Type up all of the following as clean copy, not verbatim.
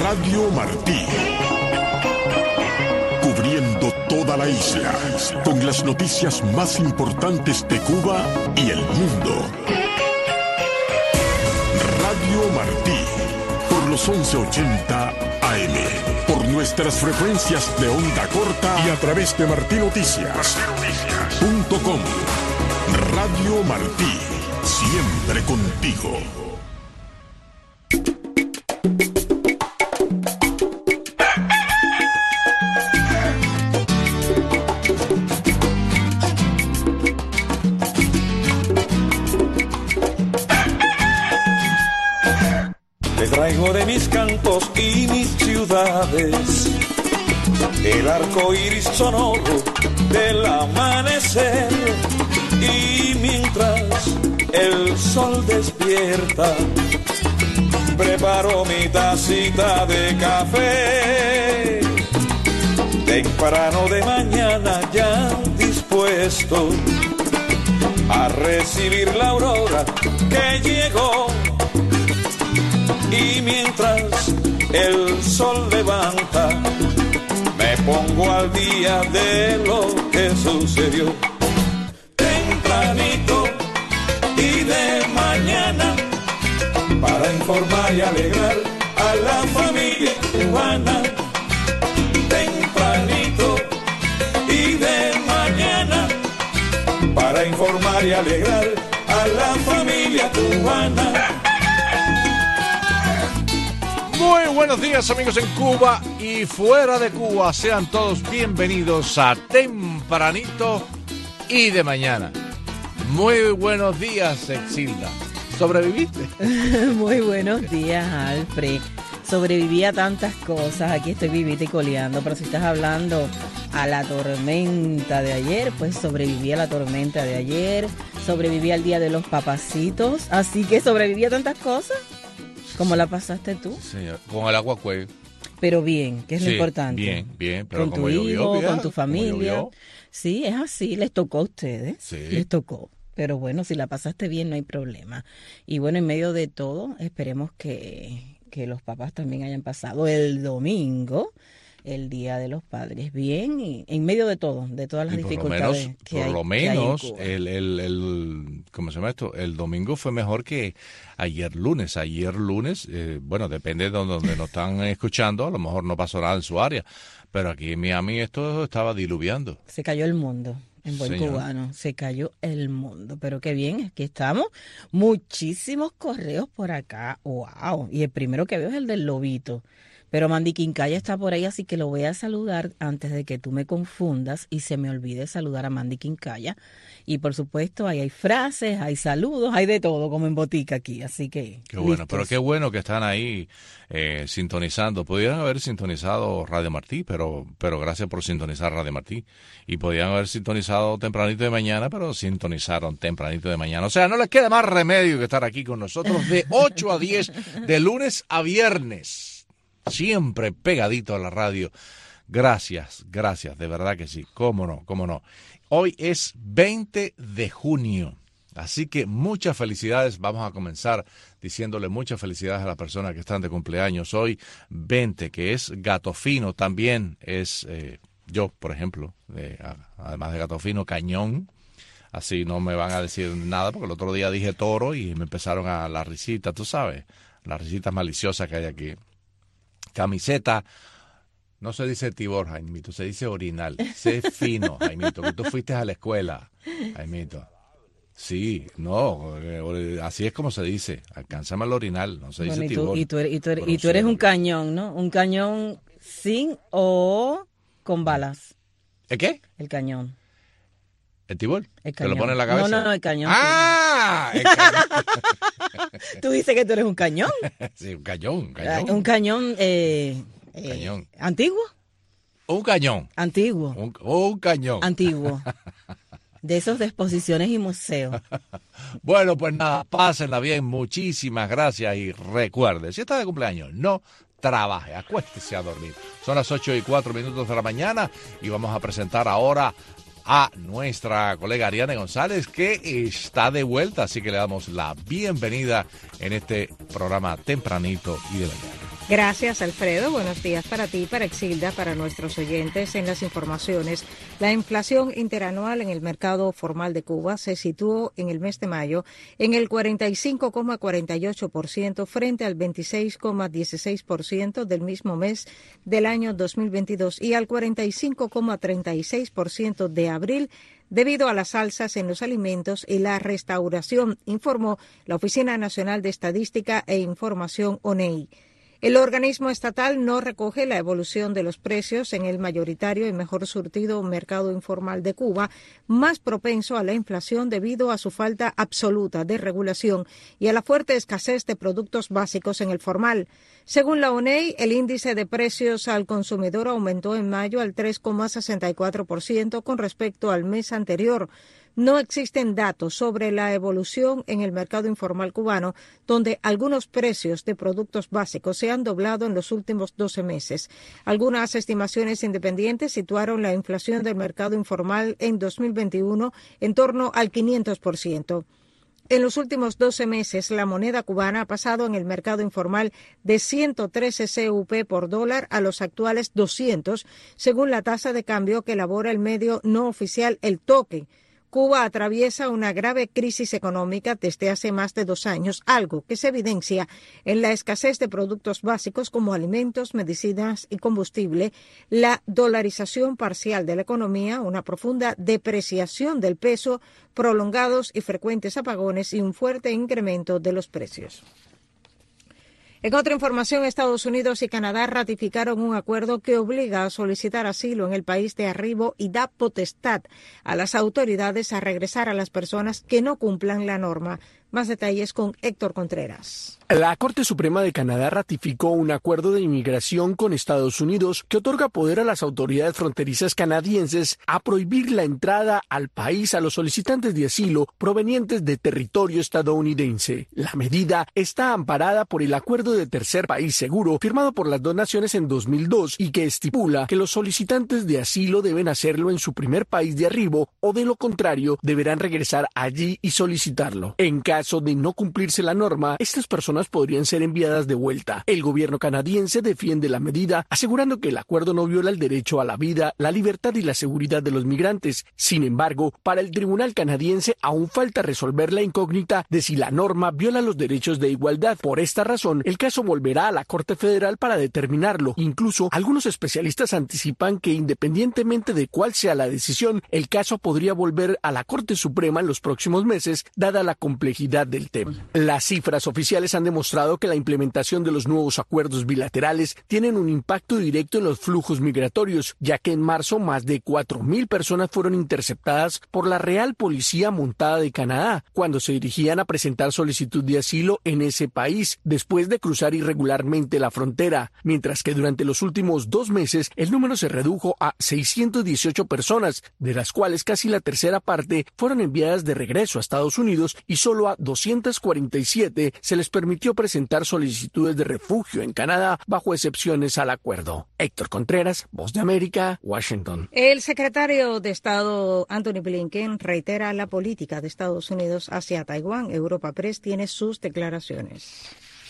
Radio Martí. Cubriendo toda la isla, con las noticias más importantes de Cuba y el mundo. Radio Martí, por los 1180 AM, por nuestras frecuencias de onda corta y a través de martinoticias.com. Radio Martí, siempre contigo. Traigo de mis cantos y mis ciudades el arco iris sonoro del amanecer, y mientras el sol despierta preparo mi tacita de café. Temprano de mañana ya dispuesto a recibir la aurora que llegó. Y mientras el sol levanta, me pongo al día de lo que sucedió. Tempranito y de mañana, para informar y alegrar a la familia cubana. Tempranito y de mañana, para informar y alegrar a la familia cubana. Muy buenos días, amigos en Cuba y fuera de Cuba. Sean todos bienvenidos a Tempranito y de mañana. Muy buenos días, Exilda. ¿Sobreviviste? Muy buenos días, Alfred. Sobreviví a tantas cosas. Aquí estoy vivita y coleando. Pero si estás hablando a la tormenta de ayer, pues sobreviví a la tormenta de ayer. Sobreviví al día de los papacitos. Así que sobreviví a tantas cosas. ¿Cómo la pasaste tú? Señor, con el agua cuello. Pero bien, que es lo importante. Bien, pero con como tu llovió, hijo, bien, con tu familia. llovió. Sí, es así, les tocó a ustedes. Sí. Les tocó. Pero bueno, si la pasaste bien, no hay problema. Y bueno, en medio de todo, esperemos que los papás también hayan pasado el domingo, el Día de los Padres, bien, y en medio de todo, de todas las dificultades que hay. Por lo menos, que hay en Cuba. ¿Cómo se llama esto? El domingo fue mejor que ayer lunes. Ayer lunes, bueno, depende de donde nos están escuchando, a lo mejor no pasó nada en su área, pero aquí en Miami esto estaba diluviando. Se cayó el mundo. En buen Señor. cubano, se cayó el mundo. Pero qué bien, aquí estamos. Muchísimos correos por acá. ¡Wow! Y el primero que veo es el del lobito. Pero Mandy Quincaya está por ahí, así que lo voy a saludar antes de que tú me confundas y se me olvide saludar a Mandy Quincaya. Y por supuesto, ahí hay frases, hay saludos, hay de todo, como en botica aquí. Así que Qué bueno, listos. pero qué bueno que están ahí sintonizando. Pudieran haber sintonizado Radio Martí, pero gracias por sintonizar Radio Martí. Y podían haber sintonizado tempranito de mañana, pero sintonizaron tempranito de mañana. O sea, no les queda más remedio que estar aquí con nosotros de 8 a 10, de lunes a viernes. Siempre pegadito a la radio. Gracias, de verdad que sí. Cómo no. Hoy es 20 de junio, así que muchas felicidades. Vamos a comenzar diciéndole muchas felicidades a las personas que están de cumpleaños. Hoy 20, que es Gato Fino, también es yo, por ejemplo, además de Gato Fino, Cañón. Así no me van a decir nada, porque el otro día dije toro y me empezaron a la risita, tú sabes, las risitas maliciosas que hay aquí. Camiseta, no se dice tibor, Jaimito, se dice orinal. Sé fino, Jaimito, que tú fuiste a la escuela, Jaimito. Sí, no, así es como se dice. Alcánzame el orinal, no se dice Bueno, tibor. y tú eres un cañón, ¿no? Un cañón sin o con balas. ¿El qué? El cañón. ¿El tibor? El ¿Te lo cañón. pone en la cabeza? No, el cañón. ¡Ah! El cañón. Tú dices que tú eres un cañón. Sí, un cañón. Un cañón, Cañón. ¿antiguo? Un cañón. Antiguo. Un cañón. Antiguo. De esos de exposiciones y museos. Bueno, pues nada, pásenla bien, muchísimas gracias y recuerde, si está de cumpleaños, no trabaje, acuéstese a dormir. Son las 8:04 de la mañana y vamos a presentar ahora a nuestra colega Ariane González, que está de vuelta, así que le damos la bienvenida en este programa tempranito y de mañana. Gracias, Alfredo. Buenos días para ti, para Exilda, para nuestros oyentes. En las informaciones, la inflación interanual en el mercado formal de Cuba se situó en el mes de mayo en el 45,48% frente al 26,16% del mismo mes del año 2022 y al 45,36% de abril, debido a las alzas en los alimentos y la restauración, informó la Oficina Nacional de Estadística e Información, ONEI. El organismo estatal no recoge la evolución de los precios en el mayoritario y mejor surtido mercado informal de Cuba, más propenso a la inflación debido a su falta absoluta de regulación y a la fuerte escasez de productos básicos en el formal. Según la ONEI, el índice de precios al consumidor aumentó en mayo al 3,64% con respecto al mes anterior. No existen datos sobre la evolución en el mercado informal cubano, donde algunos precios de productos básicos se han doblado en los últimos 12 meses. Algunas estimaciones independientes situaron la inflación del mercado informal en 2021 en torno al 500%. En los últimos 12 meses, la moneda cubana ha pasado en el mercado informal de 113 CUP por dólar a los actuales 200, según la tasa de cambio que elabora el medio no oficial El Toque. Cuba atraviesa una grave crisis económica desde hace más de 2 años, algo que se evidencia en la escasez de productos básicos como alimentos, medicinas y combustible, la dolarización parcial de la economía, una profunda depreciación del peso, prolongados y frecuentes apagones y un fuerte incremento de los precios. En otra información, Estados Unidos y Canadá ratificaron un acuerdo que obliga a solicitar asilo en el país de arribo y da potestad a las autoridades a regresar a las personas que no cumplan la norma. Más detalles con Héctor Contreras. La Corte Suprema de Canadá ratificó un acuerdo de inmigración con Estados Unidos que otorga poder a las autoridades fronterizas canadienses a prohibir la entrada al país a los solicitantes de asilo provenientes de territorio estadounidense. La medida está amparada por el Acuerdo de Tercer País Seguro firmado por las dos naciones en 2002 y que estipula que los solicitantes de asilo deben hacerlo en su primer país de arribo o de lo contrario deberán regresar allí y solicitarlo. En caso de no cumplirse la norma, estas personas podrían ser enviadas de vuelta. El gobierno canadiense defiende la medida, asegurando que el acuerdo no viola el derecho a la vida, la libertad y la seguridad de los migrantes. Sin embargo, para el tribunal canadiense aún falta resolver la incógnita de si la norma viola los derechos de igualdad. Por esta razón, el caso volverá a la Corte Federal para determinarlo. Incluso, algunos especialistas anticipan que independientemente de cuál sea la decisión, el caso podría volver a la Corte Suprema en los próximos meses, dada la complejidad del tema. Las cifras oficiales han demostrado que la implementación de los nuevos acuerdos bilaterales tienen un impacto directo en los flujos migratorios, ya que en marzo más de 4,000 personas fueron interceptadas por la Real Policía Montada de Canadá cuando se dirigían a presentar solicitud de asilo en ese país después de cruzar irregularmente la frontera, mientras que durante los últimos 2 meses el número se redujo a 618 personas, de las cuales casi la tercera parte fueron enviadas de regreso a Estados Unidos y solo a 247 se les permitió presentar solicitudes de refugio en Canadá bajo excepciones al acuerdo. Héctor Contreras, Voz de América, Washington. El secretario de Estado Antony Blinken reitera la política de Estados Unidos hacia Taiwán. Europa Press tiene sus declaraciones.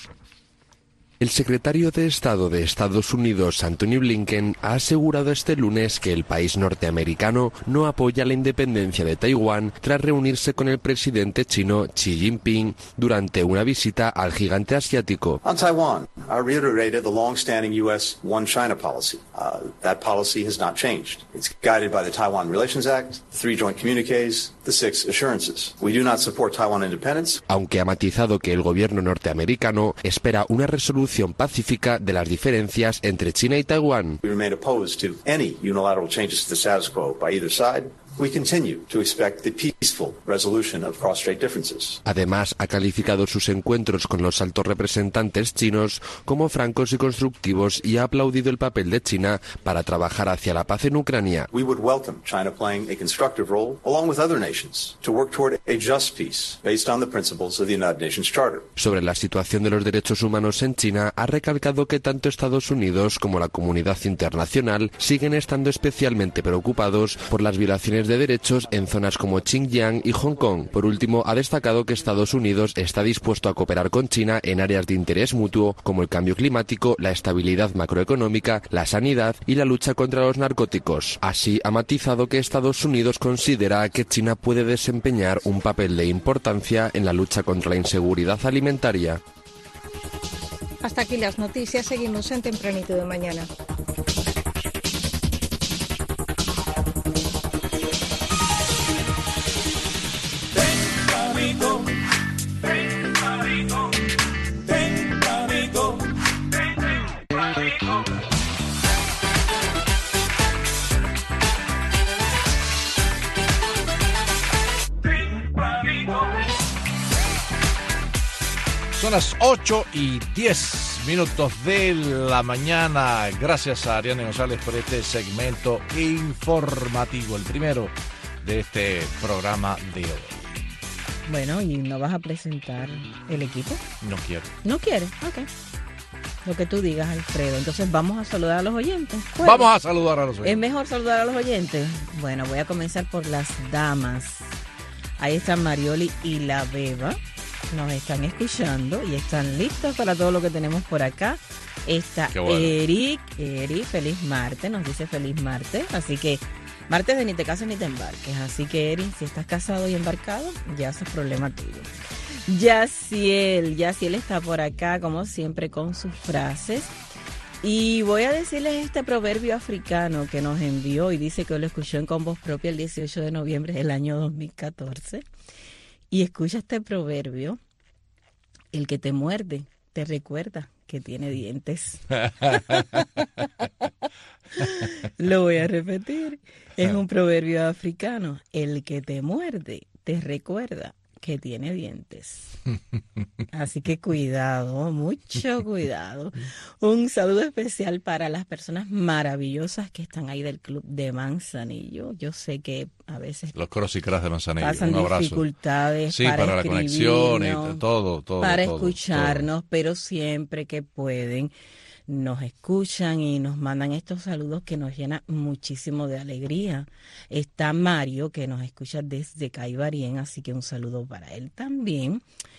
El secretario de Estado de Estados Unidos, Antony Blinken, ha asegurado este lunes que el país norteamericano no apoya la independencia de Taiwán tras reunirse con el presidente chino Xi Jinping durante una visita al gigante asiático. On Taiwan, I reiterated the long-standing U.S. One China policy. That policy has not changed. It's guided by the Taiwan Relations Act, 3 joint communiques, the 6 assurances. We do not support Taiwan independence. Aunque ha matizado que el gobierno norteamericano espera una resolución pacífica de las diferencias entre China y Taiwán. We remain opposed to any unilateral changes to the status quo by either side. We continue to expect the peaceful resolution of cross-strait differences. Además, ha calificado sus encuentros con los altos representantes chinos como francos y constructivos y ha aplaudido el papel de China para trabajar hacia la paz en Ucrania. We would welcome China playing a constructive role along with other nations to work toward a just peace based on the principles of the United Nations Charter. Sobre la situación de los derechos humanos en China, ha recalcado que tanto Estados Unidos como la comunidad internacional siguen estando especialmente preocupados por las violaciones violaciones de derechos en zonas como Xinjiang y Hong Kong. Por último, ha destacado que Estados Unidos está dispuesto a cooperar con China en áreas de interés mutuo como el cambio climático, la estabilidad macroeconómica, la sanidad y la lucha contra los narcóticos. Así, ha matizado que Estados Unidos considera que China puede desempeñar un papel de importancia en la lucha contra la inseguridad alimentaria. Hasta aquí las noticias, seguimos en Tempranito de Mañana. Son las 8:10 de la mañana. Gracias a Ariane González por este segmento informativo, el primero de este programa de hoy. Bueno, ¿y no vas a presentar el equipo? No quiero. ¿No quieres? Ok. Lo que tú digas, Alfredo. Entonces vamos a saludar a los oyentes. ¿Puedes? Vamos a saludar a los oyentes. ¿Es mejor saludar a los oyentes? Bueno, voy a comenzar por las damas. Ahí están Marioli y la Beba. Nos están escuchando y están listos para todo lo que tenemos por acá. Está bueno. Eric, feliz martes, nos dice feliz martes. Así que martes de ni te cases ni te embarques. Así que Eric, si estás casado y embarcado, ya eso es problema tuyo. Yaciel está por acá como siempre con sus frases. Y voy a decirles este proverbio africano que nos envió y dice que lo escuchó en Con Voz Propia el 18 de noviembre del año 2014. Y escucha este proverbio: el que te muerde te recuerda que tiene dientes. Lo voy a repetir. Es un proverbio africano. El que te muerde te recuerda que tiene dientes. Así que cuidado, mucho cuidado. Un saludo especial para las personas maravillosas que están ahí del club de Manzanillo. Yo sé que a veces los cross y cras de Manzanillo. Pasan un abrazo. Dificultades para la conexión y todo. Para escucharnos, pero siempre que pueden nos escuchan y nos mandan estos saludos que nos llenan muchísimo de alegría. Está Mario, que nos escucha desde Caibarien, así que un saludo para él también.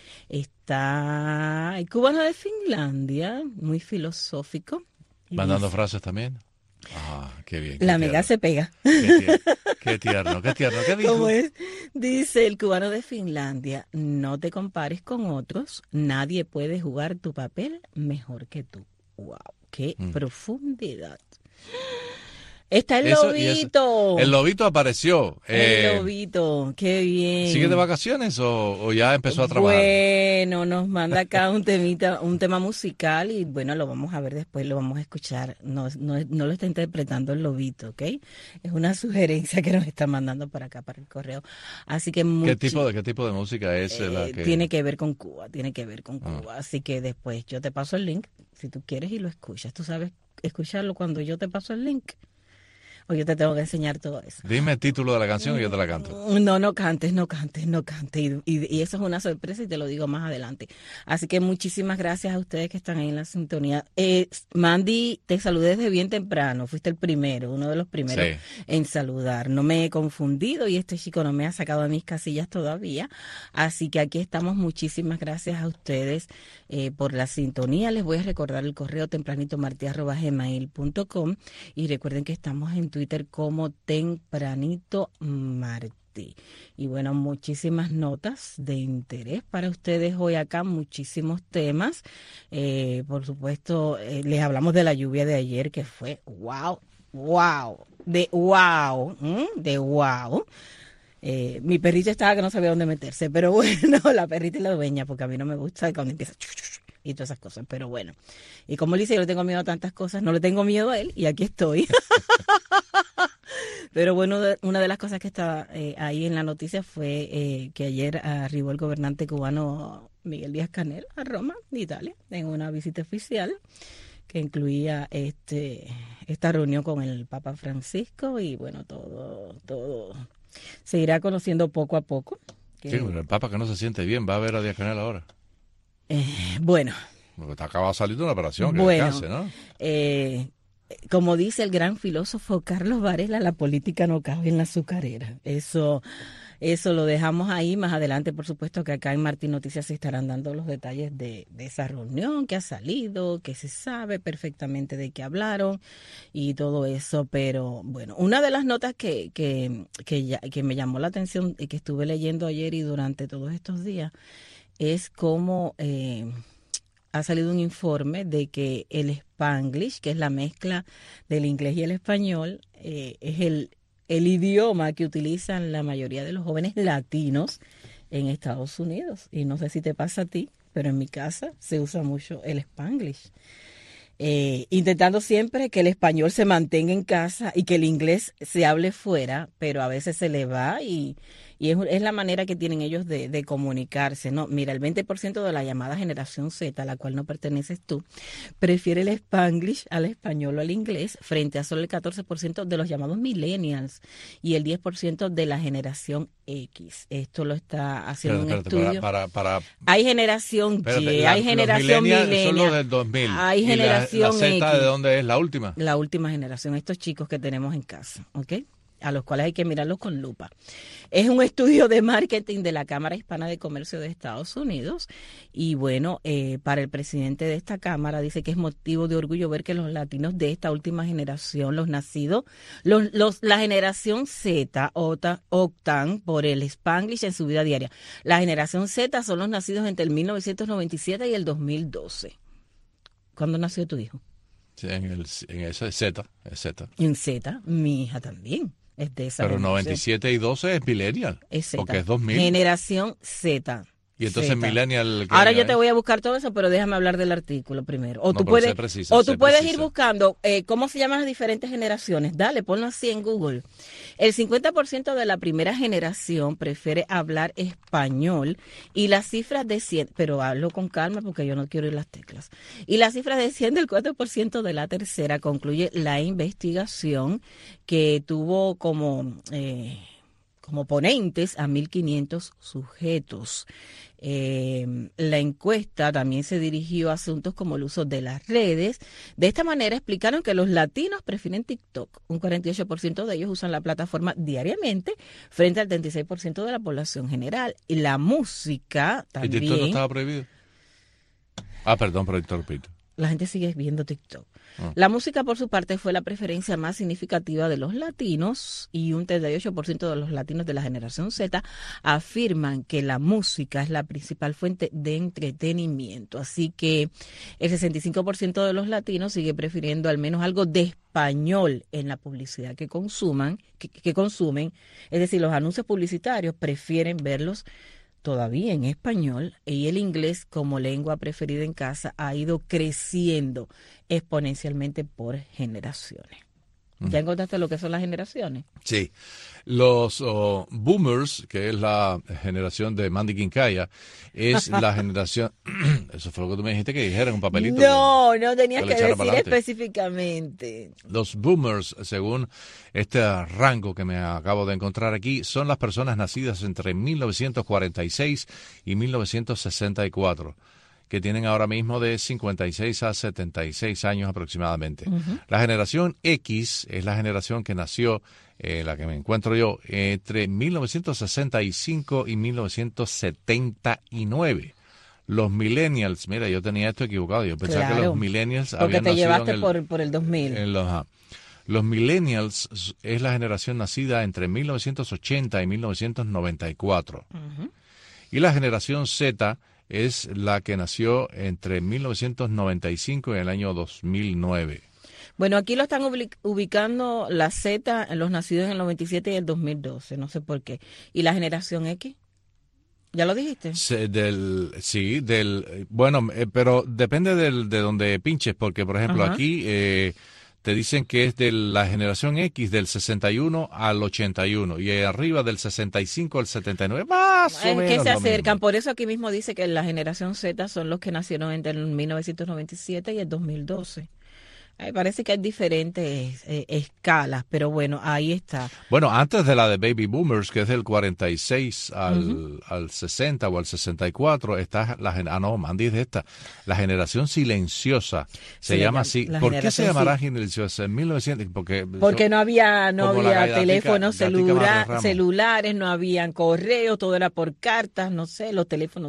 Está el cubano de Finlandia, muy filosófico. Mandando frases también. Ah, qué bien. La amiga se pega. Qué tierno. ¿Qué dijo? ¿Cómo es? Dice el cubano de Finlandia: no te compares con otros, nadie puede jugar tu papel mejor que tú. ¡Wow! ¡Qué profundidad! Está el lobito. El lobito apareció. El lobito, qué bien. ¿Sigue de vacaciones o ya empezó a trabajar? Bueno, nos manda acá un tema musical y bueno, lo vamos a ver después, lo vamos a escuchar. No lo está interpretando el lobito, ¿ok? Es una sugerencia que nos está mandando para acá, para el correo. Así que ¿Qué tipo de música es la que...? Tiene que ver con Cuba, Cuba. Así que después yo te paso el link, si tú quieres, y lo escuchas. ¿Tú sabes escucharlo cuando yo te paso el link? O yo te tengo que enseñar todo eso. Dime el título de la canción y yo te la canto. No cantes. Y eso es una sorpresa y te lo digo más adelante. Así que muchísimas gracias a ustedes que están ahí en la sintonía. Mandy, te saludé desde bien temprano. Fuiste el primero, uno de los primeros en saludar. No me he confundido y este chico no me ha sacado de mis casillas todavía. Así que aquí estamos. Muchísimas gracias a ustedes por la sintonía. Les voy a recordar el correo tempranitomarti@gmail.com y recuerden que estamos en Twitter como Tempranito Martí. Y bueno, muchísimas notas de interés para ustedes hoy acá, muchísimos temas. Por supuesto, les hablamos de la lluvia de ayer, que fue wow. Mi perrito estaba que no sabía dónde meterse, pero bueno, la perrita y la dueña, porque a mí no me gusta cuando empieza y todas esas cosas, pero bueno. Y como él dice, yo le tengo miedo a tantas cosas, no le tengo miedo a él y aquí estoy. Pero bueno, una de las cosas que está ahí en la noticia fue que ayer arribó el gobernante cubano Miguel Díaz-Canel a Roma, de Italia, en una visita oficial que incluía esta reunión con el Papa Francisco y bueno, todo se irá conociendo poco a poco. Sí, bueno, el Papa que no se siente bien, ¿va a ver a Díaz-Canel ahora? Bueno. Porque te acaba de salir de una operación, que descanse, ¿no? como dice el gran filósofo Carlos Varela, la política no cabe en la azucarera. Eso lo dejamos ahí. Más adelante, por supuesto, que acá en Martín Noticias se estarán dando los detalles de esa reunión que ha salido, que se sabe perfectamente de qué hablaron y todo eso. Pero bueno, una de las notas que me llamó la atención y que estuve leyendo ayer y durante todos estos días es cómo ha salido un informe de que el Spanglish, que es la mezcla del inglés y el español, es el idioma que utilizan la mayoría de los jóvenes latinos en Estados Unidos. Y no sé si te pasa a ti, pero en mi casa se usa mucho el Spanglish. Intentando siempre que el español se mantenga en casa y que el inglés se hable fuera, pero a veces se le va y es la manera que tienen ellos de comunicarse, ¿no? Mira, el 20% de la llamada generación Z, a la cual no perteneces tú, prefiere el Spanglish al español o al inglés, frente a solo el 14% de los llamados millennials y el 10% de la generación X. Esto lo está haciendo un estudio. Hay generación Y, hay generación millennial. Son los del 2000. Hay generación la Z, X. ¿de dónde es la última? La última generación, estos chicos que tenemos en casa, ¿ok? A los cuales hay que mirarlos con lupa. Es un estudio de marketing de la Cámara Hispana de Comercio de Estados Unidos y bueno, para el presidente de esta Cámara dice que es motivo de orgullo ver que los latinos de esta última generación, los nacidos, la generación Z optan por el Spanglish en su vida diaria. La generación Z son los nacidos entre el 1997 y el 2012. ¿Cuándo nació tu hijo? Sí, en ese Z. En Z, mi hija también. Es de esa pero generación. 97 y 12 es millennial, es Z. porque es 2000. Generación Z. Y entonces Z. millennial... Ahora yo te voy a buscar todo eso, pero déjame hablar del artículo primero. O No, tú pero puedes ir buscando cómo se llaman las diferentes generaciones. Dale, ponlo así en Google. El 50% de la primera generación prefiere hablar español y las cifras descienden, pero hablo con calma porque yo no quiero ir las teclas. Y las cifras descienden del 4% de la tercera, concluye la investigación que tuvo como ponentes a 1.500 sujetos. La encuesta también se dirigió a asuntos como el uso de las redes. De esta manera explicaron que los latinos prefieren TikTok. Un 48% de ellos usan la plataforma diariamente frente al 36% de la población general. Y la música también... ¿Y TikTok no estaba prohibido? Perdón, pero interrupito. La gente sigue viendo TikTok. La música, por su parte, fue la preferencia más significativa de los latinos y un 38% de los latinos de la generación Z afirman que la música es la principal fuente de entretenimiento. Así que el 65% de los latinos sigue prefiriendo al menos algo de español en la publicidad que consumen. Es decir, los anuncios publicitarios prefieren verlos todavía en español, y el inglés como lengua preferida en casa ha ido creciendo exponencialmente por generaciones. ¿Ya encontraste lo que son las generaciones? Sí. Los boomers, que es la generación de Mandy Quincaya, es la generación... Eso fue lo que tú me dijiste que dijera en un papelito. No tenías que decir específicamente. Los boomers, según este rango que me acabo de encontrar aquí, son las personas nacidas entre 1946 y 1964. Que tienen ahora mismo de 56 a 76 años aproximadamente. Uh-huh. La generación X es la generación que nació, la que me encuentro yo, entre 1965 y 1979. Los millennials, mira, yo tenía esto equivocado, yo pensaba que los millennials habían nacido porque te llevaste por el 2000. Los millennials es la generación nacida entre 1980 y 1994. Uh-huh. Y la generación Z es la que nació entre 1995 y el año 2009. Bueno, aquí lo están ubicando la Z, los nacidos en el 97 y el 2012, no sé por qué. ¿Y la generación X? ¿Ya lo dijiste? Bueno, pero depende de donde pinches, porque, por ejemplo, uh-huh. Aquí... te dicen que es de la generación X del 61 al 81 y arriba del 65 al 79, más o menos. Es que se acercan, por eso aquí mismo dice que la generación Z son los que nacieron entre el 1997 y el 2012. Parece que hay diferentes escalas, pero bueno, ahí está. Bueno, antes de la de Baby Boomers, que es del 46 al 60 o al 64, está Mandy es de esta, la generación silenciosa, se llama así. ¿Por qué se llamará silenciosa? En 1900, porque no había teléfonos celulares, no habían correos, todo era por cartas, no sé, los teléfonos.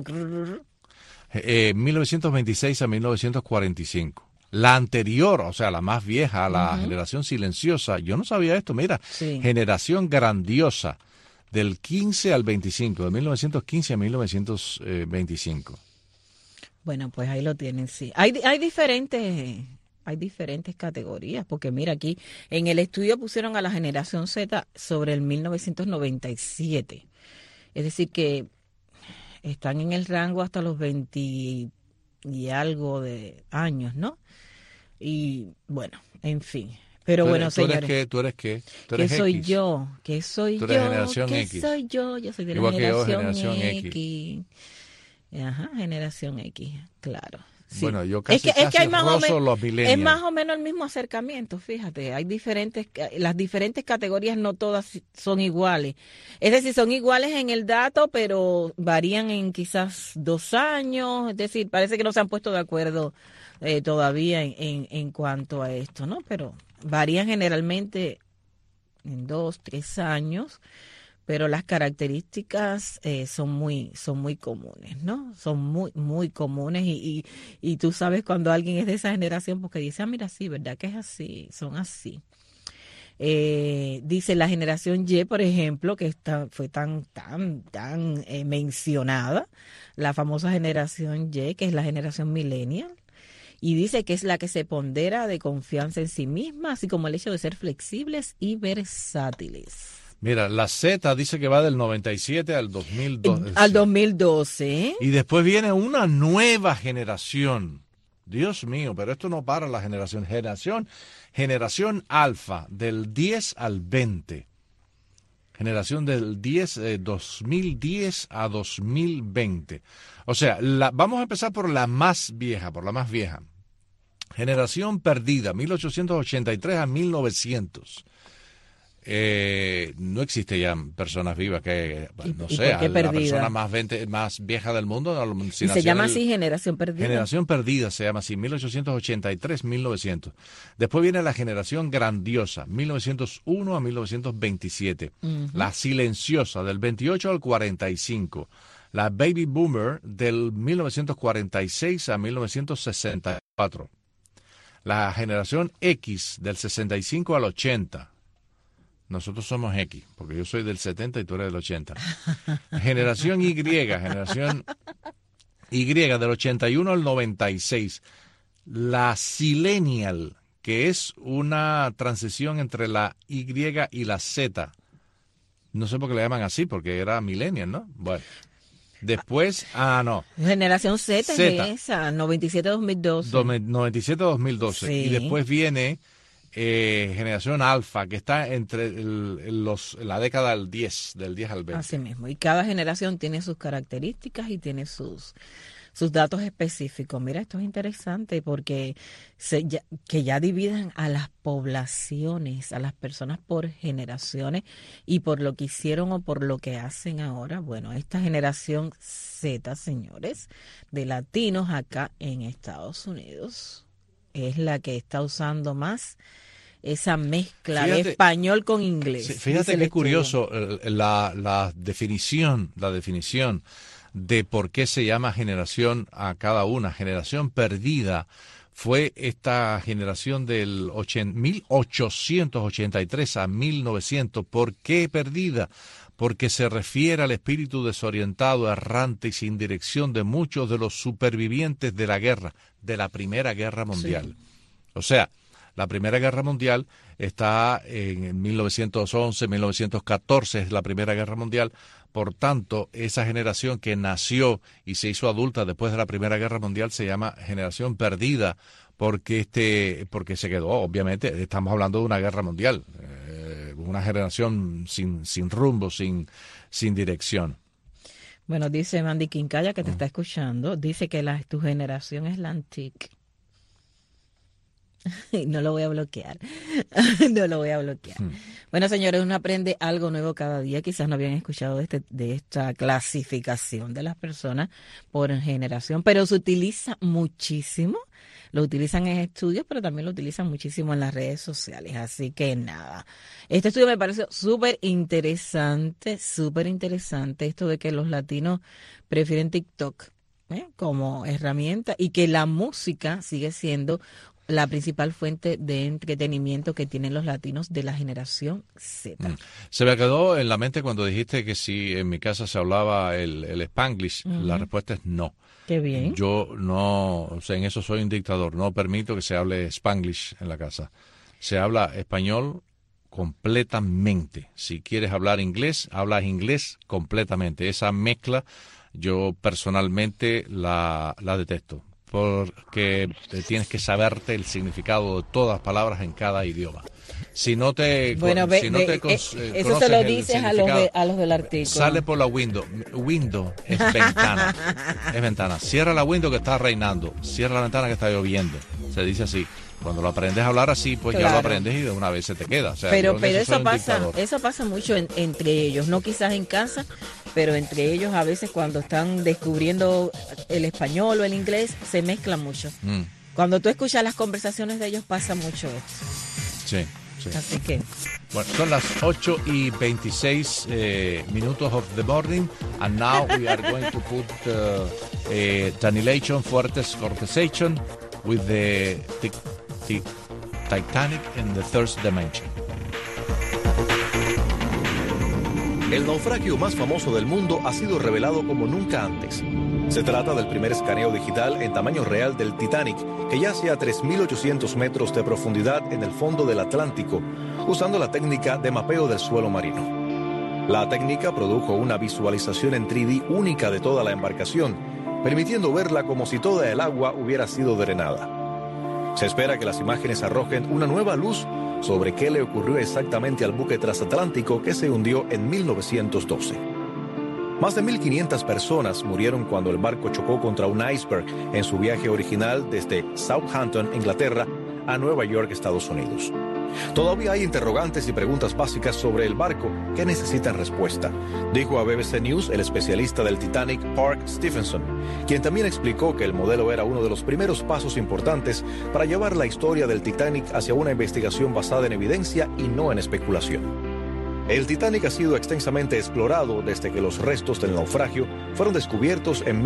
1926 a 1945. La anterior, o sea, la más vieja, la generación silenciosa, yo no sabía esto, mira, generación grandiosa, del 15 al 25, de 1915 a 1925. Bueno, pues ahí lo tienen, sí. Hay diferentes categorías, porque mira, aquí en el estudio pusieron a la generación Z sobre el 1997. Es decir, que están en el rango hasta los 20 y algo de años, ¿no? Y bueno, en fin. Pero bueno, señores. ¿Tú eres qué? ¿Qué soy yo? ¿Qué soy yo? Tú eres generación ¿Qué X. soy yo? Yo soy de Igual la generación X. Ajá, generación X, claro. Sí. Bueno, yo casi hay más rozo los millennials. Es más o menos el mismo acercamiento, fíjate. Las diferentes categorías no todas son iguales. Es decir, son iguales en el dato, pero varían en quizás 2 años. Es decir, parece que no se han puesto de acuerdo todavía en cuanto a esto, ¿no? Pero varían generalmente en 2, 3 años. Pero las características son muy comunes, ¿no? Son muy comunes y tú sabes cuando alguien es de esa generación porque dice, mira, sí, ¿verdad que es así? Son así. Dice la generación Y, por ejemplo, que fue tan mencionada, la famosa generación Y, que es la generación millennial, y dice que es la que se pondera de confianza en sí misma, así como el hecho de ser flexibles y versátiles. Mira, la Z dice que va del 97 al 2012. Al 2012. Y después viene una nueva generación. Dios mío, pero esto no para la generación. Generación alfa, del 10 al 20. Generación del 2010 a 2020. O sea, vamos a empezar por la más vieja, Generación perdida, 1883 a 1900. No existe ya personas vivas que, no sé, la persona más vieja del mundo. Y se llama así, generación perdida. Generación perdida se llama así, 1883-1900. Después viene la generación grandiosa, 1901 a 1927. La silenciosa, del 28 al 45. La baby boomer, del 1946 a 1964. La generación X, del 65 al 80. Nosotros somos X, porque yo soy del 70 y tú eres del 80. Generación Y, del 81 al 96. La Silenial, que es una transición entre la Y y la Z. No sé por qué le llaman así, porque era millennial, ¿no? Bueno. Después, no. Generación Z. Es esa, 97-2012. 97-2012. Sí. Y después viene generación alfa, que está entre la década del 10 al 20. Así mismo, y cada generación tiene sus características y tiene sus datos específicos. Mira, esto es interesante porque que ya dividan a las poblaciones, a las personas por generaciones y por lo que hicieron o por lo que hacen ahora. Bueno, esta generación Z, señores, de latinos acá en Estados Unidos, es la que está usando más esa mezcla de español con inglés. Sí, fíjate qué curioso la definición de por qué se llama generación a cada una. Generación perdida fue esta generación del 1883 a 1900. ¿Por qué perdida? Porque se refiere al espíritu desorientado, errante y sin dirección de muchos de los supervivientes de la guerra, de la Primera Guerra Mundial. Sí. O sea, la Primera Guerra Mundial está en 1911, 1914, es la Primera Guerra Mundial. Por tanto, esa generación que nació y se hizo adulta después de la Primera Guerra Mundial se llama generación perdida, porque se quedó, obviamente, estamos hablando de una guerra mundial, una generación sin rumbo, sin dirección. Bueno, dice Mandy Quincaya, que te está escuchando, dice que tu generación es la antique. No lo voy a bloquear. No lo voy a bloquear. Bueno, señores, uno aprende algo nuevo cada día. Quizás no habían escuchado de esta clasificación de las personas por generación, pero se utiliza muchísimo. Lo utilizan en estudios, pero también lo utilizan muchísimo en las redes sociales. Así que nada, este estudio me pareció súper interesante. Esto de que los latinos prefieren TikTok como herramienta y que la música sigue siendo la principal fuente de entretenimiento que tienen los latinos de la generación Z. Se me quedó en la mente cuando dijiste que si en mi casa se hablaba el Spanglish. La respuesta es no. Qué bien. Yo no, o sea, en eso soy un dictador. No permito que se hable Spanglish en la casa. Se habla español completamente. Si quieres hablar inglés, hablas inglés completamente. Esa mezcla yo personalmente la detesto, porque tienes que saberte el significado de todas las palabras en cada idioma. Si no te eso se lo dices a los del artículo. Sale por la window. Window es ventana. Es ventana. Cierra la window que está reinando. Cierra la ventana que está lloviendo. Se dice así. Cuando lo aprendes a hablar así, pues claro, ya lo aprendes y de una vez se te queda. O sea, pero eso pasa mucho entre ellos, no quizás en casa, pero entre ellos a veces cuando están descubriendo el español o el inglés, se mezclan mucho. Cuando tú escuchas las conversaciones de ellos pasa mucho esto. Sí. Así que... Bueno, son las 8:26 minutos of the morning, and now we are going to put Tanilation Fuertes Cortesation with the Titanic in the third dimension. El naufragio más famoso del mundo ha sido revelado como nunca antes. Se trata del primer escaneo digital en tamaño real del Titanic, que yace a 3.800 metros de profundidad en el fondo del Atlántico, usando la técnica de mapeo del suelo marino. La técnica produjo una visualización en 3D única de toda la embarcación, permitiendo verla como si toda el agua hubiera sido drenada. Se espera que las imágenes arrojen una nueva luz sobre qué le ocurrió exactamente al buque transatlántico que se hundió en 1912. Más de 1.500 personas murieron cuando el barco chocó contra un iceberg en su viaje original desde Southampton, Inglaterra, a Nueva York, Estados Unidos. Todavía hay interrogantes y preguntas básicas sobre el barco que necesitan respuesta, dijo a BBC News el especialista del Titanic, Park Stephenson, quien también explicó que el modelo era uno de los primeros pasos importantes para llevar la historia del Titanic hacia una investigación basada en evidencia y no en especulación. El Titanic ha sido extensamente explorado desde que los restos del naufragio fueron descubiertos en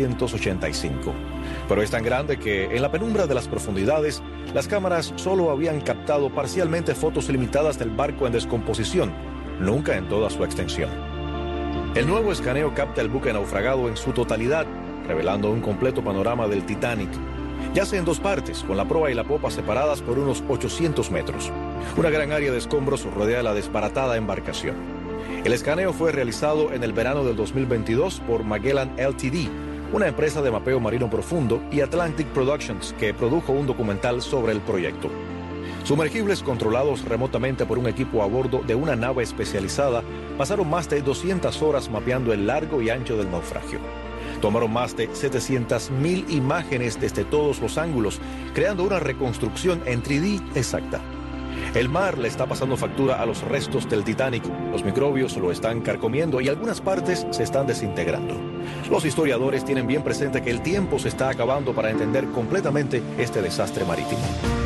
1985. Pero es tan grande que en la penumbra de las profundidades, las cámaras solo habían captado parcialmente fotos limitadas del barco en descomposición, nunca en toda su extensión. El nuevo escaneo capta el buque naufragado en su totalidad, revelando un completo panorama del Titanic. Yace en dos partes, con la proa y la popa separadas por unos 800 metros. Una gran área de escombros rodea la desbaratada embarcación. El escaneo fue realizado en el verano del 2022 por Magellan Ltd., una empresa de mapeo marino profundo, y Atlantic Productions, que produjo un documental sobre el proyecto. Sumergibles controlados remotamente por un equipo a bordo de una nave especializada pasaron más de 200 horas mapeando el largo y ancho del naufragio. Tomaron más de 700.000 imágenes desde todos los ángulos, creando una reconstrucción en 3D exacta. El mar le está pasando factura a los restos del Titanic, los microbios lo están carcomiendo y algunas partes se están desintegrando. Los historiadores tienen bien presente que el tiempo se está acabando para entender completamente este desastre marítimo.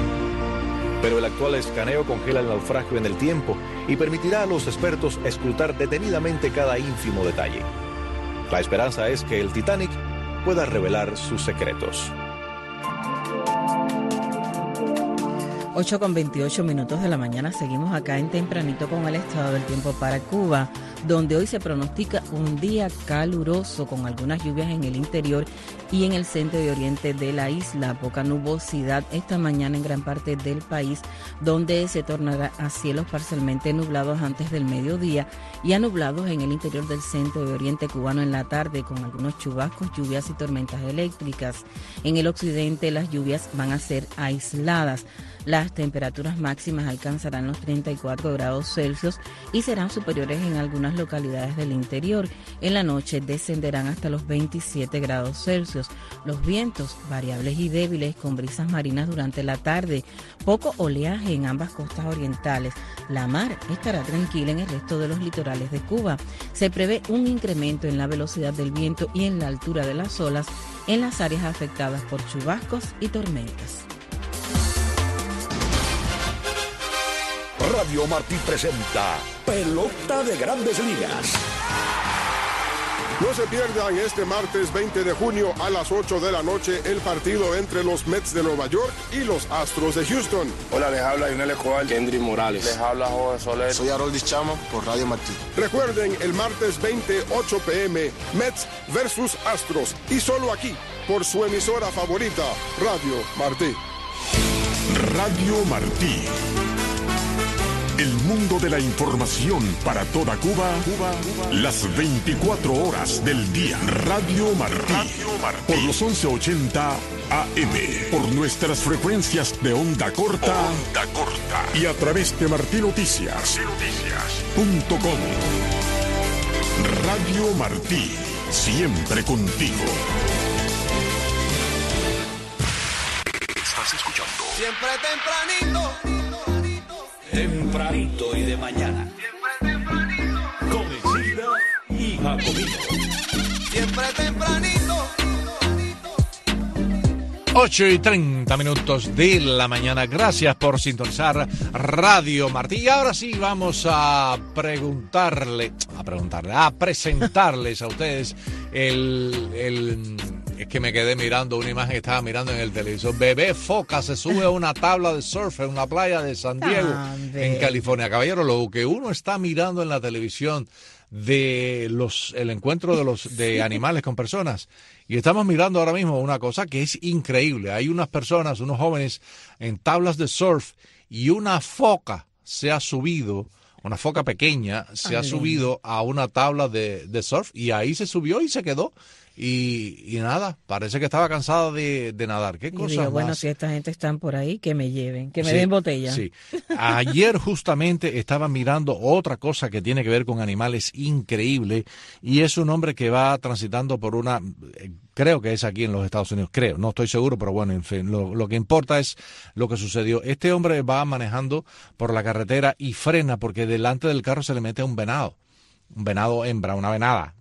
Pero el actual escaneo congela el naufragio en el tiempo y permitirá a los expertos escrutar detenidamente cada ínfimo detalle. La esperanza es que el Titanic pueda revelar sus secretos. 8:28 de la mañana, seguimos acá en Tempranito con el estado del tiempo para Cuba, donde hoy se pronostica un día caluroso con algunas lluvias en el interior y en el centro y oriente de la isla. Poca nubosidad esta mañana en gran parte del país, donde se tornará a cielos parcialmente nublados antes del mediodía y a nublados en el interior del centro y oriente cubano en la tarde, con algunos chubascos, lluvias y tormentas eléctricas. En el occidente las lluvias van a ser aisladas. Las temperaturas máximas alcanzarán los 34 grados Celsius y serán superiores en algunas localidades del interior. En la noche descenderán hasta los 27 grados Celsius. Los vientos variables y débiles con brisas marinas durante la tarde. Poco oleaje en ambas costas orientales. La mar estará tranquila en el resto de los litorales de Cuba. Se prevé un incremento en la velocidad del viento y en la altura de las olas en las áreas afectadas por chubascos y tormentas. Radio Martí presenta Pelota de Grandes Ligas. No se pierdan este martes 20 de junio a las 8 de la noche el partido entre los Mets de Nueva York y los Astros de Houston. Hola, les habla Yunel Escobar, Kendry Morales. Les habla Jorge Soler. Soy Haroldis Chamo por Radio Martí. Recuerden, el martes 20, 8 p.m, Mets versus Astros. Y solo aquí, por su emisora favorita, Radio Martí. Radio Martí. El mundo de la información para toda Cuba, las 24 horas del día. Radio Martí, por los 1180 AM, por nuestras frecuencias de onda corta, y a través de martinoticias.com. Radio Martí, siempre contigo. Estás escuchando Siempre tempranito y de mañana. con Isidra y Jacobino. Siempre tempranito. 8:30 de la mañana. Gracias por sintonizar Radio Martí. Y ahora sí vamos a presentarles a ustedes es que me quedé mirando una imagen que estaba mirando en el televisor. Bebé foca se sube a una tabla de surf en una playa de San Diego, en California. Caballero, lo que uno está mirando en la televisión de el encuentro de animales con personas, y estamos mirando ahora mismo una cosa que es increíble. Hay unas personas, unos jóvenes en tablas de surf, y una foca se ha subido, una foca pequeña se ha subido a una tabla de surf, y ahí se subió y se quedó. Y nada, parece que estaba cansada de nadar. ¿Qué cosa más? Bueno, si esta gente están por ahí, que me lleven, que me den botella. Sí. Ayer justamente estaba mirando otra cosa que tiene que ver con animales increíble, y es un hombre que va transitando por una, creo que es aquí en los Estados Unidos, creo, no estoy seguro, pero bueno, en fin, lo que importa es lo que sucedió. Este hombre va manejando por la carretera y frena porque delante del carro se le mete un venado hembra, una venada.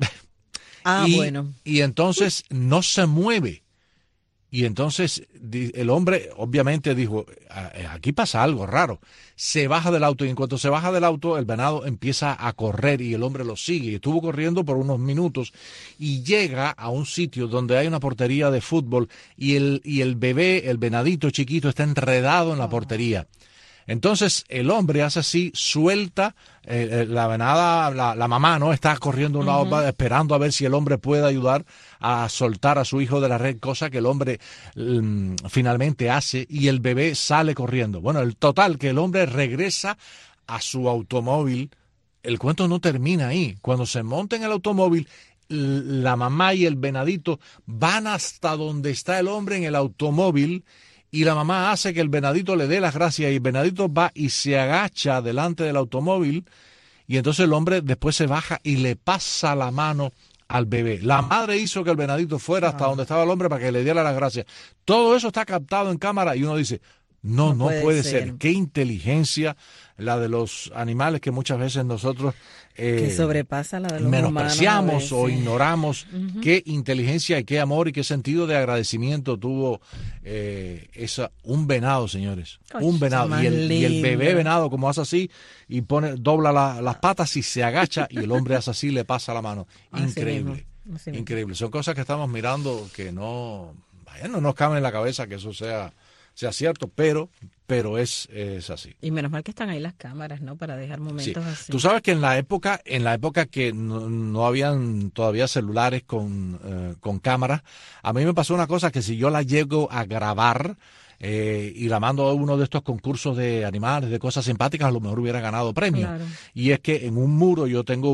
Y entonces no se mueve. Y entonces el hombre obviamente dijo, aquí pasa algo raro. Se baja del auto, y en cuanto se baja del auto, el venado empieza a correr y el hombre lo sigue. Y estuvo corriendo por unos minutos y llega a un sitio donde hay una portería de fútbol, y el bebé, el venadito chiquito, está enredado en la portería. Entonces el hombre hace así, suelta la venada, la mamá no está corriendo a un lado, esperando a ver si el hombre puede ayudar a soltar a su hijo de la red, cosa que el hombre finalmente hace, y el bebé sale corriendo. Bueno, el total que el hombre regresa a su automóvil. El cuento no termina ahí. Cuando se monta en el automóvil, la mamá y el venadito van hasta donde está el hombre en el automóvil, y la mamá hace que el venadito le dé las gracias, y el venadito va y se agacha delante del automóvil, y entonces el hombre después se baja y le pasa la mano al bebé. La madre hizo que el venadito fuera hasta donde estaba el hombre para que le diera las gracias. Todo eso está captado en cámara, y uno dice, no puede ser. Qué inteligencia la de los animales, que muchas veces nosotros que sobrepasa la de los menospreciamos humanos o ignoramos. Qué inteligencia y qué amor y qué sentido de agradecimiento tuvo un venado, señores. Un venado. Y el bebé venado, como hace así y dobla las patas y se agacha, y el hombre hace así, le pasa la mano. Increíble. Increíble. Son cosas que estamos mirando que no nos cabe en la cabeza que eso sea cierto, pero es así. Y menos mal que están ahí las cámaras, ¿no? Para dejar momentos así. Tú sabes que en la época que no habían todavía celulares con cámaras, a mí me pasó una cosa, que si yo la llego a grabar, y la mando a uno de estos concursos de animales, de cosas simpáticas, a lo mejor hubiera ganado premio. Claro. Y es que en un muro yo tengo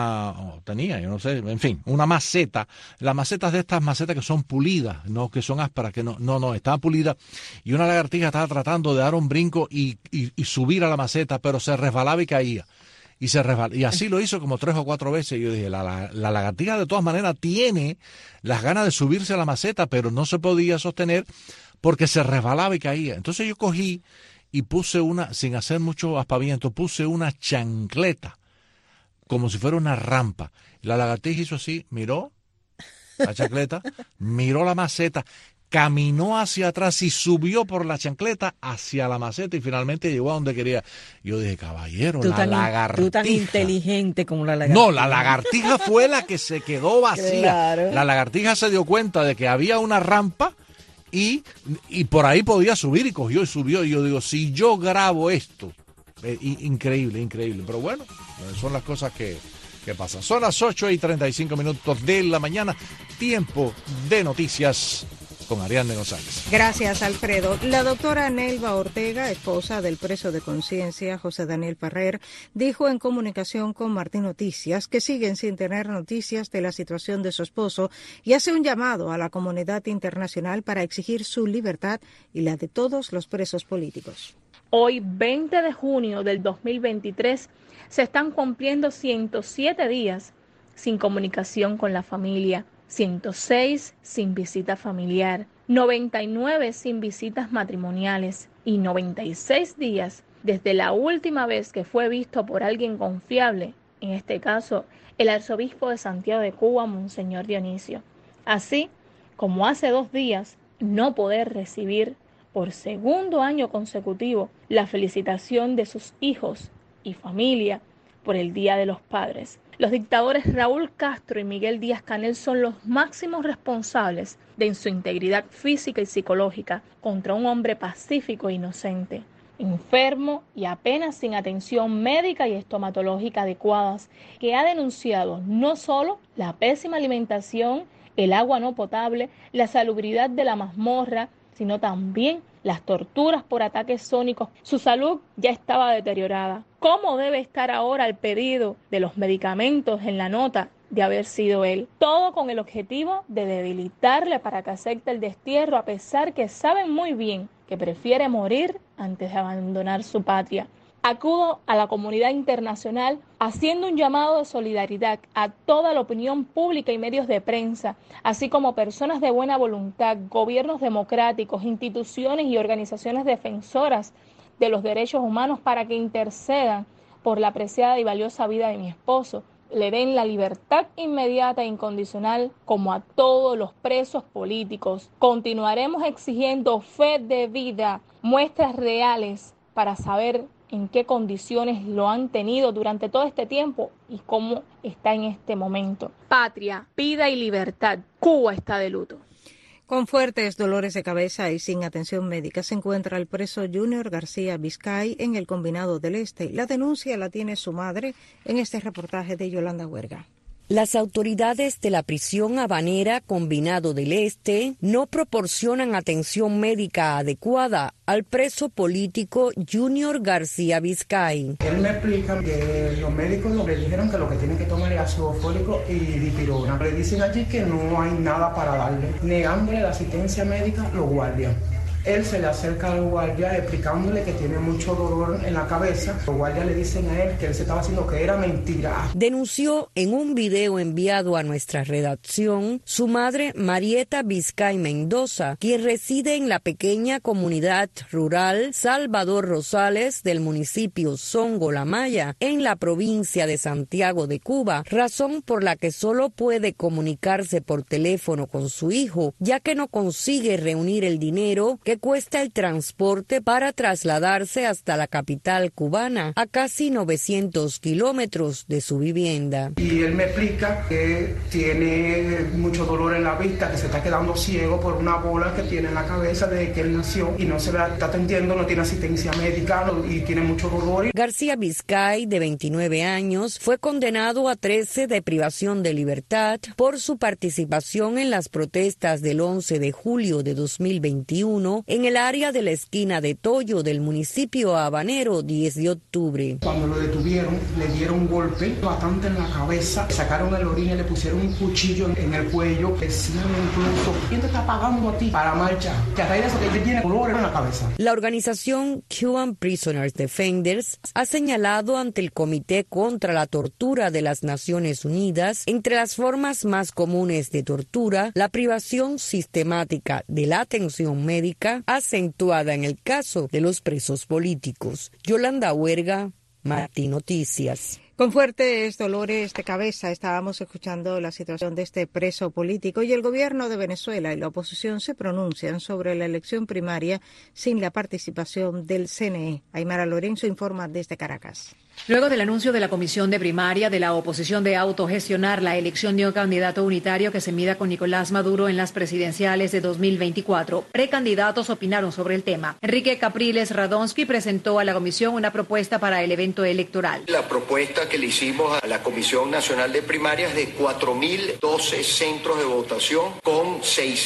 una maceta. Las macetas de estas macetas que son pulidas, no que son ásperas, que no, estaban pulidas. Y una lagartija estaba tratando de dar un brinco y subir a la maceta, pero se resbalaba y caía. Y así lo hizo como 3 o 4 veces. Y yo dije, la lagartija de todas maneras tiene las ganas de subirse a la maceta, pero no se podía sostener porque se resbalaba y caía. Entonces yo cogí y puse sin hacer mucho aspaviento, puse una chancleta, como si fuera una rampa. La lagartija hizo así, miró la chancleta, miró la maceta, caminó hacia atrás y subió por la chancleta hacia la maceta y finalmente llegó a donde quería. Yo dije, caballero, la lagartija. Tú tan inteligente como la lagartija. No, la lagartija fue la que se quedó vacía. Claro. La lagartija se dio cuenta de que había una rampa y por ahí podía subir y cogió y subió. Y yo digo, si yo grabo esto, increíble. Pero bueno, son las cosas que pasan. Son las 8:35 de la mañana. Tiempo de noticias con Ariadne González. Gracias, Alfredo. La doctora Nelva Ortega, esposa del preso de conciencia José Daniel Ferrer, dijo en comunicación con Martín Noticias que siguen sin tener noticias de la situación de su esposo y hace un llamado a la comunidad internacional para exigir su libertad y la de todos los presos políticos. Hoy, 20 de junio del 2023, se están cumpliendo 107 días sin comunicación con la familia, 106 sin visita familiar, 99 sin visitas matrimoniales y 96 días desde la última vez que fue visto por alguien confiable, en este caso el arzobispo de Santiago de Cuba, Monseñor Dionisio. Así como hace 2 días no poder recibir por segundo año consecutivo la felicitación de sus hijos y familia por el Día de los Padres. Los dictadores Raúl Castro y Miguel Díaz-Canel son los máximos responsables de su integridad física y psicológica contra un hombre pacífico e inocente, enfermo y apenas sin atención médica y estomatológica adecuadas, que ha denunciado no solo la pésima alimentación, el agua no potable, la salubridad de la mazmorra, sino también las torturas por ataques sónicos. Su salud ya estaba deteriorada. ¿Cómo debe estar ahora el pedido de los medicamentos en la nota de haber sido él? Todo con el objetivo de debilitarle para que acepte el destierro, a pesar que saben muy bien que prefiere morir antes de abandonar su patria. Acudo a la comunidad internacional haciendo un llamado de solidaridad a toda la opinión pública y medios de prensa, así como personas de buena voluntad, gobiernos democráticos, instituciones y organizaciones defensoras de los derechos humanos para que intercedan por la preciada y valiosa vida de mi esposo, le den la libertad inmediata e incondicional como a todos los presos políticos. Continuaremos exigiendo fe de vida, muestras reales para saber en qué condiciones lo han tenido durante todo este tiempo y cómo está en este momento. Patria, vida y libertad. Cuba está de luto. Con fuertes dolores de cabeza y sin atención médica se encuentra el preso Junior García Vizcay en el Combinado del Este. La denuncia la tiene su madre en este reportaje de Yolanda Huerga. Las autoridades de la prisión habanera Combinado del Este no proporcionan atención médica adecuada al preso político Junior García Vizcay. Él me explica que los médicos le dijeron que lo que tiene que tomar es ácido fólico y dipirona. Le dicen allí que no hay nada para darle, negándole la asistencia médica los guardias. Él se le acerca al guardia explicándole que tiene mucho dolor en la cabeza. Los guardias le dicen a él que él se estaba haciendo que era mentira. Denunció en un video enviado a nuestra redacción su madre Marieta Vizcay Mendoza, quien reside en la pequeña comunidad rural Salvador Rosales del municipio Songo La Maya, en la provincia de Santiago de Cuba, razón por la que solo puede comunicarse por teléfono con su hijo, ya que no consigue reunir el dinero que cuesta el transporte para trasladarse hasta la capital cubana, a casi 900 kilómetros de su vivienda. Y él me explica que tiene mucho dolor en la vista, que se está quedando ciego por una bola que tiene en la cabeza desde que él nació y no se la está atendiendo, no tiene asistencia médica y tiene mucho dolor. García Vizcay, de 29 años, fue condenado a 13 de privación de libertad por su participación en las protestas del 11 de julio de 2021 en el área de la esquina de Toyo del municipio habanero 10 de octubre. Cuando lo detuvieron, le dieron un golpe bastante en la cabeza, sacaron el orín y le pusieron un cuchillo en el cuello, decían incluso, ¿quién te está pagando a ti para la marcha? Que a raíz de eso que tiene color en la cabeza. La organización Cuban Prisoners Defenders ha señalado ante el Comité contra la Tortura de las Naciones Unidas, entre las formas más comunes de tortura, la privación sistemática de la atención médica, acentuada en el caso de los presos políticos. Yolanda Huerga, Martí Noticias. Con fuertes dolores de cabeza estábamos escuchando la situación de este preso político y el gobierno de Venezuela y la oposición se pronuncian sobre la elección primaria sin la participación del CNE. Aymara Lorenzo informa desde Caracas. Luego del anuncio de la Comisión de Primaria de la oposición de autogestionar la elección de un candidato unitario que se mida con Nicolás Maduro en las presidenciales de 2024, precandidatos opinaron sobre el tema. Enrique Capriles Radonsky presentó a la comisión una propuesta para el evento electoral. La propuesta que le hicimos a la Comisión Nacional de Primarias de 4.012 centros de votación con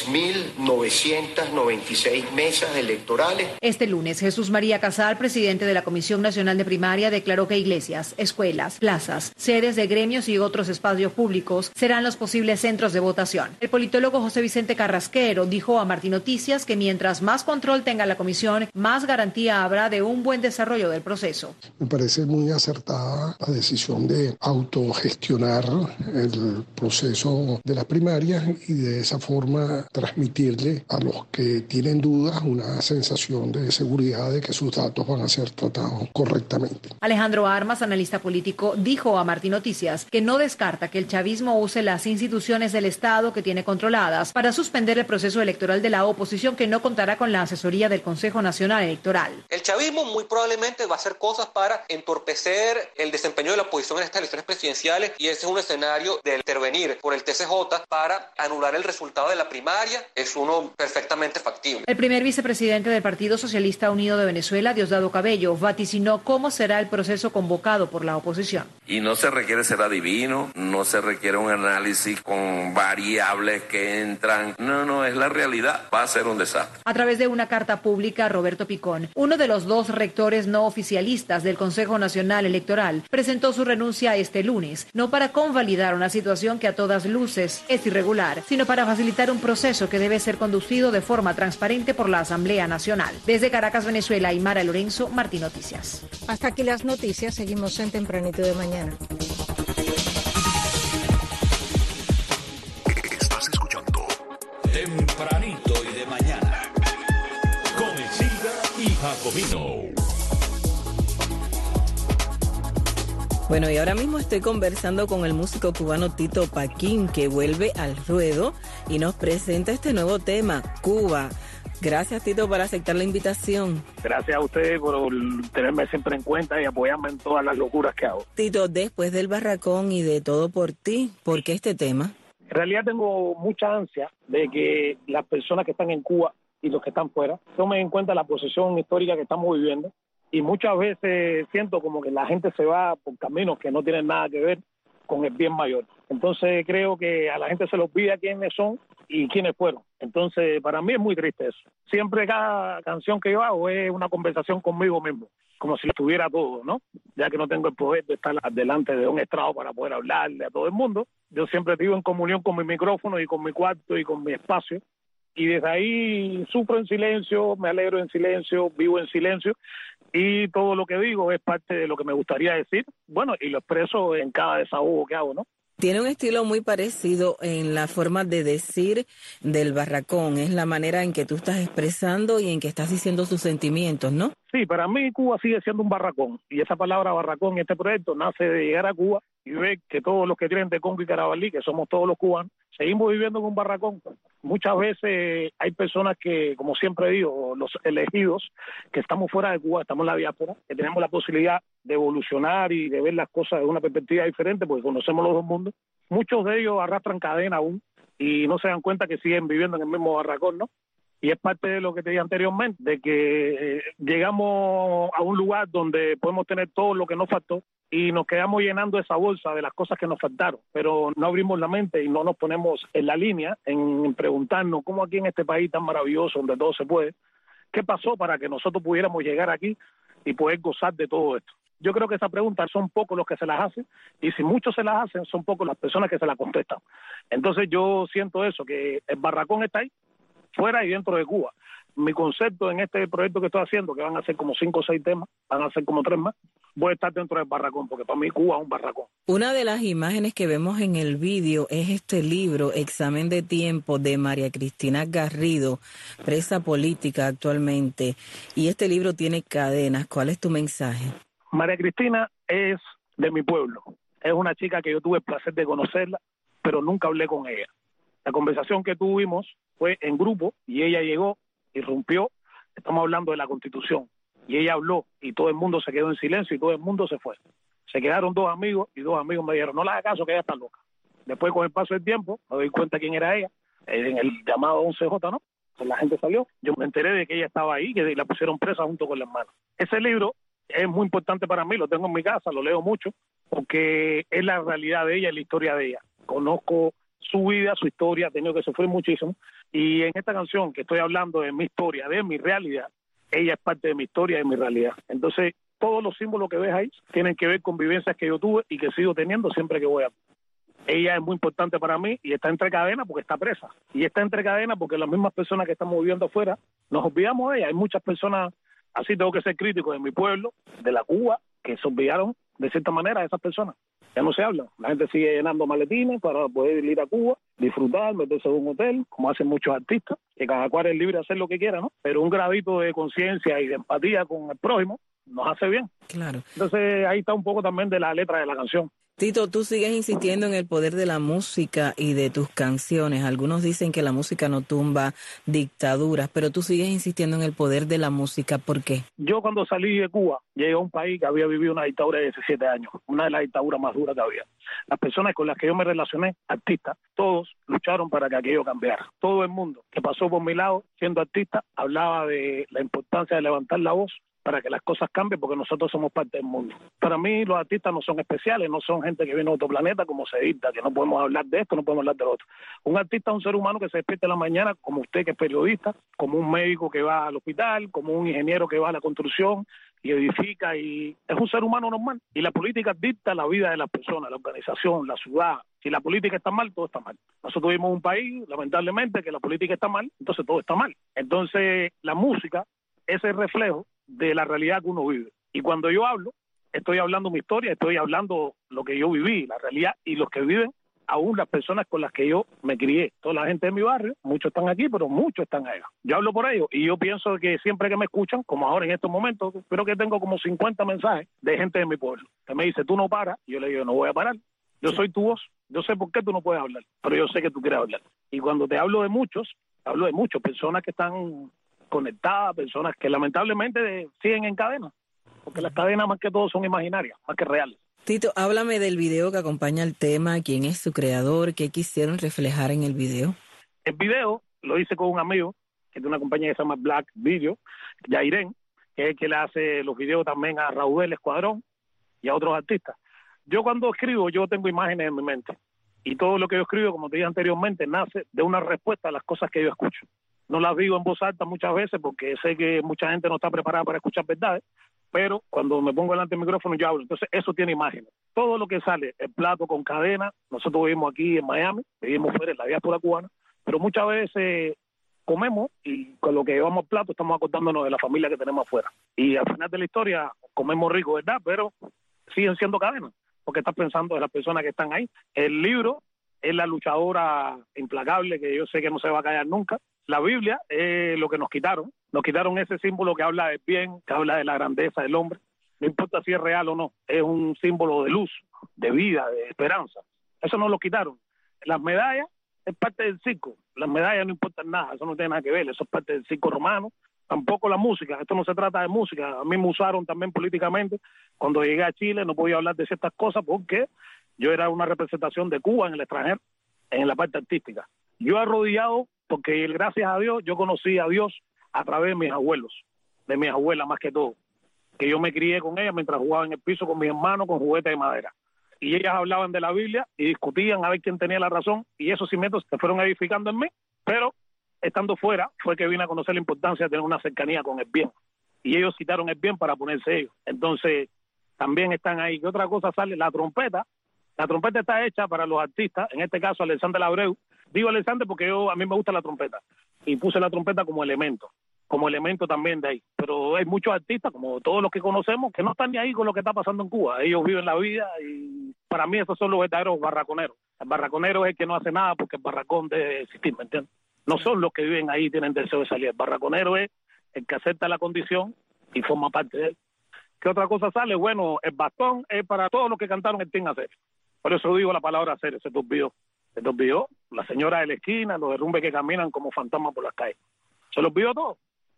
6.996 mesas electorales. Este lunes, Jesús María Casal, presidente de la Comisión Nacional de Primaria, declaró que iglesias, escuelas, plazas, sedes de gremios y otros espacios públicos serán los posibles centros de votación. El politólogo José Vicente Carrasquero dijo a Martí Noticias que mientras más control tenga la comisión, más garantía habrá de un buen desarrollo del proceso. Me parece muy acertada la decisión de autogestionar el proceso de la primaria y de esa forma transmitirle a los que tienen dudas una sensación de seguridad de que sus datos van a ser tratados correctamente. Alejandro Armas, analista político, dijo a Martí Noticias que no descarta que el chavismo use las instituciones del Estado que tiene controladas para suspender el proceso electoral de la oposición que no contará con la asesoría del Consejo Nacional Electoral. El chavismo muy probablemente va a hacer cosas para entorpecer el desempeño de la oposición en estas elecciones presidenciales y ese es un escenario de intervenir por el TCJ para anular el resultado de la primaria, es uno perfectamente factible. El primer vicepresidente del Partido Socialista Unido de Venezuela, Diosdado Cabello, vaticinó cómo será el proceso convocado por la oposición. Y no se requiere ser adivino, no se requiere un análisis con variables que entran. No, es la realidad. Va a ser un desastre. A través de una carta pública, Roberto Picón, uno de los dos rectores no oficialistas del Consejo Nacional Electoral, presentó su renuncia este lunes, no para convalidar una situación que a todas luces es irregular, sino para facilitar un proceso que debe ser conducido de forma transparente por la Asamblea Nacional. Desde Caracas, Venezuela, Aymara Lorenzo, Martí Noticias. Hasta aquí las noticias, seguimos en Tempranito de Mañana. Estás escuchando Tempranito y de Mañana con Isilda y Jacobino. Bueno, y ahora mismo estoy conversando con el músico cubano Tito Paquín, que vuelve al ruedo y nos presenta este nuevo tema, Cuba. Gracias, Tito, por aceptar la invitación. Gracias a ustedes por tenerme siempre en cuenta y apoyarme en todas las locuras que hago. Tito, después del Barracón y de Todo por Ti, ¿por qué este tema? En realidad tengo mucha ansia de que las personas que están en Cuba y los que están fuera tomen en cuenta la posición histórica que estamos viviendo. Y muchas veces siento como que la gente se va por caminos que no tienen nada que ver con el bien mayor. Entonces creo que a la gente se les olvida quiénes son y quiénes fueron. Entonces para mí es muy triste eso. Siempre cada canción que yo hago es una conversación conmigo mismo, como si lo tuviera todo, ¿no? Ya que no tengo el poder de estar delante de un estrado para poder hablarle a todo el mundo. Yo siempre vivo en comunión con mi micrófono y con mi cuarto y con mi espacio. Y desde ahí sufro en silencio, me alegro en silencio, vivo en silencio y todo lo que digo es parte de lo que me gustaría decir, bueno, y lo expreso en cada desahogo que hago, ¿no? Tiene un estilo muy parecido en la forma de decir del Barracón, es la manera en que tú estás expresando y en que estás diciendo tus sentimientos, ¿no? Sí, para mí Cuba sigue siendo un barracón y esa palabra barracón en este proyecto nace de llegar a Cuba y ver que todos los que tienen de Congo y Carabalí, que somos todos los cubanos, seguimos viviendo en un barracón. Muchas veces hay personas que, como siempre digo, los elegidos, que estamos fuera de Cuba, estamos en la diáspora, que tenemos la posibilidad de evolucionar y de ver las cosas de una perspectiva diferente porque conocemos los dos mundos. Muchos de ellos arrastran cadena aún y no se dan cuenta que siguen viviendo en el mismo barracón, ¿no? Y es parte de lo que te dije anteriormente, de que llegamos a un lugar donde podemos tener todo lo que nos faltó y nos quedamos llenando esa bolsa de las cosas que nos faltaron, pero no abrimos la mente y no nos ponemos en la línea en preguntarnos cómo aquí en este país tan maravilloso donde todo se puede, ¿Qué pasó para que nosotros pudiéramos llegar aquí y poder gozar de todo esto? Yo creo que esa pregunta son pocos los que se las hacen, y si muchos se las hacen, son pocos las personas que se la contestan. Entonces yo siento eso, que el barracón está ahí, fuera y dentro de Cuba. Mi concepto en este proyecto que estoy haciendo, que van a ser como 5 o 6 temas, van a ser como 3 más, voy a estar dentro del barracón, porque para mí Cuba es un barracón. Una de las imágenes que vemos en el vídeo es este libro, Examen de Tiempo, de María Cristina Garrido, presa política actualmente, y este libro tiene cadenas. ¿Cuál es tu mensaje? María Cristina es de mi pueblo, es una chica que yo tuve el placer de conocerla, pero nunca hablé con ella. La conversación que tuvimos fue en grupo y ella llegó, irrumpió, estamos hablando de la Constitución, y ella habló y todo el mundo se quedó en silencio y todo el mundo se fue. Se quedaron 2 amigos y 2 amigos me dijeron, no le hagas caso que ella está loca. Después, con el paso del tiempo, me doy cuenta quién era ella, en el llamado 11J, ¿no? Entonces, la gente salió, yo me enteré de que ella estaba ahí, que la pusieron presa junto con la hermana. Ese libro es muy importante para mí, lo tengo en mi casa, lo leo mucho, porque es la realidad de ella y la historia de ella. Conozco su vida, su historia, ha tenido que sufrir muchísimo, y en esta canción que estoy hablando de mi historia, de mi realidad, ella es parte de mi historia y de mi realidad. Entonces, todos los símbolos que ves ahí tienen que ver con vivencias que yo tuve y que sigo teniendo siempre que voy a... Ella es muy importante para mí y está entre cadenas porque está presa. Y está entre cadenas porque las mismas personas que estamos viviendo afuera, nos olvidamos de ella. Hay muchas personas, así tengo que ser crítico, de mi pueblo, de la Cuba, que se olvidaron de cierta manera de esas personas. Ya no se habla. La gente sigue llenando maletines para poder ir a Cuba, disfrutar, meterse en un hotel, como hacen muchos artistas, que cada cual es libre de hacer lo que quiera, ¿no? Pero un gradito de conciencia y de empatía con el prójimo nos hace bien. Claro. Entonces ahí está un poco también de la letra de la canción. Tito, tú sigues insistiendo en el poder de la música y de tus canciones. Algunos dicen que la música no tumba dictaduras, pero tú sigues insistiendo en el poder de la música. ¿Por qué? Yo cuando salí de Cuba, llegué a un país que había vivido una dictadura de 17 años, una de las dictaduras más duras que había. Las personas con las que yo me relacioné, artistas, todos lucharon para que aquello cambiara. Todo el mundo que pasó por mi lado siendo artista hablaba de la importancia de levantar la voz para que las cosas cambien, porque nosotros somos parte del mundo. Para mí los artistas no son especiales, no son gente que viene de otro planeta como se dicta, que no podemos hablar de esto, no podemos hablar de lo otro. Un artista es un ser humano que se despierta en la mañana, como usted que es periodista, como un médico que va al hospital, como un ingeniero que va a la construcción y edifica, y es un ser humano normal. Y la política dicta la vida de las personas, la organización, la ciudad. Si la política está mal, todo está mal. Nosotros vivimos en un país, lamentablemente, que la política está mal, entonces todo está mal. Entonces la música es el reflejo de la realidad que uno vive. Y cuando yo hablo, estoy hablando mi historia, estoy hablando lo que yo viví, la realidad, y los que viven, aún las personas con las que yo me crié. Toda la gente de mi barrio, muchos están aquí, pero muchos están allá. Yo hablo por ellos, y yo pienso que siempre que me escuchan, como ahora en estos momentos, creo que tengo como 50 mensajes de gente de mi pueblo, que me dice, tú no paras, y yo le digo, no voy a parar. Yo soy tu voz, yo sé por qué tú no puedes hablar, pero yo sé que tú quieres hablar. Y cuando te hablo de muchos, personas que están conectadas, personas que lamentablemente siguen en cadena, porque las cadenas más que todo son imaginarias, más que reales. Tito, háblame del video que acompaña el tema, quién es su creador, qué quisieron reflejar en el video. El video lo hice con un amigo, que es de una compañía que se llama Black Video, Yairen, que es el que le hace los videos también a Raúl del Escuadrón y a otros artistas. Yo cuando escribo, yo tengo imágenes en mi mente, y todo lo que yo escribo, como te dije anteriormente, nace de una respuesta a las cosas que yo escucho. No las digo en voz alta muchas veces porque sé que mucha gente no está preparada para escuchar verdades, pero cuando me pongo delante del micrófono yo hablo. Entonces eso tiene imágenes. Todo lo que sale, el plato con cadena, nosotros vivimos aquí en Miami, vivimos fuera en la diáspora cubana, pero muchas veces comemos y con lo que llevamos al plato estamos acordándonos de la familia que tenemos afuera. Y al final de la historia comemos rico, ¿verdad? Pero siguen siendo cadenas, porque estás pensando de las personas que están ahí. El libro es la luchadora implacable que yo sé que no se va a callar nunca. La Biblia es lo que nos quitaron ese símbolo que habla del bien, que habla de la grandeza del hombre. No importa si es real o no, es un símbolo de luz, de vida, de esperanza. Eso nos lo quitaron. Las medallas es parte del circo, las medallas no importan nada, eso no tiene nada que ver, eso es parte del circo romano. Tampoco la música, esto no se trata de música. A mí me usaron también políticamente. Cuando llegué a Chile no podía hablar de ciertas cosas porque yo era una representación de Cuba en el extranjero, en la parte artística. Yo he arrodillado porque gracias a Dios yo conocí a Dios a través de mis abuelos, de mis abuelas más que todo, que yo me crié con ellas mientras jugaba en el piso con mis hermanos con juguetes de madera. Y ellas hablaban de la Biblia y discutían a ver quién tenía la razón, y esos cimientos se fueron edificando en mí, pero estando fuera, fue que vine a conocer la importancia de tener una cercanía con el bien. Y ellos citaron el bien para ponerse ellos. Entonces, también están ahí. ¿Qué otra cosa sale? La trompeta. La trompeta está hecha para los artistas, en este caso Alexander Abreu. Digo Alexander porque a mí me gusta la trompeta. Y puse la trompeta como elemento también de ahí. Pero hay muchos artistas, como todos los que conocemos, que no están ni ahí con lo que está pasando en Cuba. Ellos viven la vida y para mí esos son los verdaderos barraconeros. El barraconero es el que no hace nada porque el barracón debe existir, ¿me entiendes? No son los que viven ahí y tienen deseo de salir. El barraconero es el que acepta la condición y forma parte de él. ¿Qué otra cosa sale? Bueno, el bastón es para todos los que cantaron el Team Hacer. Por eso digo la palabra hacer, se te olvidó. Se te olvidó la señora de la esquina, los derrumbes que caminan como fantasmas por las calles. Se lo olvidó todo,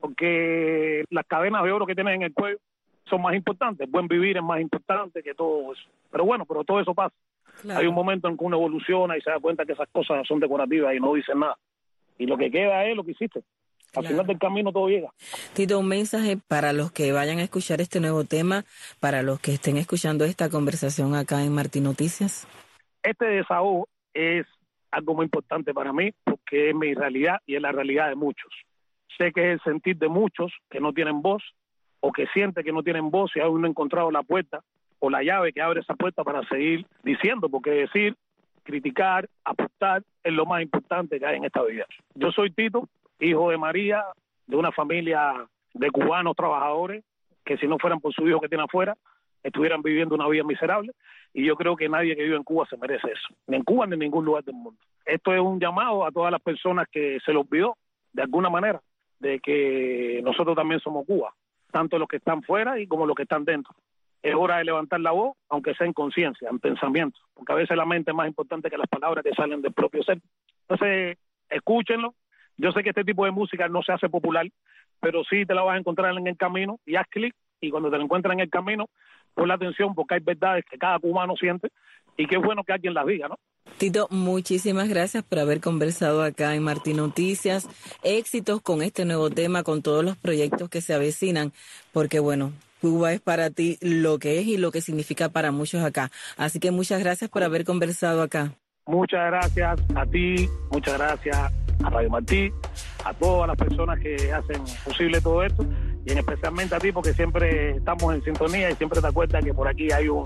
porque las cadenas de oro que tienen en el cuello son más importantes. Buen vivir es más importante que todo eso. Pero bueno, pero todo eso pasa. Claro. Hay un momento en que uno evoluciona y se da cuenta que esas cosas son decorativas y no dicen nada. Y lo que queda es lo que hiciste. Al final del camino todo llega. Tito, un mensaje para los que vayan a escuchar este nuevo tema, para los que estén escuchando esta conversación acá en Martí Noticias. Este desahogo es algo muy importante para mí porque es mi realidad y es la realidad de muchos. Sé que es el sentir de muchos que no tienen voz o que sienten que no tienen voz y aún no han encontrado la puerta o la llave que abre esa puerta para seguir diciendo, porque decir, criticar, apostar es lo más importante que hay en esta vida. Yo soy Tito, hijo de María, de una familia de cubanos trabajadores que si no fueran por su hijo que tiene afuera, estuvieran viviendo una vida miserable, y yo creo que nadie que vive en Cuba se merece eso, ni en Cuba ni en ningún lugar del mundo. Esto es un llamado a todas las personas que se los olvidó, de alguna manera, de que nosotros también somos Cuba, tanto los que están fuera y como los que están dentro. Es hora de levantar la voz, aunque sea en conciencia, en pensamiento, porque a veces la mente es más importante que las palabras que salen del propio ser. Entonces, escúchenlo. Yo sé que este tipo de música no se hace popular, pero sí te la vas a encontrar en el camino y haz clic, y cuando te la encuentras en el camino, pon la atención porque hay verdades que cada cubano siente y que es bueno que alguien las diga, ¿no? Tito, muchísimas gracias por haber conversado acá en Martí Noticias. Éxitos con este nuevo tema, con todos los proyectos que se avecinan, porque bueno, Cuba es para ti lo que es y lo que significa para muchos acá. Así que muchas gracias por haber conversado acá. Muchas gracias a ti, muchas gracias a Radio Martí, a todas las personas que hacen posible todo esto, y especialmente a ti porque siempre estamos en sintonía y siempre te acuerdas que por aquí hay un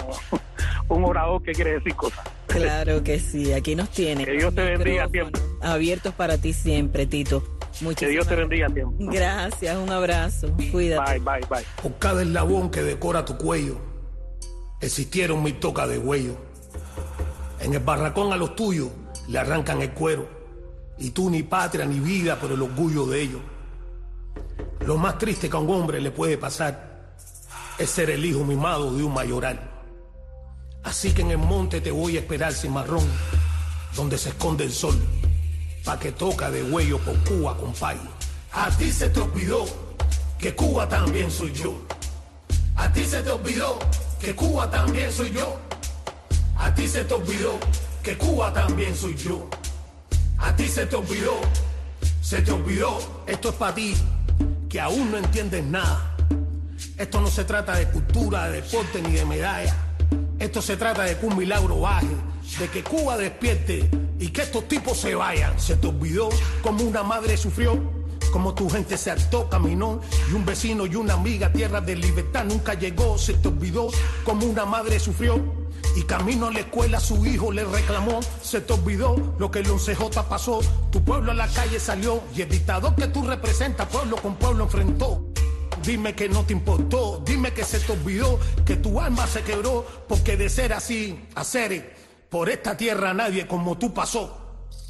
orador que quiere decir cosas. Claro que sí, aquí nos tiene. Que Dios te bendiga siempre. Abiertos para ti siempre, Tito. Que Dios te bendiga siempre. Gracias, un abrazo, cuídate. Bye. Por cada eslabón que decora tu cuello, existieron mil tocas de huello. En el barracón a los tuyos le arrancan el cuero, y tú ni patria ni vida por el orgullo de ellos. Lo más triste que a un hombre le puede pasar es ser el hijo mimado de un mayoral. Así que en el monte te voy a esperar sin marrón, donde se esconde el sol, pa' que toca de huello por Cuba, compadre. A ti se te olvidó que Cuba también soy yo. A ti se te olvidó que Cuba también soy yo. A ti se te olvidó que Cuba también soy yo. A ti se te olvidó, esto es para ti, que aún no entiendes nada. Esto no se trata de cultura, de deporte ni de medalla. Esto se trata de que un milagro baje, de que Cuba despierte y que estos tipos se vayan. Se te olvidó como una madre sufrió, como tu gente se hartó, caminó, y un vecino y una amiga, tierra de libertad, nunca llegó. Se te olvidó como una madre sufrió y camino a la escuela su hijo le reclamó. Se te olvidó lo que el 11J pasó, tu pueblo a la calle salió y el dictador que tú representas pueblo con pueblo enfrentó. Dime que no te importó, dime que se te olvidó, que tu alma se quebró, porque de ser así, hacer por esta tierra nadie como tú pasó.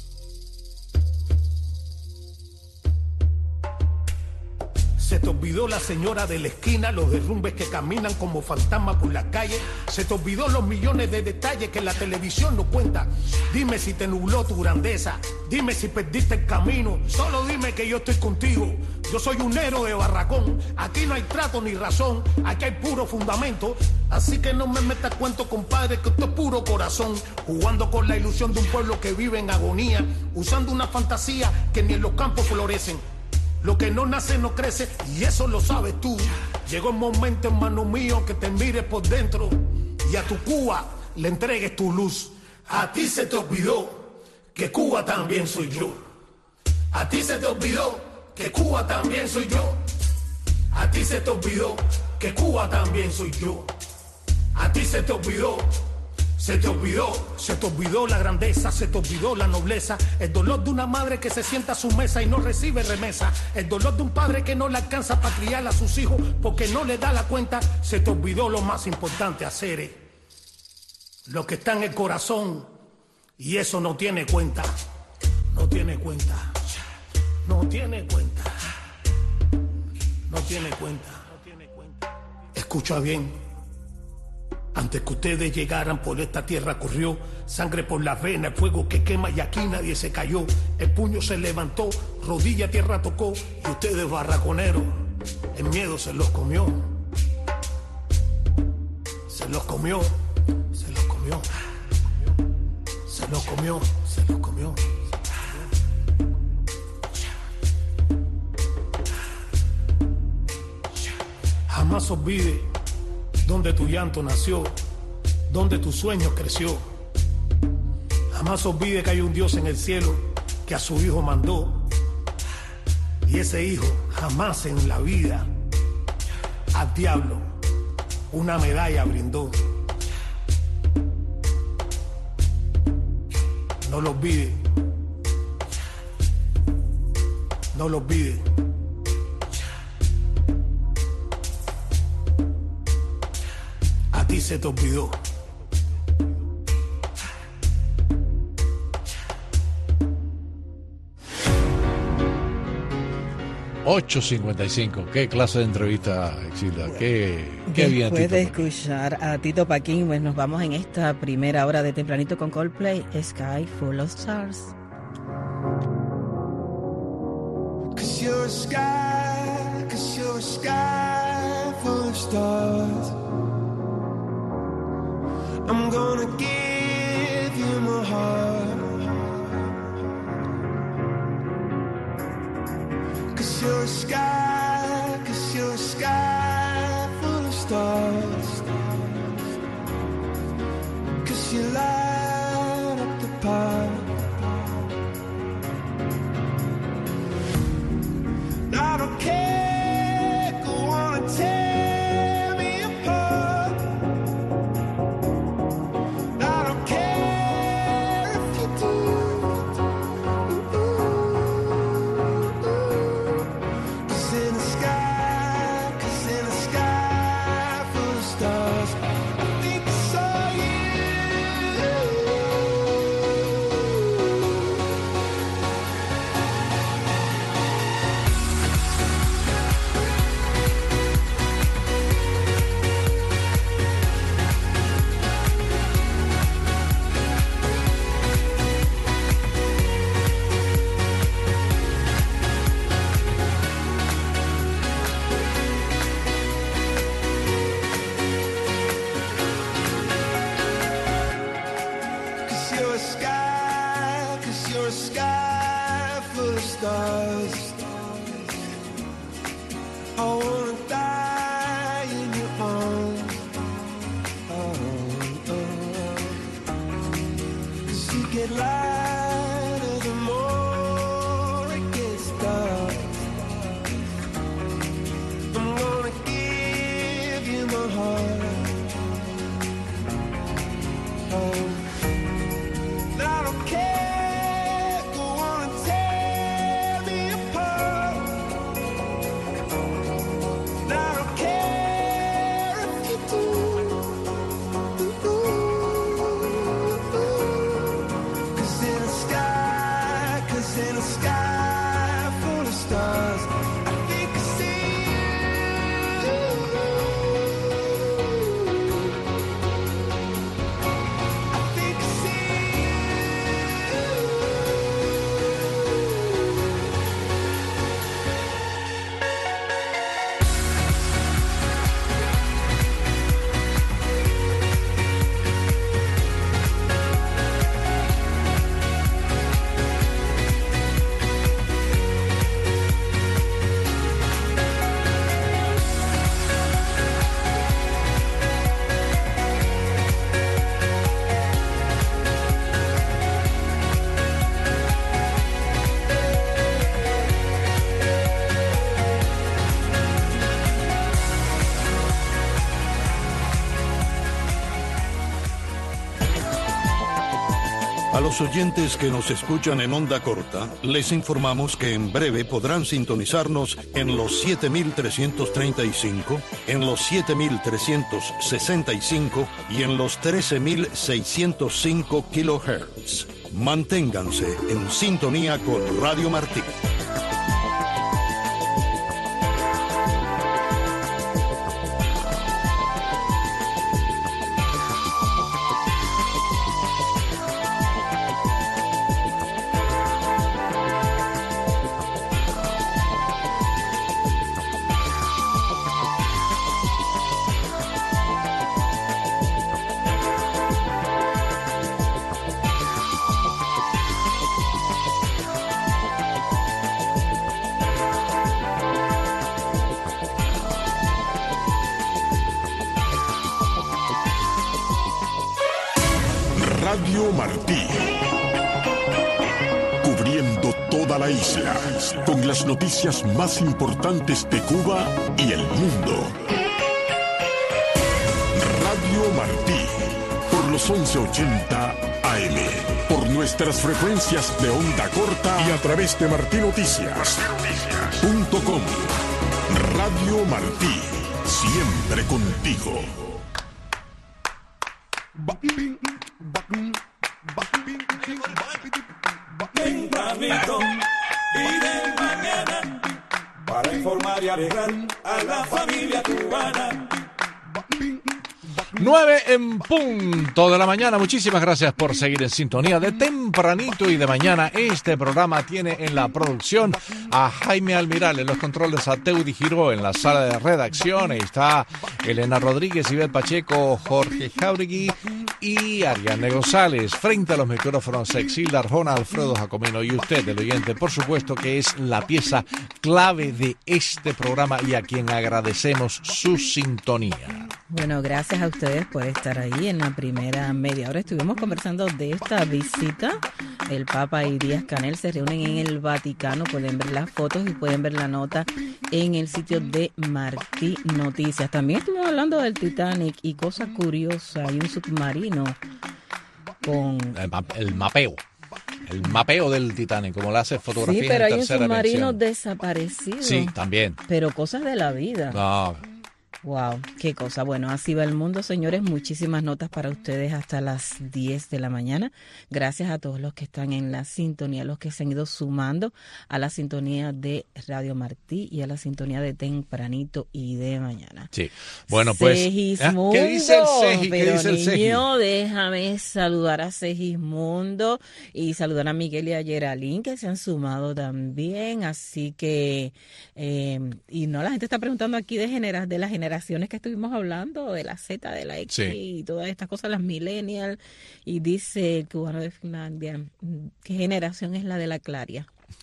Se te olvidó la señora de la esquina, los derrumbes que caminan como fantasmas por la calle. Se te olvidó los millones de detalles que la televisión no cuenta. Dime si te nubló tu grandeza, dime si perdiste el camino. Solo dime que yo estoy contigo. Yo soy un héroe de barracón. Aquí no hay trato ni razón, aquí hay puro fundamento. Así que no me metas cuento, compadre, que esto es puro corazón. Jugando con la ilusión de un pueblo que vive en agonía, usando una fantasía que ni en los campos florecen. Lo que no nace no crece y eso lo sabes tú. Llegó el momento, hermano mío, que te mires por dentro y a tu Cuba le entregues tu luz. A ti se te olvidó que Cuba también soy yo. A ti se te olvidó que Cuba también soy yo. A ti se te olvidó que Cuba también soy yo. A ti se te olvidó. Se te olvidó la grandeza, se te olvidó la nobleza, el dolor de una madre que se sienta a su mesa y no recibe remesa, el dolor de un padre que no le alcanza para criar a sus hijos porque no le da la cuenta. Se te olvidó lo más importante, hacer lo que está en el corazón, y eso no tiene cuenta, no tiene cuenta, no tiene cuenta, no tiene cuenta. Escucha bien. Antes que ustedes llegaran por esta tierra corrió sangre por las venas, fuego que quema y aquí nadie se cayó. El puño se levantó, rodilla a tierra tocó y ustedes barraconeros, el miedo se los comió. Se los comió, se los comió, se los comió, se los comió. Jamás olvide donde tu llanto nació, donde tu sueño creció. Jamás olvide que hay un Dios en el cielo que a su hijo mandó, y ese hijo jamás en la vida al diablo una medalla brindó. No lo olvide, no lo olvide. A ti se te olvidó. $8.55. ¿Qué clase de entrevista, Exilda? ¿Qué bien, Después Tito de Paquín? escuchar a Tito Paquín, pues nos vamos en esta primera hora de tempranito con Coldplay, Sky Full of Stars. 'Cause you're a sky full of stars. I'm gonna give you my heart. 'Cause you're a sky full of stars. 'Cause you light up the park. I don't care, go on and tear me apart. I don't care if you do. 'Cause in the sky full of stars, I think I saw you. Cause you're a sky full of stars. I wanna die in your arms. Cause you get lighter the more it gets dark. I'm gonna give you my heart. I don't care, go on and tear me apart. I don't care if you do. 'Cause in A los oyentes que nos escuchan en onda corta, les informamos que en breve podrán sintonizarnos en los 7.335, en los 7.365 y en los 13.605 kHz. Manténganse en sintonía con Radio Martí. Radio Martí, cubriendo toda la isla, con las noticias más importantes de Cuba y el mundo. Radio Martí, por los 1180 AM, por nuestras frecuencias de onda corta y a través de martinoticias.com. Radio Martí, siempre contigo. Tempranito y de mañana, para informar y alegrar a la familia cubana. 9 en punto de la mañana. Muchísimas gracias por seguir en sintonía de Tempranito y de Mañana. Este programa tiene en la producción a Jaime Almiral, en los controles a Teudi Giró, en la sala de redacción está Elena Rodríguez, Ibel Pacheco, Jorge Jauregui y Ariane González. Frente a los micrófonos, Exilda Arjona, Alfredo Jacomino y usted, el oyente, por supuesto, que es la pieza clave de este programa y a quien agradecemos su sintonía. Bueno, gracias a ustedes por estar ahí. En la primera media hora estuvimos conversando de esta visita. El Papa y Díaz-Canel se reúnen en el Vaticano. Pueden ver las fotos y pueden ver la nota en el sitio de Martí Noticias. También estuvimos hablando del Titanic y cosa curiosa, hay un submarino con... El mapeo. El mapeo del Titanic, como lo hace fotografía. Sí, pero en hay un submarino dimensión. desaparecido. Sí, también. Pero cosas de la vida. No. Wow, qué cosa. Bueno, así va el mundo, señores. Muchísimas notas para ustedes hasta las 10 de la mañana. Gracias a todos los que están en la sintonía, los que se han ido sumando a la sintonía de Radio Martí y a la sintonía de Tempranito y de Mañana. Sí. Bueno, pues. Segismundo. ¿Qué dice el Segi? Pero ¿Qué dice el Segi? niño, déjame saludar a Segismundo y saludar a Miguel y a Geraldine, que se han sumado también. Así que, y no, la gente está preguntando aquí de las generaciones que estuvimos hablando, de la Z, de la X, sí, y todas estas cosas, las millennials, y dice el cubano de Finlandia, ¿qué generación es la de la Claria?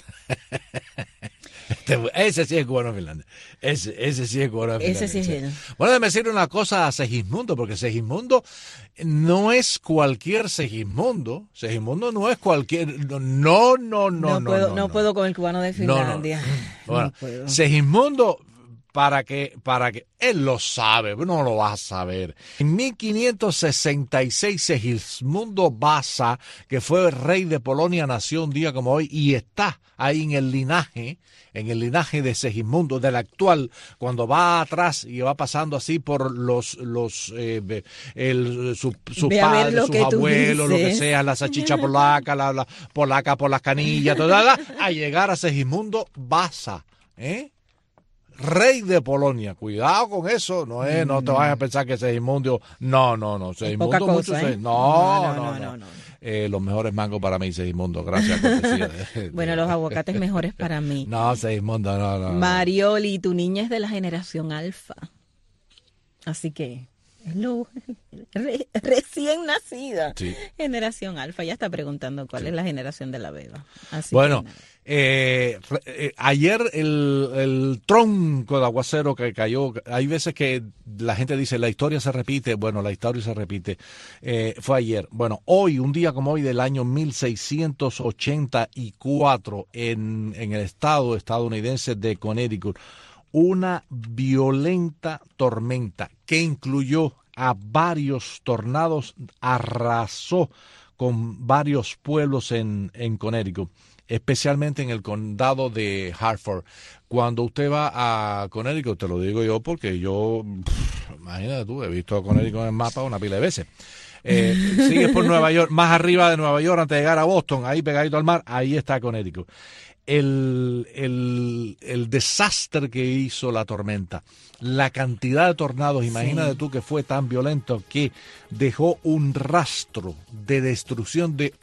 Ese sí es cubano de Finlandia. Ese sí es cubano de Finlandia. Ese sí es él. Bueno, déjame decir una cosa a Segismundo, porque Segismundo no es cualquier Segismundo. Segismundo no es cualquier... No puedo con el cubano de Finlandia. Bueno, no puedo. Segismundo... Para que él lo sabe, no lo va a saber. En 1566 Segismundo Vasa, que fue rey de Polonia, nació un día como hoy y está ahí en el linaje de Segismundo, del actual, cuando va atrás y va pasando así por sus padres, sus abuelos, lo que sea, la salchicha polaca, la polaca por las canillas, a llegar a Segismundo Vasa, rey de Polonia. Cuidado con eso, no te vayas a pensar que Segismundo, no, Segismundo poca cosa, mucho, no. Los mejores mangos para mí, Segismundo, gracias. Bueno, los aguacates mejores para mí. No, Segismundo, no. Marioli, tu niña es de la generación alfa, así que recién nacida, sí. Generación alfa, ya está preguntando cuál es la generación de la beba. Así bueno, ayer el tronco de aguacero que cayó, hay veces que la gente dice la historia se repite, bueno, la historia se repite, fue ayer. Bueno, hoy, un día como hoy del año 1684, en el estado estadounidense de Connecticut, una violenta tormenta que incluyó a varios tornados arrasó con varios pueblos en Connecticut, especialmente en el condado de Hartford. Cuando usted va a Connecticut, te lo digo yo porque yo, imagínate tú, he visto a Connecticut en el mapa una pila de veces. Sigues por Nueva York, más arriba de Nueva York, antes de llegar a Boston, ahí pegadito al mar, ahí está Connecticut. El desastre que hizo la tormenta, la cantidad de tornados, imagínate tú que fue tan violento que dejó un rastro de destrucción de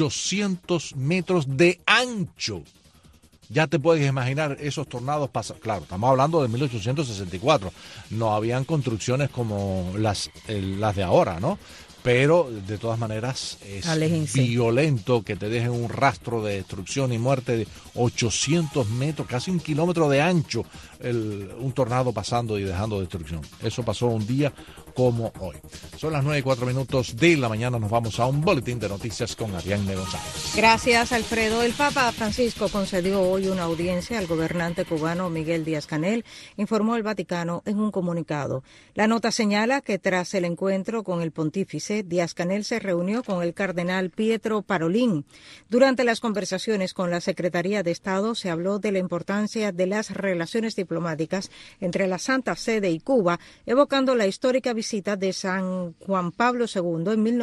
800 metros de ancho. Ya te puedes imaginar esos tornados pasados. Claro, estamos hablando de 1864. No habían construcciones como las de ahora, ¿no? Pero de todas maneras es violento que te dejen un rastro de destrucción y muerte de 800 metros, casi 1 kilómetro de ancho, un tornado pasando y dejando destrucción. Eso pasó un día como hoy. Son las 9:04 de la mañana. Nos vamos a un boletín de noticias con Ariadne González. Gracias, Alfredo. El Papa Francisco concedió hoy una audiencia al gobernante cubano Miguel Díaz-Canel, informó el Vaticano en un comunicado. La nota señala que tras el encuentro con el pontífice, Díaz-Canel se reunió con el cardenal Pietro Parolin. Durante las conversaciones con la Secretaría de Estado se habló de la importancia de las relaciones diplomáticas entre la Santa Sede y Cuba, evocando la histórica visita de San Juan Pablo II en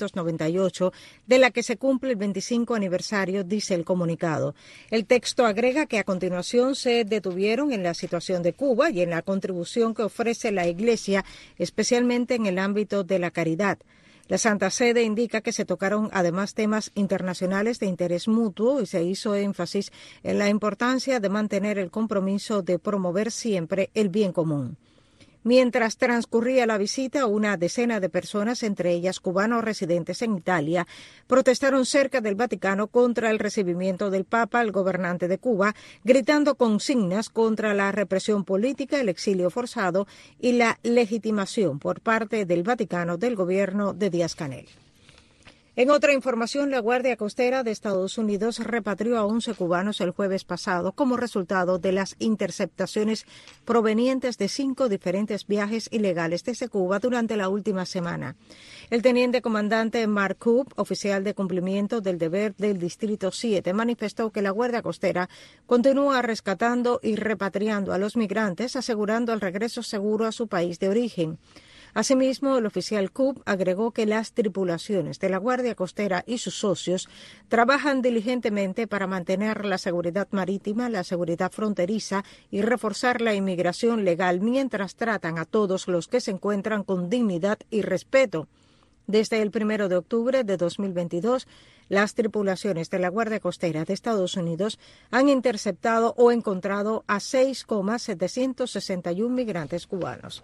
1998, de la que se cumple el 25 aniversario, dice el comunicado. El texto agrega que a continuación se detuvieron en la situación de Cuba y en la contribución que ofrece la Iglesia, especialmente en el ámbito de la caridad. La Santa Sede indica que se tocaron además temas internacionales de interés mutuo y se hizo énfasis en la importancia de mantener el compromiso de promover siempre el bien común. Mientras transcurría la visita, una decena de personas, entre ellas cubanos residentes en Italia, protestaron cerca del Vaticano contra el recibimiento del Papa al gobernante de Cuba, gritando consignas contra la represión política, el exilio forzado y la legitimación por parte del Vaticano del gobierno de Díaz-Canel. En otra información, la Guardia Costera de Estados Unidos repatrió a 11 cubanos el jueves pasado como resultado de las interceptaciones provenientes de 5 diferentes viajes ilegales desde Cuba durante la última semana. El teniente comandante Mark Coop, oficial de cumplimiento del deber del Distrito 7, manifestó que la Guardia Costera continúa rescatando y repatriando a los migrantes, asegurando el regreso seguro a su país de origen. Asimismo, el oficial Coop agregó que las tripulaciones de la Guardia Costera y sus socios trabajan diligentemente para mantener la seguridad marítima, la seguridad fronteriza y reforzar la inmigración legal mientras tratan a todos los que se encuentran con dignidad y respeto. Desde el 1 de octubre de 2022, las tripulaciones de la Guardia Costera de Estados Unidos han interceptado o encontrado a 6,761 migrantes cubanos.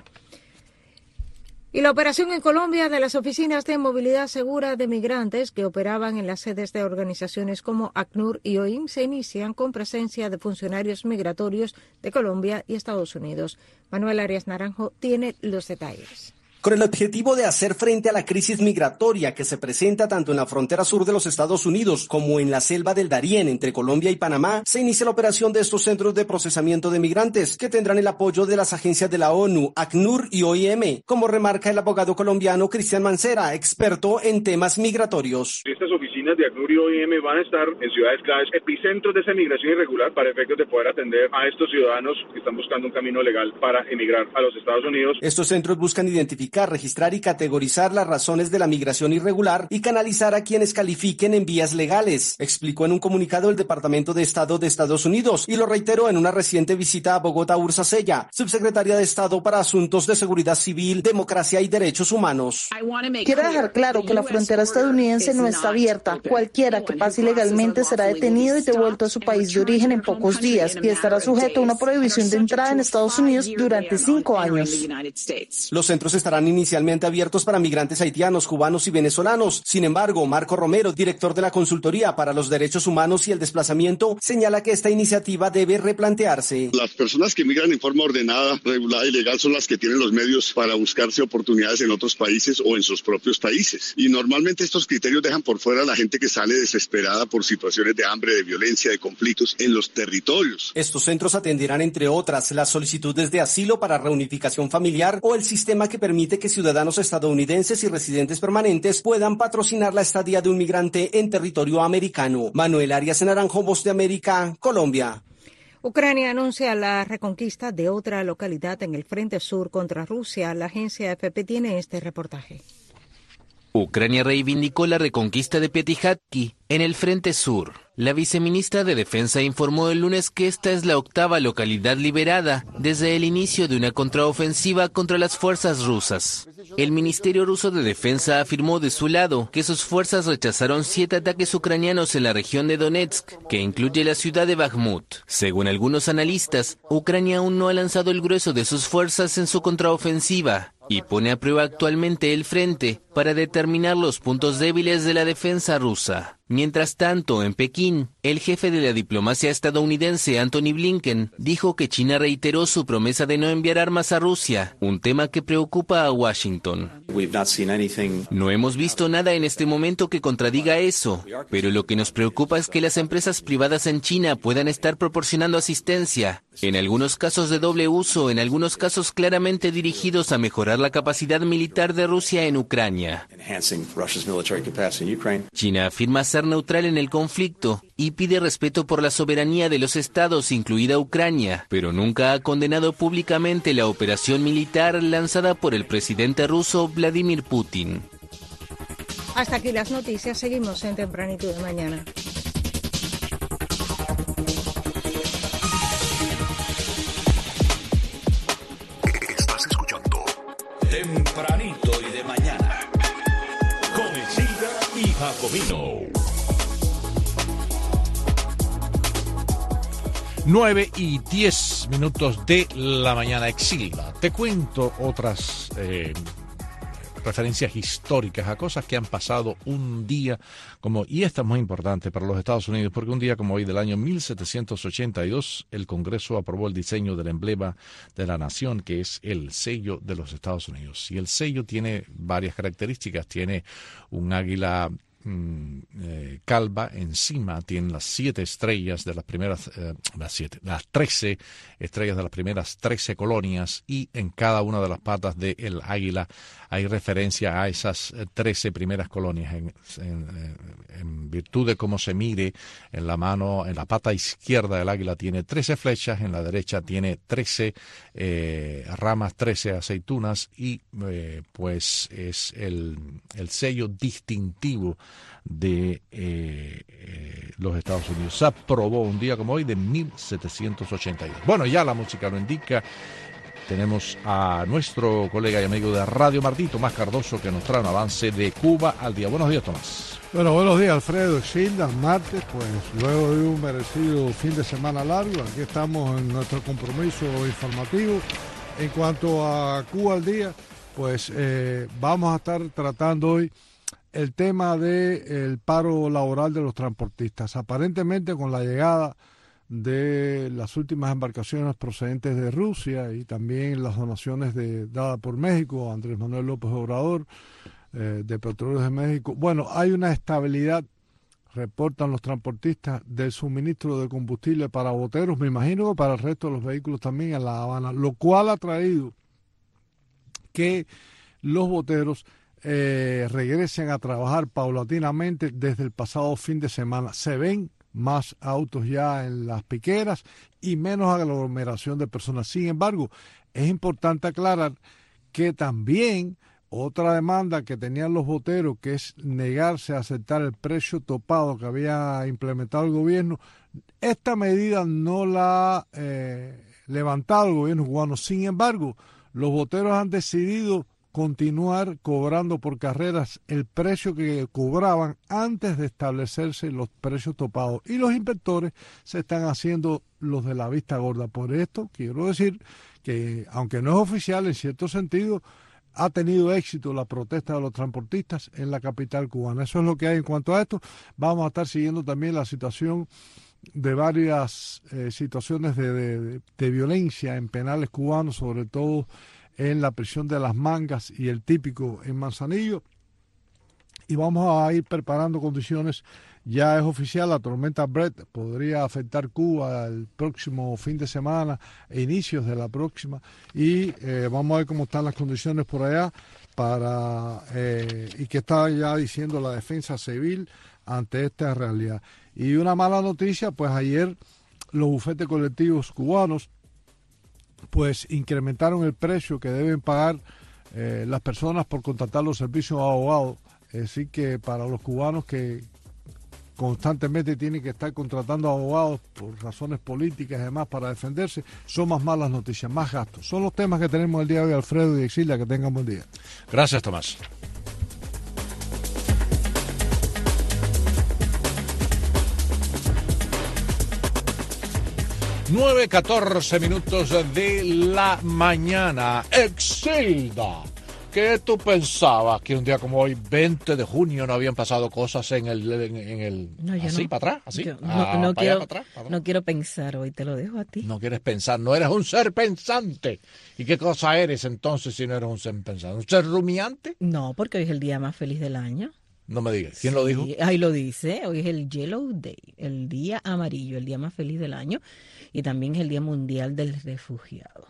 Y la operación en Colombia de las oficinas de movilidad segura de migrantes que operaban en las sedes de organizaciones como ACNUR y OIM se inician con presencia de funcionarios migratorios de Colombia y Estados Unidos. Manuel Arias Naranjo tiene los detalles. Con el objetivo de hacer frente a la crisis migratoria que se presenta tanto en la frontera sur de los Estados Unidos como en la selva del Darién entre Colombia y Panamá, se inicia la operación de estos centros de procesamiento de migrantes que tendrán el apoyo de las agencias de la ONU, ACNUR y OIM, como remarca el abogado colombiano Cristian Mancera, experto en temas migratorios. Estas oficinas de ACNUR y OIM van a estar en ciudades claves, epicentros de esa migración irregular para efectos de poder atender a estos ciudadanos que están buscando un camino legal para emigrar a los Estados Unidos. Estos centros buscan identificar, registrar y categorizar las razones de la migración irregular y canalizar a quienes califiquen en vías legales, explicó en un comunicado el Departamento de Estado de Estados Unidos y lo reiteró en una reciente visita a Bogotá Ursa Sella, subsecretaria de Estado para Asuntos de Seguridad Civil, Democracia y Derechos Humanos. Quiero dejar claro que la frontera estadounidense no está abierta. Cualquiera que pase ilegalmente será detenido y devuelto a su país de origen en pocos días y estará sujeto a una prohibición de entrada en Estados Unidos durante 5 años. Los centros estarán inicialmente abiertos para migrantes haitianos, cubanos y venezolanos. Sin embargo, Marco Romero, director de la Consultoría para los Derechos Humanos y el Desplazamiento, señala que esta iniciativa debe replantearse. Las personas que migran en forma ordenada, regulada y legal son las que tienen los medios para buscarse oportunidades en otros países o en sus propios países. Y normalmente estos criterios dejan por fuera a la gente gente que sale desesperada por situaciones de hambre, de violencia, de conflictos en los territorios. Estos centros atenderán, entre otras, las solicitudes de asilo para reunificación familiar o el sistema que permite que ciudadanos estadounidenses y residentes permanentes puedan patrocinar la estadía de un migrante en territorio americano. Manuel Arias Naranjo, Voz de América, Colombia. Ucrania anuncia la reconquista de otra localidad en el frente sur contra Rusia. La agencia AFP tiene este reportaje. Ucrania reivindicó la reconquista de Piatihatki en el frente sur. La viceministra de Defensa informó el lunes que esta es la octava localidad liberada desde el inicio de una contraofensiva contra las fuerzas rusas. El Ministerio ruso de Defensa afirmó de su lado que sus fuerzas rechazaron 7 ataques ucranianos en la región de Donetsk, que incluye la ciudad de Bakhmut. Según algunos analistas, Ucrania aún no ha lanzado el grueso de sus fuerzas en su contraofensiva y pone a prueba actualmente el frente para determinar los puntos débiles de la defensa rusa. Mientras tanto, en Pekín, el jefe de la diplomacia estadounidense, Antony Blinken, dijo que China reiteró su promesa de no enviar armas a Rusia, un tema que preocupa a Washington. No hemos visto nada en este momento que contradiga eso, pero lo que nos preocupa es que las empresas privadas en China puedan estar proporcionando asistencia, en algunos casos de doble uso, en algunos casos claramente dirigidos a mejorar la capacidad militar de Rusia en Ucrania. China afirma ser neutral en el conflicto y pide respeto por la soberanía de los estados, incluida Ucrania, pero nunca ha condenado públicamente la operación militar lanzada por el presidente ruso Vladimir Putin. Hasta aquí las noticias, seguimos en Tempranito de Mañana. Estás escuchando Tempranito y de Mañana con Isilda y Jacobino. 9:10 de la mañana. Exilda, te cuento otras referencias históricas a cosas que han pasado un día como, y esta es muy importante para los Estados Unidos, porque un día como hoy del año 1782 el Congreso aprobó el diseño del emblema de la nación, que es el sello de los Estados Unidos. Y el sello tiene varias características. Tiene un águila calva encima, tiene las 7 estrellas de las primeras, las 13 estrellas de las primeras 13 colonias, y en cada una de las patas del águila hay referencia a esas 13 primeras colonias. En virtud de cómo se mire, en la mano, en la pata izquierda del águila tiene 13 flechas, en la derecha tiene 13 ramas, 13 aceitunas, y pues es el sello distintivo de los Estados Unidos. Se aprobó un día como hoy de 1782. Bueno, ya la música lo indica. Tenemos a nuestro colega y amigo de Radio Martí, Tomás Cardoso, que nos trae un avance de Cuba al día. Buenos días, Tomás. Bueno, buenos días, Alfredo, Exilda, martes, pues luego de un merecido fin de semana largo, aquí estamos en nuestro compromiso informativo. En cuanto a Cuba al día, pues vamos a estar tratando hoy el tema del paro laboral de los transportistas. Aparentemente, con la llegada de las últimas embarcaciones procedentes de Rusia y también las donaciones dadas por México, Andrés Manuel López Obrador, de Petróleos de México, bueno, hay una estabilidad, reportan los transportistas, del suministro de combustible para boteros, me imagino que para el resto de los vehículos también en La Habana, lo cual ha traído que los boteros regresen a trabajar paulatinamente desde el pasado fin de semana. Se ven más autos ya en las piqueras y menos aglomeración de personas. Sin embargo, es importante aclarar que también otra demanda que tenían los boteros, que es negarse a aceptar el precio topado que había implementado el gobierno, esta medida no la ha levantado el gobierno cubano. Sin embargo, los boteros han decidido continuar cobrando por carreras el precio que cobraban antes de establecerse los precios topados. Y los inspectores se están haciendo los de la vista gorda. Por esto quiero decir que, aunque no es oficial, en cierto sentido, ha tenido éxito la protesta de los transportistas en la capital cubana. Eso es lo que hay en cuanto a esto. Vamos a estar siguiendo también la situación de varias situaciones de violencia en penales cubanos, sobre todo en la prisión de Las Mangas y el Típico en Manzanillo. y vamos a ir preparando condiciones. Ya es oficial, la tormenta Brett podría afectar Cuba el próximo fin de semana, e inicios de la próxima, y vamos a ver cómo están las condiciones por allá y que está ya diciendo la defensa civil ante esta realidad. Y una mala noticia, pues ayer los bufetes colectivos cubanos pues incrementaron el precio que deben pagar las personas por contratar los servicios de abogados. Así que para los cubanos que constantemente tienen que estar contratando abogados por razones políticas y demás para defenderse, son más malas noticias, más gastos. Son los temas que tenemos el día de hoy, Alfredo y Exilia. Que tengan buen día. Gracias, Tomás. Nueve, 14 minutos de la mañana. Exilda, ¿qué tú pensabas que un día como hoy, 20 de junio, no habían pasado cosas en el no, yo así no. para atrás? Así, yo no quiero, para atrás. No quiero pensar hoy, te lo dejo a ti. No quieres pensar, no eres un ser pensante. ¿Y qué cosa eres entonces si no eres un ser pensante? ¿Un ser rumiante? No, porque hoy es el día más feliz del año. No me digas. ¿Quién lo dijo? Ahí lo dice. Hoy es el Yellow Day, el día amarillo, el día más feliz del año. Y también es el Día Mundial del Refugiado.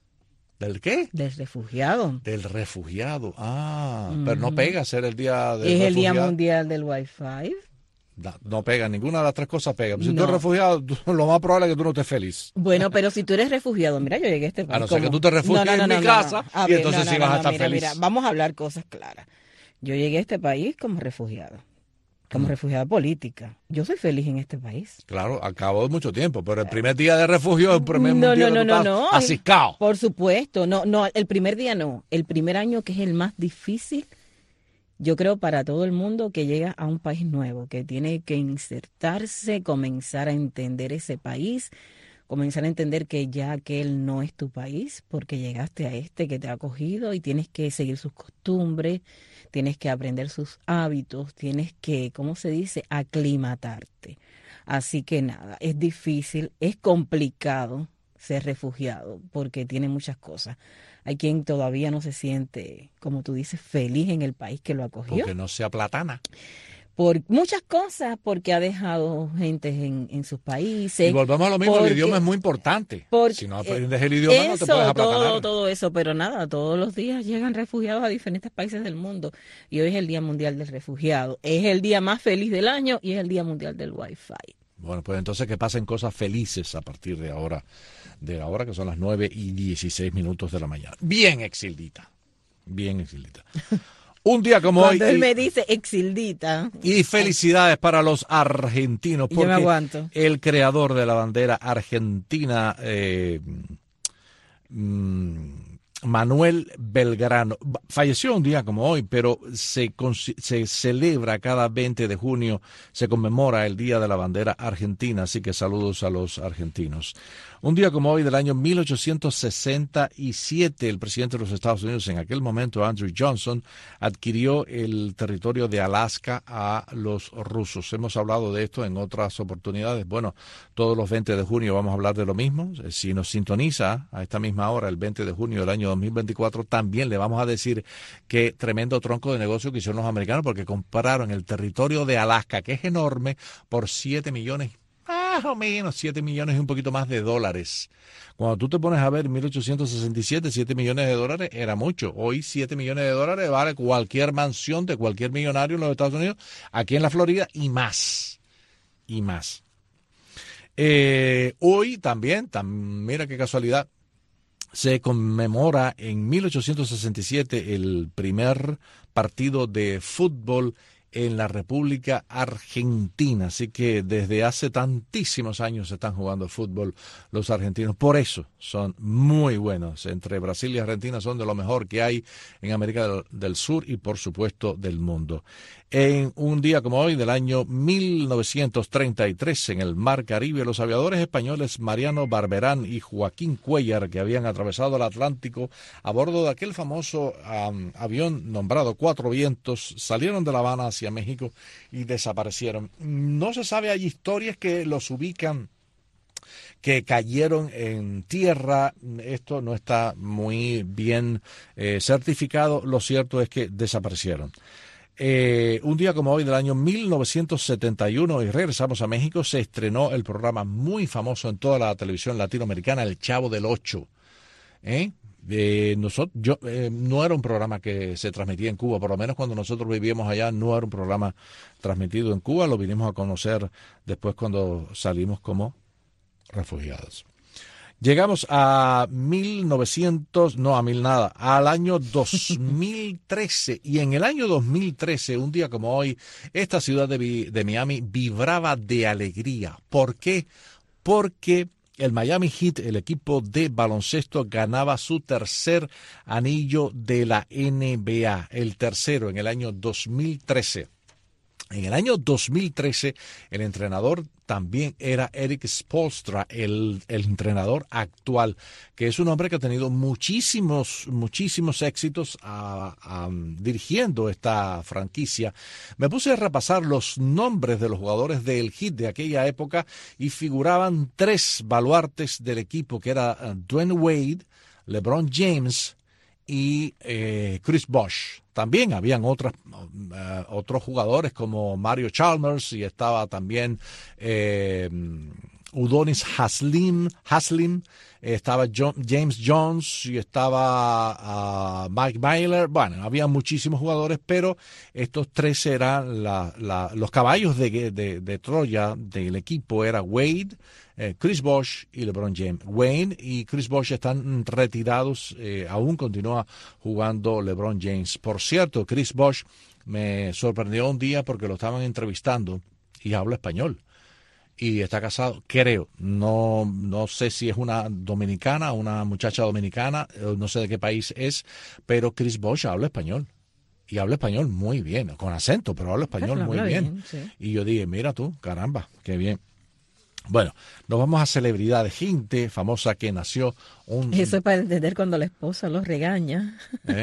¿Del qué? Del refugiado. Del refugiado. Pero no pega ser el día del Es refugiado. el Día Mundial del Wi-Fi. No pega, ninguna de las tres cosas pega. Si tú No. eres refugiado, lo más probable es que tú no estés feliz. Bueno, pero si tú eres refugiado, mira, yo llegué a este país. A no ser que tú te refugies en mi casa y entonces sí vas a estar feliz. Mira, vamos a hablar cosas claras. Yo llegué a este país como refugiado. Como refugiada política. Yo soy feliz en este país. Claro, al cabo de mucho tiempo, pero el primer día de refugio es el primer día que tú estás aciscado. Por supuesto, no, el primer día no. El primer año, que es el más difícil, yo creo, para todo el mundo que llega a un país nuevo, que tiene que insertarse, comenzar a entender ese país, comenzar a entender que ya aquel no es tu país, porque llegaste a este que te ha acogido y tienes que seguir sus costumbres, tienes que aprender sus hábitos, tienes que, ¿cómo se dice?, aclimatarte. Así que nada, es difícil, es complicado ser refugiado porque tiene muchas cosas. Hay quien todavía no se siente, como tú dices, feliz en el país que lo acogió. Porque no sea platana. Por muchas cosas, porque ha dejado gente en sus países. Y volvemos a lo mismo, el idioma es muy importante. Si no aprendes el idioma, no te puedes aplatanar. Todo eso, pero nada, todos los días llegan refugiados a diferentes países del mundo. Y hoy es el Día Mundial del Refugiado. Es el día más feliz del año y es el Día Mundial del Wi-Fi. Bueno, pues entonces que pasen cosas felices a partir de ahora que son las 9:16 de la mañana. Bien, Exildita. Bien, Exildita. Un día como Cuando hoy. Él me dice Exildita. Y felicidades para los argentinos, porque yo me aguanto. El creador de la bandera argentina, Manuel Belgrano, falleció un día como hoy, pero se celebra cada 20 de junio, se conmemora el Día de la Bandera Argentina, así que saludos a los argentinos. Un día como hoy del año 1867, el presidente de los Estados Unidos, en aquel momento Andrew Johnson, adquirió el territorio de Alaska a los rusos. Hemos hablado de esto en otras oportunidades. Bueno, todos los 20 de junio vamos a hablar de lo mismo. Si nos sintoniza a esta misma hora, el 20 de junio del año 2024, también le vamos a decir qué tremendo tronco de negocio que hicieron los americanos, porque compraron el territorio de Alaska, que es enorme, por 7 millones, más o menos 7 millones y un poquito más de dólares. Cuando tú te pones a ver, en 1867, 7 millones de dólares era mucho. Hoy 7 millones de dólares vale cualquier mansión de cualquier millonario en los Estados Unidos, aquí en la Florida, y más. Y más. Hoy también, mira qué casualidad, se conmemora en 1867 el primer partido de fútbol en la República Argentina. Así que desde hace tantísimos años se están jugando fútbol los argentinos. Por eso son muy buenos. Entre Brasil y Argentina son de lo mejor que hay en América del Sur y por supuesto del mundo. En un día como hoy del año 1933, en el Mar Caribe, los aviadores españoles Mariano Barberán y Joaquín Cuéllar, que habían atravesado el Atlántico a bordo de aquel famoso avión nombrado Cuatro Vientos, salieron de La Habana hacia México y desaparecieron. No se sabe, hay historias que los ubican, que cayeron en tierra. Esto no está muy bien certificado. Lo cierto es que desaparecieron. Un día como hoy del año 1971, y regresamos a México, se estrenó el programa muy famoso en toda la televisión latinoamericana, El Chavo del Ocho. No era un programa que se transmitía en Cuba, por lo menos cuando nosotros vivíamos allá, no era un programa transmitido en Cuba, lo vinimos a conocer después cuando salimos como refugiados. Llegamos a al año 2013. Y en el año 2013, un día como hoy, esta ciudad de Miami vibraba de alegría. ¿Por qué? Porque el Miami Heat, el equipo de baloncesto, ganaba su tercer anillo de la NBA, el tercero en el año 2013. En el año 2013, el entrenador también era Erik Spoelstra, el entrenador actual, que es un hombre que ha tenido muchísimos éxitos dirigiendo esta franquicia. Me puse a repasar los nombres de los jugadores del Heat de aquella época y figuraban 3 baluartes del equipo, que era Dwayne Wade, LeBron James y Chris Bosh. También habían otros jugadores como Mario Chalmers, y estaba también Udonis Haslem, estaba James Jones, y estaba Mike Mailer. Bueno, había muchísimos jugadores, pero estos 3 eran los caballos de Troya del equipo. Era Wade, Chris Bosh y LeBron James. Wayne y Chris Bosh están retirados, aún continúa jugando LeBron James. Por cierto, Chris Bosh me sorprendió un día porque lo estaban entrevistando y habla español. Y está casado, creo, no sé si es una dominicana, una muchacha dominicana, no sé de qué país es, pero Chris Bosh habla español. Y habla español muy bien, con acento, pero habla español muy bien. Sí. Y yo dije, mira tú, caramba, qué bien. Bueno, nos vamos a celebridades, gente famosa que nació Eso es para entender cuando la esposa los regaña.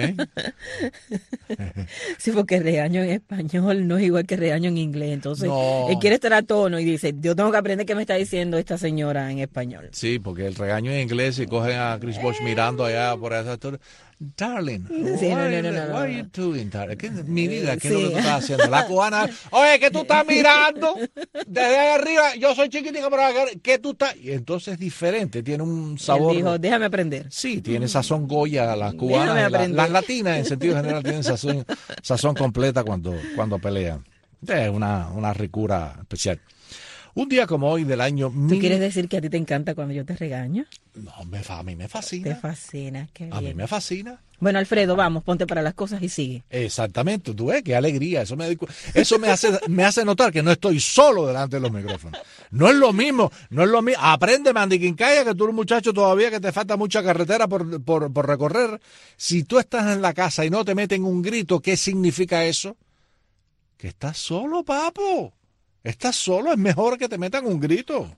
Sí, porque regaño en español no es igual que regaño en inglés. Entonces, él quiere estar a tono y dice, yo tengo que aprender qué me está diciendo esta señora en español. Sí, porque el regaño en inglés, y cogen a Chris Bosh mirando allá por esa altura. Darling, what are you doing, darling? Mi vida, ¿qué es lo que tú estás haciendo? La cubana, oye, ¿qué tú estás mirando? Desde ahí arriba, yo soy chiquitica, pero ¿qué tú estás? Y entonces es diferente, tiene un sabor. Él dijo, déjame aprender. Sí, tiene sazón Goya, las cubanas, las latinas en sentido general tienen sazón completa cuando pelean. Es una ricura especial. Un día como hoy del año... ¿Tú quieres decir que a ti te encanta cuando yo te regaño? No, a mí me fascina. Te fascina, qué bien. A mí me fascina. Bueno, Alfredo, vamos, ponte para las cosas y sigue. Exactamente, tú ves, qué alegría. Eso me hace notar que no estoy solo delante de los micrófonos. No es lo mismo. Aprende, Mandiquincaya, que tú eres un muchacho todavía que te falta mucha carretera por recorrer. Si tú estás en la casa y no te meten un grito, ¿qué significa eso? Que estás solo, papo. Estás solo, es mejor que te metan un grito.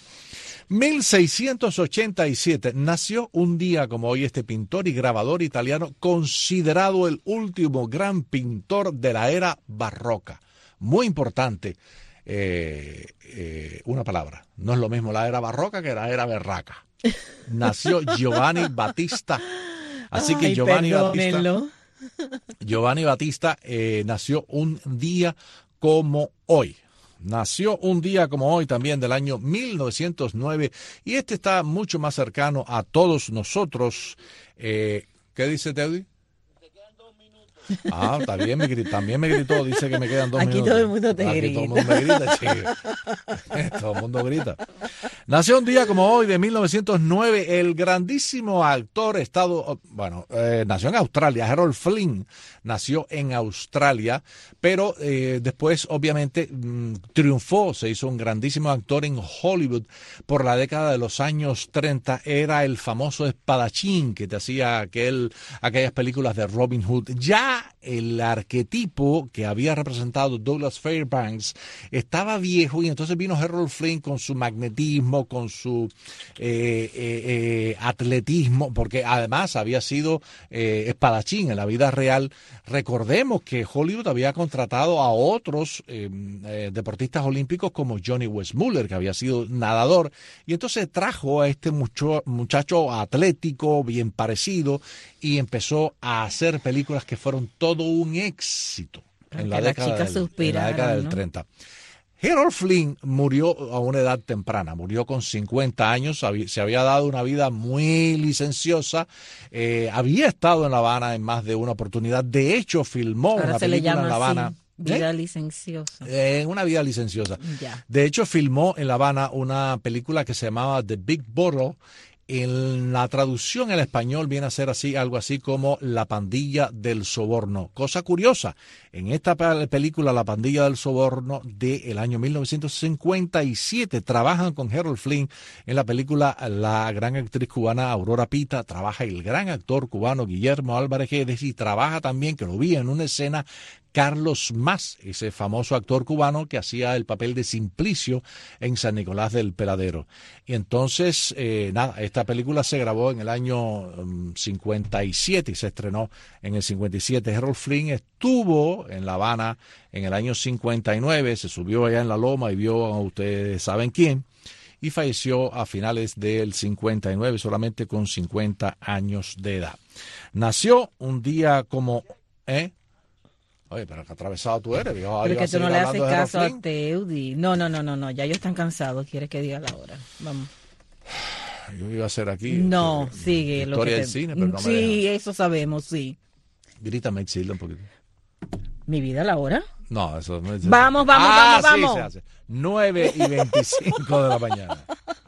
1687 nació un día como hoy este pintor y grabador italiano, considerado el último gran pintor de la era barroca. Muy importante, una palabra. No es lo mismo la era barroca que la era berraca. Nació Giovanni Battista. Así que Giovanni Battista nació un día como hoy. Nació un día como hoy también del año 1909 y este está mucho más cercano a todos nosotros. ¿Qué dice Teddy? Ah, está bien, también me gritó, dice que me quedan 2 Aquí minutos. Todo el mundo te grita. Todo el mundo me grita, chico. Todo el mundo grita. Nació un día como hoy de 1909 el grandísimo actor nació en Australia, Harold Flynn nació en Australia, pero después obviamente triunfó, se hizo un grandísimo actor en Hollywood por la década de los años 30, era el famoso espadachín que te hacía aquellas películas de Robin Hood. Ya el arquetipo que había representado Douglas Fairbanks estaba viejo y entonces vino Harold Flynn con su magnetismo, con su atletismo, porque además había sido espadachín en la vida real. Recordemos que Hollywood había contratado a otros deportistas olímpicos como Johnny Weissmuller, que había sido nadador, y entonces trajo a este muchacho atlético, bien parecido, y empezó a hacer películas que fueron todo un éxito. en la década del ¿no? 30. Harold Flynn murió a una edad temprana, murió con 50 años, se había dado una vida muy licenciosa, había estado en La Habana en más de una oportunidad, de hecho filmó una película en La Habana. Así, vida licenciosa. Una vida licenciosa. Ya. De hecho filmó en La Habana una película que se llamaba The Big Bottle. En la traducción al español viene a ser así, algo así como La Pandilla del Soborno. Cosa curiosa, en esta película La Pandilla del Soborno del año 1957 trabajan con Harold Flynn. En la película la gran actriz cubana Aurora Pita, trabaja el gran actor cubano Guillermo Álvarez Guedes y trabaja también, que lo vi en una escena, Carlos Mas, ese famoso actor cubano que hacía el papel de Simplicio en San Nicolás del Peladero. Y entonces, esta película se grabó en el año 57 y se estrenó en el 57. Harold Flynn estuvo en La Habana en el año 59, se subió allá en la loma y vio a ustedes saben quién, y falleció a finales del 59, solamente con 50 años de edad. Nació un día como... Oye, pero qué atravesado tú eres, viejo. Pero que tú no le haces caso a Teudi. No, ya ellos están cansados. ¿Quieres que diga la hora? Vamos. Yo iba a hacer aquí. No, sigue. Historia del cine, pero no me sí, dejan. eso sabemos, sí. Grítame, Childa, un poquito. ¿Mi vida, la hora? No, eso no es... Vamos. Sí, se hace. 9:25 de la mañana.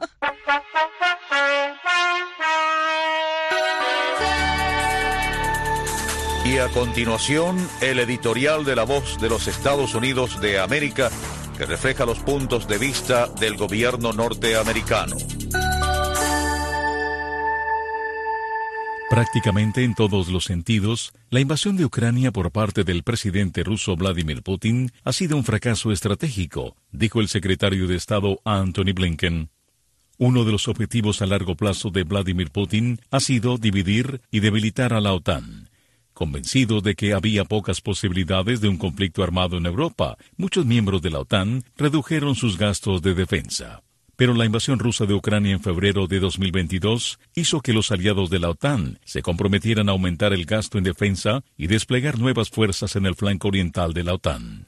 Y a continuación, el editorial de La Voz de los Estados Unidos de América, que refleja los puntos de vista del gobierno norteamericano. Prácticamente en todos los sentidos, la invasión de Ucrania por parte del presidente ruso Vladimir Putin ha sido un fracaso estratégico, dijo el secretario de Estado Antony Blinken. Uno de los objetivos a largo plazo de Vladimir Putin ha sido dividir y debilitar a la OTAN. Convencido de que había pocas posibilidades de un conflicto armado en Europa, muchos miembros de la OTAN redujeron sus gastos de defensa. Pero la invasión rusa de Ucrania en febrero de 2022 hizo que los aliados de la OTAN se comprometieran a aumentar el gasto en defensa y desplegar nuevas fuerzas en el flanco oriental de la OTAN.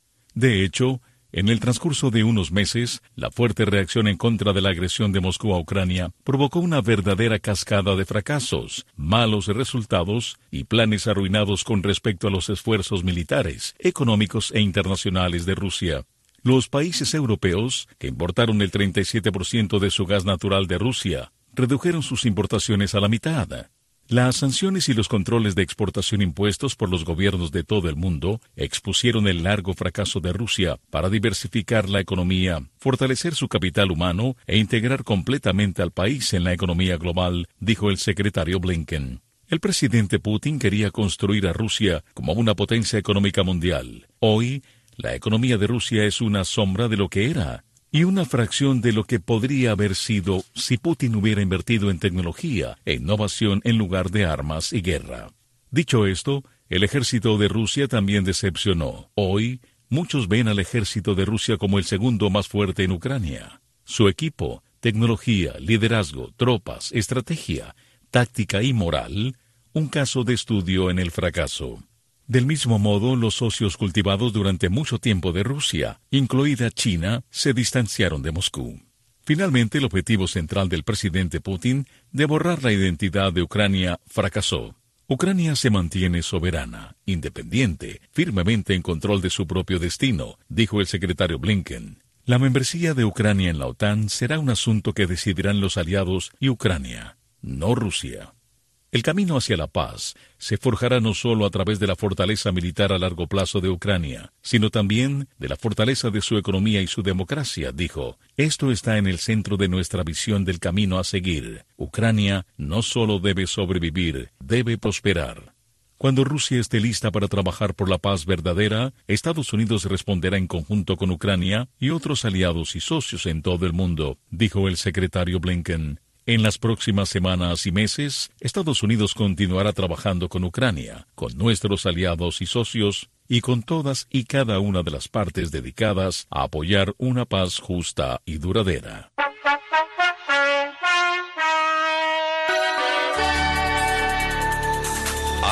De hecho, en el transcurso de unos meses, la fuerte reacción en contra de la agresión de Moscú a Ucrania provocó una verdadera cascada de fracasos, malos resultados y planes arruinados con respecto a los esfuerzos militares, económicos e internacionales de Rusia. Los países europeos, que importaron el 37% de su gas natural de Rusia, redujeron sus importaciones a la mitad. Las sanciones y los controles de exportación impuestos por los gobiernos de todo el mundo expusieron el largo fracaso de Rusia para diversificar la economía, fortalecer su capital humano e integrar completamente al país en la economía global, dijo el secretario Blinken. El presidente Putin quería construir a Rusia como una potencia económica mundial. Hoy, la economía de Rusia es una sombra de lo que era y una fracción de lo que podría haber sido si Putin hubiera invertido en tecnología e innovación en lugar de armas y guerra. Dicho esto, el ejército de Rusia también decepcionó. Hoy, muchos ven al ejército de Rusia como el segundo más fuerte en Ucrania. Su equipo, tecnología, liderazgo, tropas, estrategia, táctica y moral, un caso de estudio en el fracaso. Del mismo modo, los socios cultivados durante mucho tiempo de Rusia, incluida China, se distanciaron de Moscú. Finalmente, el objetivo central del presidente Putin de borrar la identidad de Ucrania fracasó. Ucrania se mantiene soberana, independiente, firmemente en control de su propio destino, dijo el secretario Blinken. La membresía de Ucrania en la OTAN será un asunto que decidirán los aliados y Ucrania, no Rusia. El camino hacia la paz se forjará no solo a través de la fortaleza militar a largo plazo de Ucrania, sino también de la fortaleza de su economía y su democracia, dijo. Esto está en el centro de nuestra visión del camino a seguir. Ucrania no solo debe sobrevivir, debe prosperar. Cuando Rusia esté lista para trabajar por la paz verdadera, Estados Unidos responderá en conjunto con Ucrania y otros aliados y socios en todo el mundo, dijo el secretario Blinken. En las próximas semanas y meses, Estados Unidos continuará trabajando con Ucrania, con nuestros aliados y socios, y con todas y cada una de las partes dedicadas a apoyar una paz justa y duradera.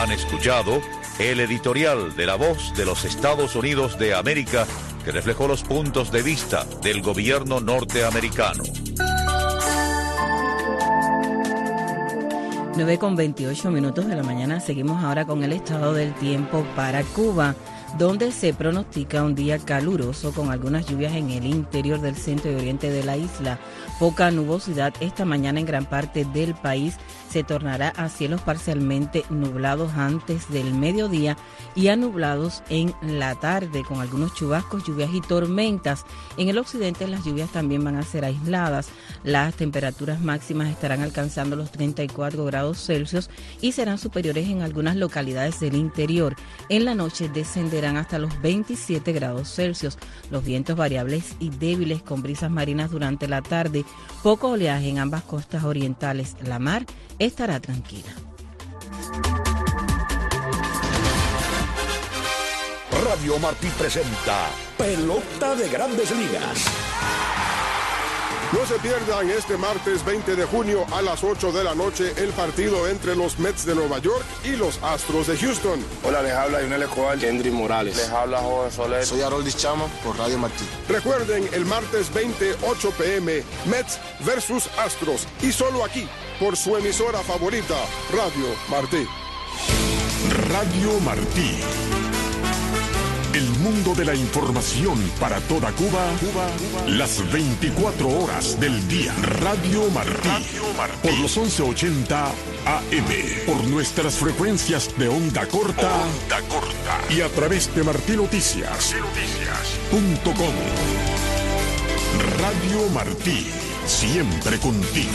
Han escuchado el editorial de La Voz de los Estados Unidos de América, que reflejó los puntos de vista del gobierno norteamericano. 9:28 de la mañana. Seguimos ahora con el estado del tiempo para Cuba, donde se pronostica un día caluroso con algunas lluvias en el interior del centro y oriente de la isla. Poca nubosidad esta mañana en gran parte del país. Se tornará a cielos parcialmente nublados antes del mediodía y a nublados en la tarde, con algunos chubascos, lluvias y tormentas. En el occidente las lluvias también van a ser aisladas. Las temperaturas máximas estarán alcanzando los 34 grados Celsius y serán superiores en algunas localidades del interior. En la noche descenderán hasta los 27 grados Celsius. Los vientos variables y débiles con brisas marinas durante la tarde. Poco oleaje en ambas costas orientales. La mar estará tranquila. Radio Martí presenta Pelota de Grandes Ligas. No se pierdan este martes 20 de junio a las 8 de la noche el partido entre los Mets de Nueva York y los Astros de Houston. Hola, les habla Lionel Escobar, Kendry Morales. Les habla Jorge Soler. Soy Haroldis Chama por Radio Martí. Recuerden, el martes 20, 8 p.m, Mets versus Astros. Y solo aquí, por su emisora favorita, Radio Martí. Radio Martí. El mundo de la información para toda Cuba, las 24 horas del día. Radio Martí. Por los 1180 AM. Por nuestras frecuencias de onda corta. Y a través de martinoticias.com. Radio Martí. Siempre contigo.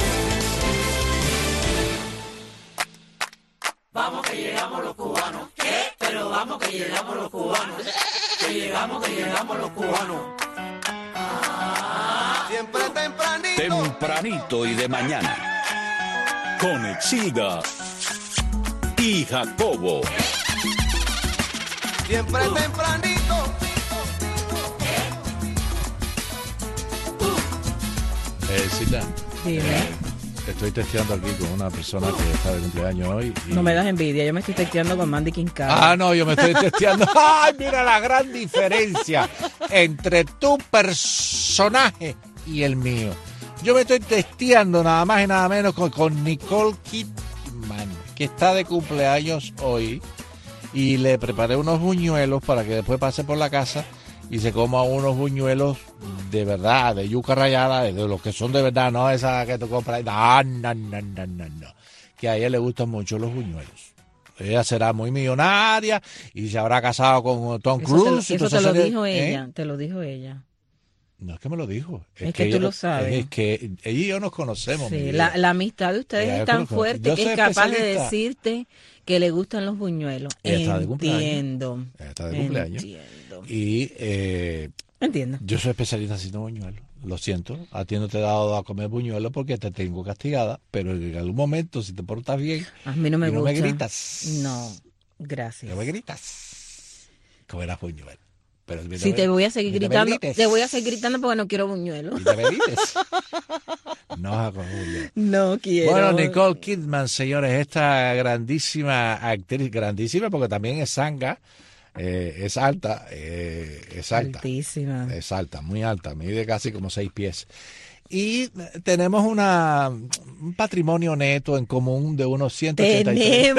Vamos que llegamos los cubanos. ¿Qué? Pero vamos que llegamos los cubanos. Que llegamos los cubanos. Siempre tempranito. Tempranito y de mañana. Con Exida y Jacobo. Siempre tempranito. Exida. Dime. Estoy testeando aquí con una persona que está de cumpleaños hoy. No me das envidia, yo me estoy testeando con Mandy Quincay. No, yo me estoy testeando. ¡Ay, mira la gran diferencia entre tu personaje y el mío! Yo me estoy testeando nada más y nada menos con Nicole Kidman, que está de cumpleaños hoy. Y le preparé unos buñuelos para que después pase por la casa y se coma unos buñuelos de verdad, de yuca rallada, de los que son de verdad, no esas que tú compras. No. Que a ella le gustan mucho los buñuelos. Ella será muy millonaria y se habrá casado con Tom Cruise. Eso te lo dijo ella, te lo dijo ella. No es que me lo dijo. Es que tú lo sabes. Es que ella y yo nos conocemos. Sí, la amistad de ustedes es tan fuerte que es capaz de decirte que le gustan los buñuelos. Entiendo. Ella está de cumpleaños. Y entiendo. Yo soy especialista haciendo buñuelos. Lo siento, a ti no te he dado a comer buñuelos porque te tengo castigada, pero en algún momento, si te portas bien, a mí no me gusta. No me gritas. No, gracias. No me gritas. Comerás buñuelos. Pero si te voy a seguir gritando, te voy a seguir gritando porque no quiero buñuelos. ¿Y te me grites? No, Jacobo. No quiero. Bueno, Nicole Kidman, señores, esta grandísima actriz, grandísima porque también es zanga. Es alta. Altísima. Es alta, muy alta, mide casi como 6 pies. Y tenemos un patrimonio neto en común de unos 183.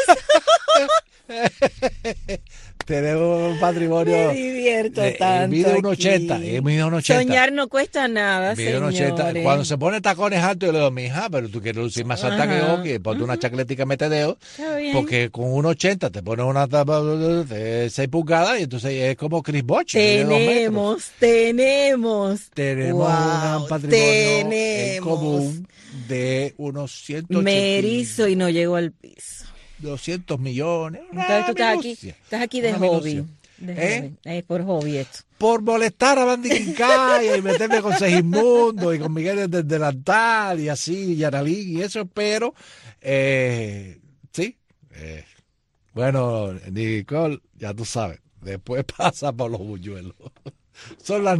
Tenemos un patrimonio. Me divierto tanto. Mide un 80. Soñar no cuesta nada, mide un 80. Cuando se pone tacones altos, yo le digo, mija, pero tú quieres lucir más alta que yo, que ponte una chacletica metedeo. Porque con un 80 te pones una tapa de 6 pulgadas y entonces es como Chris Bosh. Tenemos un patrimonio en común de unos 180. Me erizo y no llego al piso. 200 millones. Entonces tú estás aquí de hobby. Por hobby esto. Por molestar a Mandy Quincay y meterme con Segismundo y con Miguel del Delantal y así, y Yaralí y eso, pero sí. Bueno, Nicole, ya tú sabes, después pasa por los buñuelos. Son las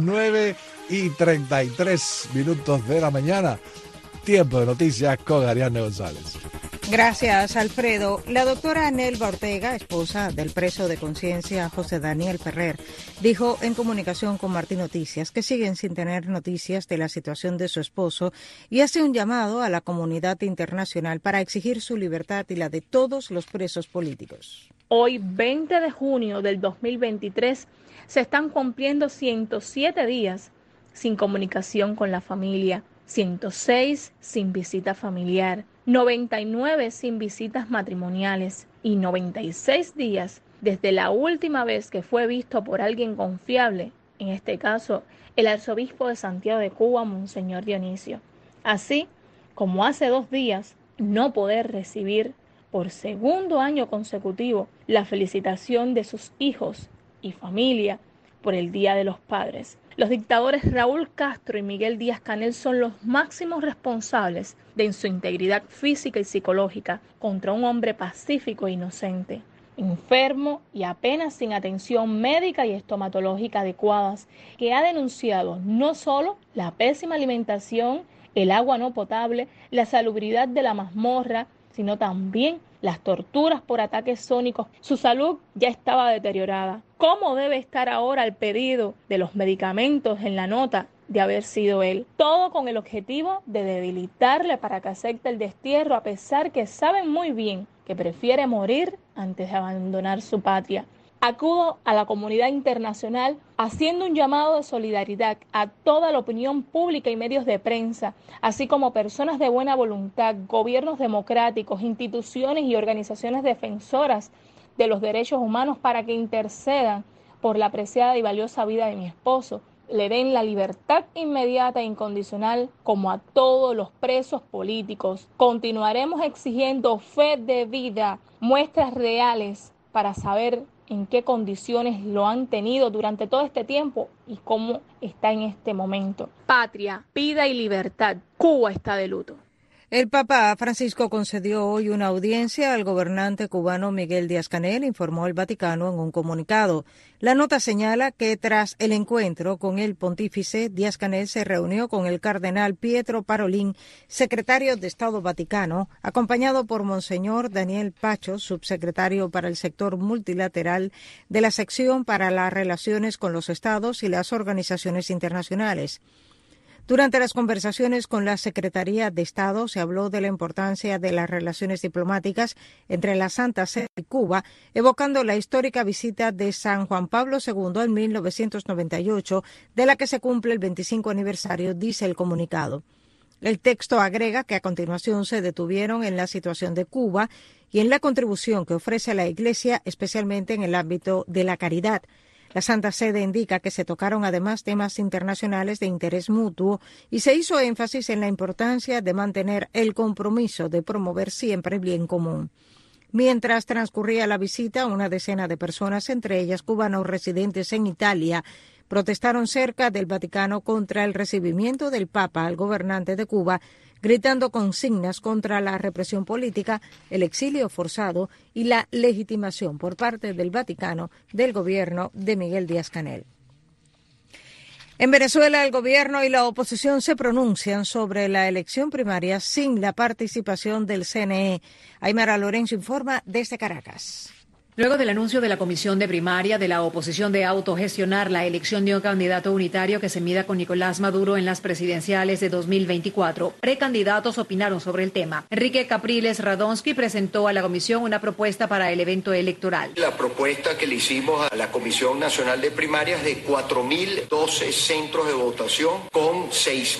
9:33 de la mañana. Tiempo de noticias con Ariadne González. Gracias, Alfredo. La doctora Nelva Ortega, esposa del preso de conciencia José Daniel Ferrer, dijo en comunicación con Martí Noticias que siguen sin tener noticias de la situación de su esposo y hace un llamado a la comunidad internacional para exigir su libertad y la de todos los presos políticos. Hoy, 20 de junio del 2023, se están cumpliendo 107 días sin comunicación con la familia, 106 sin visita familiar, 99 sin visitas matrimoniales y 96 días desde la última vez que fue visto por alguien confiable, en este caso el arzobispo de Santiago de Cuba, Monseñor Dionisio. Así como hace 2 días no poder recibir por segundo año consecutivo la felicitación de sus hijos y familia por el Día de los Padres. Los dictadores Raúl Castro y Miguel Díaz-Canel son los máximos responsables de su integridad física y psicológica contra un hombre pacífico e inocente, enfermo y apenas sin atención médica y estomatológica adecuadas, que ha denunciado no solo la pésima alimentación, el agua no potable, la salubridad de la mazmorra, sino también las torturas por ataques sónicos. Su salud ya estaba deteriorada. ¿Cómo debe estar ahora el pedido de los medicamentos en la nota de haber sido él? Todo con el objetivo de debilitarle para que acepte el destierro, a pesar que saben muy bien que prefiere morir antes de abandonar su patria. Acudo a la comunidad internacional haciendo un llamado de solidaridad a toda la opinión pública y medios de prensa, así como personas de buena voluntad, gobiernos democráticos, instituciones y organizaciones defensoras de los derechos humanos para que intercedan por la preciada y valiosa vida de mi esposo, le den la libertad inmediata e incondicional como a todos los presos políticos. Continuaremos exigiendo fe de vida, muestras reales para saber en qué condiciones lo han tenido durante todo este tiempo y cómo está en este momento. Patria, vida y libertad. Cuba está de luto. El Papa Francisco concedió hoy una audiencia al gobernante cubano Miguel Díaz-Canel, informó el Vaticano en un comunicado. La nota señala que tras el encuentro con el pontífice, Díaz-Canel se reunió con el cardenal Pietro Parolin, secretario de Estado Vaticano, acompañado por Monseñor Daniel Pacho, subsecretario para el sector multilateral de la sección para las relaciones con los estados y las organizaciones internacionales. Durante las conversaciones con la Secretaría de Estado se habló de la importancia de las relaciones diplomáticas entre la Santa Sede y Cuba, evocando la histórica visita de San Juan Pablo II en 1998, de la que se cumple el 25 aniversario, dice el comunicado. El texto agrega que a continuación se detuvieron en la situación de Cuba y en la contribución que ofrece la Iglesia, especialmente en el ámbito de la caridad. La Santa Sede indica que se tocaron además temas internacionales de interés mutuo y se hizo énfasis en la importancia de mantener el compromiso de promover siempre el bien común. Mientras transcurría la visita, una decena de personas, entre ellas cubanos residentes en Italia, protestaron cerca del Vaticano contra el recibimiento del Papa al gobernante de Cuba, gritando consignas contra la represión política, el exilio forzado y la legitimación por parte del Vaticano del gobierno de Miguel Díaz-Canel. En Venezuela, el gobierno y la oposición se pronuncian sobre la elección primaria sin la participación del CNE. Aymara Lorenzo informa desde Caracas. Luego del anuncio de la Comisión de Primaria de la oposición de autogestionar la elección de un candidato unitario que se mida con Nicolás Maduro en las presidenciales de 2024, precandidatos opinaron sobre el tema. Enrique Capriles Radonsky presentó a la comisión una propuesta para el evento electoral. La propuesta que le hicimos a la Comisión Nacional de Primarias de 4.012 centros de votación con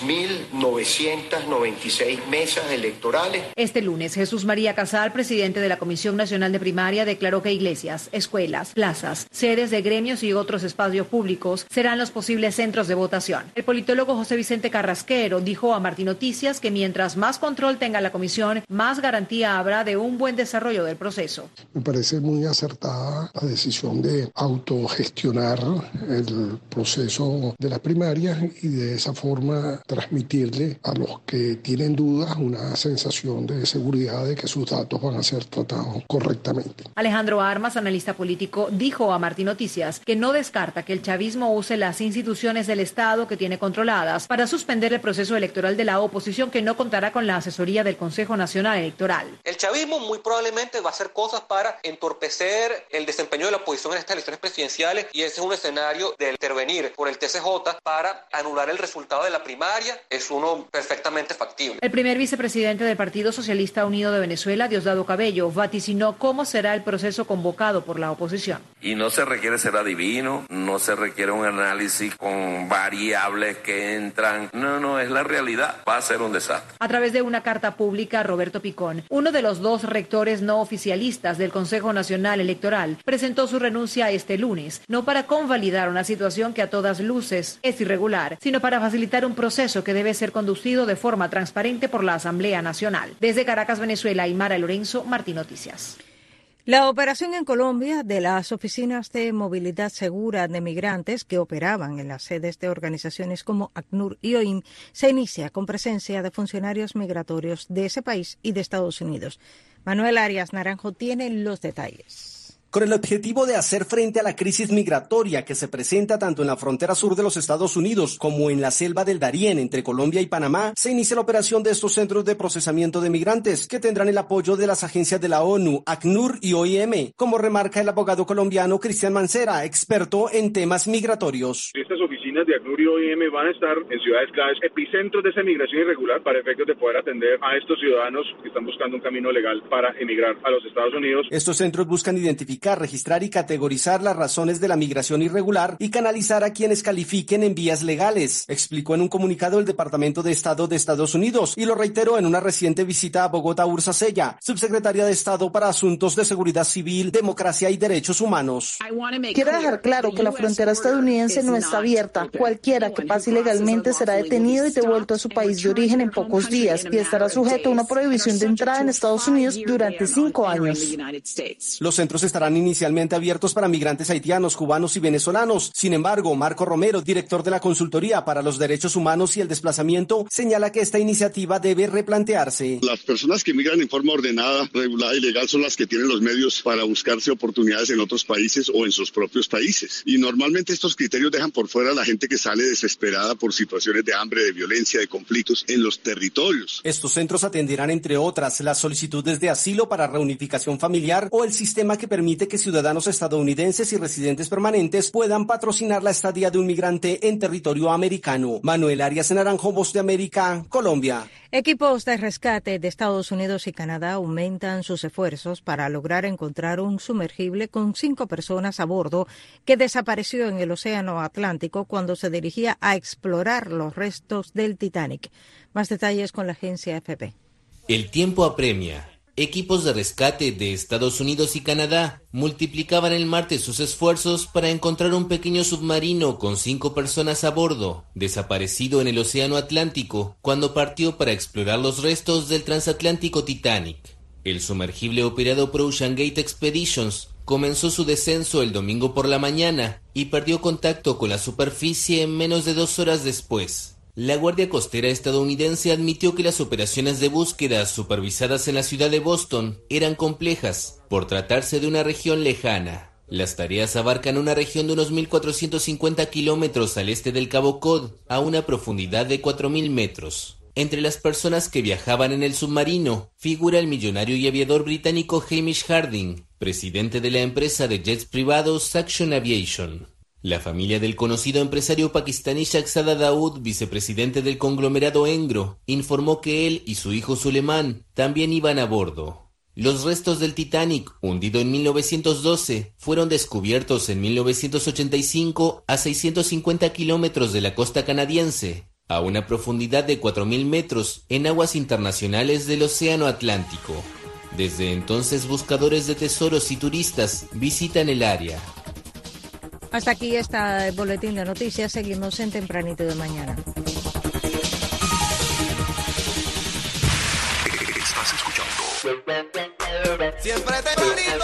6.996 mesas electorales. Este lunes, Jesús María Casal, presidente de la Comisión Nacional de Primaria, declaró que iglesias, escuelas, plazas, sedes de gremios y otros espacios públicos serán los posibles centros de votación. El politólogo José Vicente Carrasquero dijo a Martí Noticias que mientras más control tenga la comisión, más garantía habrá de un buen desarrollo del proceso. Me parece muy acertada la decisión de autogestionar el proceso de las primarias y de esa forma transmitirle a los que tienen dudas una sensación de seguridad de que sus datos van a ser tratados correctamente. Alejandro Armas, Armas, analista político, dijo a Martí Noticias que no descarta que el chavismo use las instituciones del Estado que tiene controladas para suspender el proceso electoral de la oposición, que no contará con la asesoría del Consejo Nacional Electoral. El chavismo muy probablemente va a hacer cosas para entorpecer el desempeño de la oposición en estas elecciones presidenciales, y ese es un escenario de intervenir por el TCJ para anular el resultado de la primaria, es uno perfectamente factible. El primer vicepresidente del Partido Socialista Unido de Venezuela, Diosdado Cabello, vaticinó cómo será el proceso convocado por la oposición. Y no se requiere ser adivino, no se requiere un análisis con variables que entran, no, es la realidad, va a ser un desastre. A través de una carta pública, Roberto Picón, uno de los 2 rectores no oficialistas del Consejo Nacional Electoral, presentó su renuncia este lunes, no para convalidar una situación que a todas luces es irregular, sino para facilitar un proceso que debe ser conducido de forma transparente por la Asamblea Nacional. Desde Caracas, Venezuela, Aymara Lorenzo, Martí Noticias. La operación en Colombia de las oficinas de movilidad segura de migrantes que operaban en las sedes de organizaciones como ACNUR y OIM se inicia con presencia de funcionarios migratorios de ese país y de Estados Unidos. Manuel Arias Naranjo tiene los detalles. Con el objetivo de hacer frente a la crisis migratoria que se presenta tanto en la frontera sur de los Estados Unidos como en la selva del Darién entre Colombia y Panamá, se inicia la operación de estos centros de procesamiento de migrantes, que tendrán el apoyo de las agencias de la ONU, ACNUR y OIM, como remarca el abogado colombiano Cristian Mancera, experto en temas migratorios. Estas oficinas de ACNUR y OIM van a estar en ciudades claves, epicentros de esa migración irregular, para efectos de poder atender a estos ciudadanos que están buscando un camino legal para emigrar a los Estados Unidos. Estos centros buscan identificar, registrar y categorizar las razones de la migración irregular y canalizar a quienes califiquen en vías legales, explicó en un comunicado el Departamento de Estado de Estados Unidos, y lo reiteró en una reciente visita a Bogotá Ursa Sella, subsecretaria de Estado para Asuntos de Seguridad Civil, Democracia y Derechos Humanos. Quiero dejar claro que la frontera estadounidense no está abierta. Cualquiera que pase ilegalmente será detenido y devuelto a su país de origen en pocos días y estará sujeto a una prohibición de entrada en Estados Unidos durante 5 años. Los centros estarán inicialmente abiertos para migrantes haitianos, cubanos y venezolanos. Sin embargo, Marco Romero, director de la Consultoría para los Derechos Humanos y el Desplazamiento, señala que esta iniciativa debe replantearse. Las personas que migran en forma ordenada, regulada y legal son las que tienen los medios para buscarse oportunidades en otros países o en sus propios países. Y normalmente estos criterios dejan por fuera a la gente que sale desesperada por situaciones de hambre, de violencia, de conflictos en los territorios. Estos centros atenderán, entre otras, las solicitudes de asilo para reunificación familiar o el sistema que permite que ciudadanos estadounidenses y residentes permanentes puedan patrocinar la estadía de un migrante en territorio americano. Manuel Arias Naranjo, Voz de América, Colombia. Equipos de rescate de Estados Unidos y Canadá aumentan sus esfuerzos para lograr encontrar un sumergible con 5 personas a bordo que desapareció en el Océano Atlántico cuando se dirigía a explorar los restos del Titanic. Más detalles con la agencia AFP. El tiempo apremia. Equipos de rescate de Estados Unidos y Canadá multiplicaban el martes sus esfuerzos para encontrar un pequeño submarino con 5 personas a bordo, desaparecido en el Océano Atlántico cuando partió para explorar los restos del transatlántico Titanic. El sumergible operado por Ocean Gate Expeditions comenzó su descenso el domingo por la mañana y perdió contacto con la superficie en menos de 2 horas después. La Guardia Costera estadounidense admitió que las operaciones de búsqueda supervisadas en la ciudad de Boston eran complejas, por tratarse de una región lejana. Las tareas abarcan una región de unos 1.450 kilómetros al este del Cabo Cod, a una profundidad de 4.000 metros. Entre las personas que viajaban en el submarino figura el millonario y aviador británico Hamish Harding, presidente de la empresa de jets privados Action Aviation. La familia del conocido empresario pakistaní Shahzada Dawood, vicepresidente del conglomerado Engro, informó que él y su hijo Suleiman también iban a bordo. Los restos del Titanic, hundido en 1912, fueron descubiertos en 1985 a 650 kilómetros de la costa canadiense, a una profundidad de 4.000 metros en aguas internacionales del Océano Atlántico. Desde entonces, buscadores de tesoros y turistas visitan el área. Hasta aquí está el boletín de noticias. Seguimos en Tempranito de Mañana. Estás escuchando Siempre tempranito.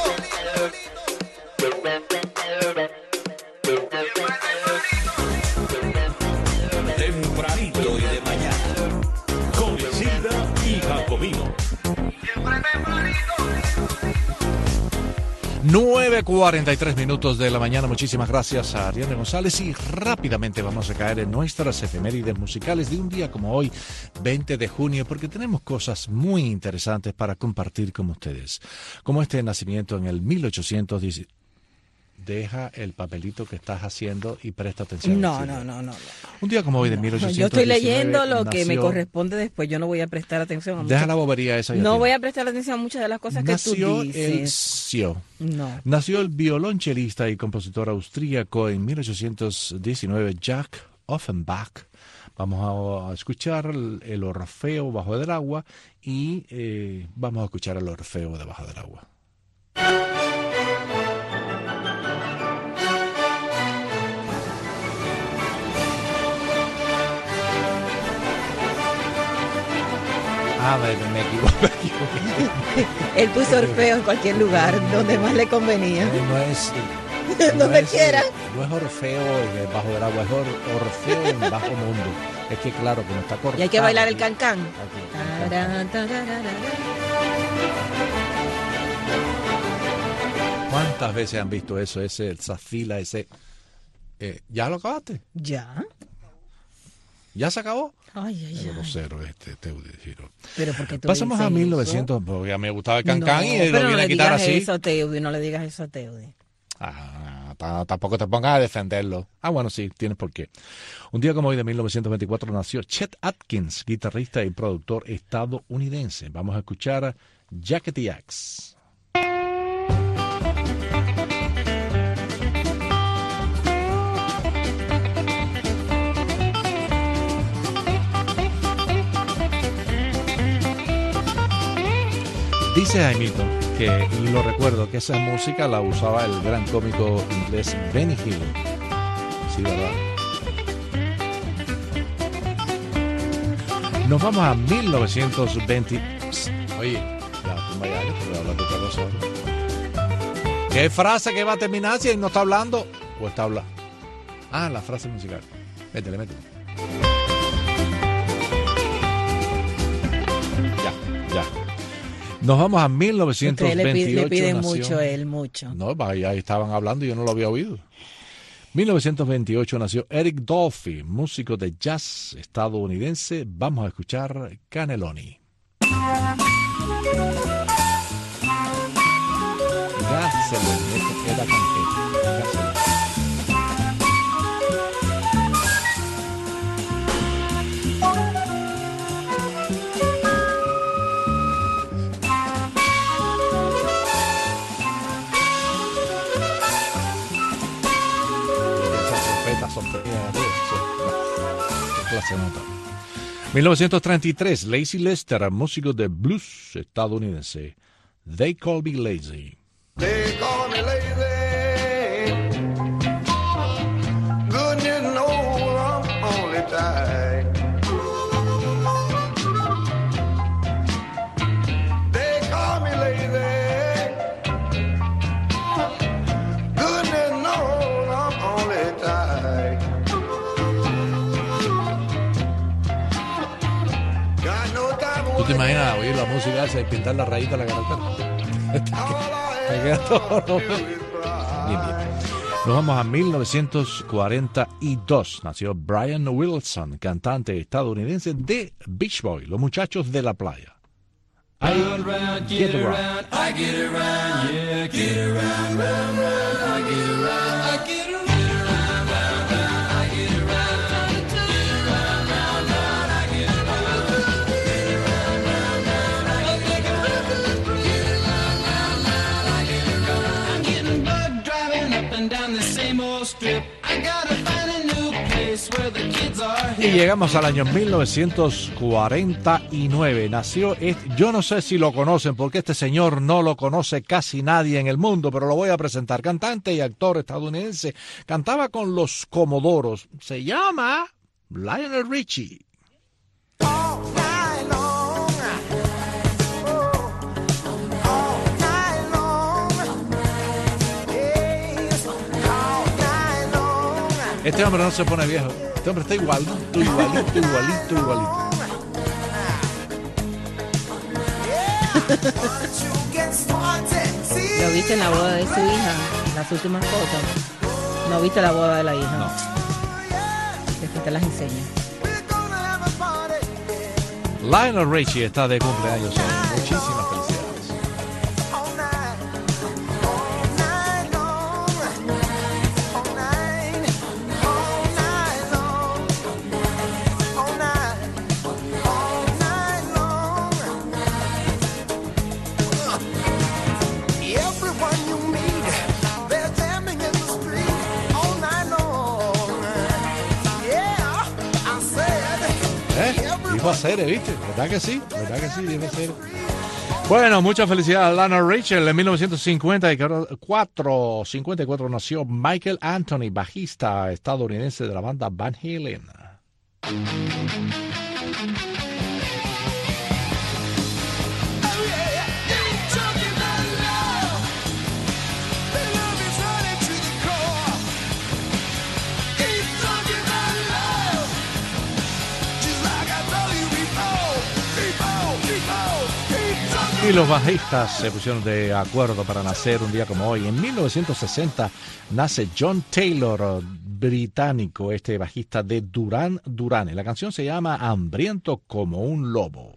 Tempranito y de mañana con Isilda y Jacobino. Siempre tempranito. 9:43 minutos de la mañana. Muchísimas gracias a Ariane González y rápidamente vamos a caer en nuestras efemérides musicales de un día como hoy, 20 de junio, porque tenemos cosas muy interesantes para compartir con ustedes. Como este nacimiento en el 1810. Deja el papelito que estás haciendo y presta atención. No. Un día como hoy de 1819. Yo estoy leyendo lo que me nació, corresponde después. Yo no voy a prestar atención a muchas. Deja la bobería esa. No voy a prestar atención a muchas de las cosas que tú dices. Nació el violonchelista y compositor austríaco en 1819, Jacques Offenbach. Vamos a escuchar el Orfeo bajo del agua y vamos a escuchar el Orfeo debajo del agua. Me equivoqué. Él puso Orfeo en cualquier lugar, donde más le convenía. Donde quiera. No es Orfeo bajo del agua, es Orfeo en bajo mundo. Es que claro, que no está cortado. Y hay que bailar el cancán. ¿Cuántas veces han visto eso? Esa fila, ¿ya lo acabaste? Ya. ¿Ya se acabó? Ay. Grosero Teudi Giro. Pero porque tú pasamos a 1900, porque ya me gustaba el cancán y lo vine a quitar así. No le digas eso a Teudi. Tampoco te pongas a defenderlo. Bueno, sí, tienes por qué. Un día como hoy de 1924 nació Chet Atkins, guitarrista y productor estadounidense. Vamos a escuchar a Jackety Axe. Dice Jaimito, que lo recuerdo, que esa música la usaba el gran cómico inglés Benny Hill. Sí, ¿verdad? Nos vamos a 1920. Oye, ya, tú me vayas, te voy a hablar de otra cosa. ¿Qué frase que va a terminar si él no está hablando? ¿O está hablando? La frase musical. Métele. Ya. Nos vamos a 1928. Le piden mucho él, mucho. No, ahí estaban hablando y yo no lo había oído. 1928 nació Eric Dolphy, músico de jazz estadounidense. Vamos a escuchar Cannelloni. Era con clase nota. 1933, Lazy Lester, músico de blues estadounidense. They Call Me Lazy. They call me lazy. Goodness knows I'm only tired. They call me lazy. Goodness knows I'm only tired. ¿Tú te imaginas oír la música esa y pintar la rayita de la carretera? Bien. Nos vamos a 1942. Nació Brian Wilson, cantante estadounidense de Beach Boy, los muchachos de la playa. I get around, I get around, yeah, get around, round, round, I get around, I get around. Y llegamos al año 1949. Nació, yo no sé si lo conocen porque este señor no lo conoce casi nadie en el mundo, pero lo voy a presentar. Cantante y actor estadounidense. Cantaba con los Comodoros. Se llama Lionel Richie. Este hombre no se pone viejo. Este hombre está igualito. ¿Lo viste en la boda de su hija? Las últimas fotos. ¿No viste la boda de la hija? No. Después te las enseño. Lionel Richie está de cumpleaños hoy. Muchísimas felicidades. Dijo a Cere, ¿viste? ¿Verdad que sí? ¿Verdad que sí? Dijo a Cere. Bueno, muchas felicidades a Lionel Richie. En 1954 nació Michael Anthony, bajista estadounidense de la banda Van Halen. Y los bajistas se pusieron de acuerdo para nacer un día como hoy. En 1960 nace John Taylor, británico, este bajista de Duran Duran. La canción se llama Hambriento como un lobo.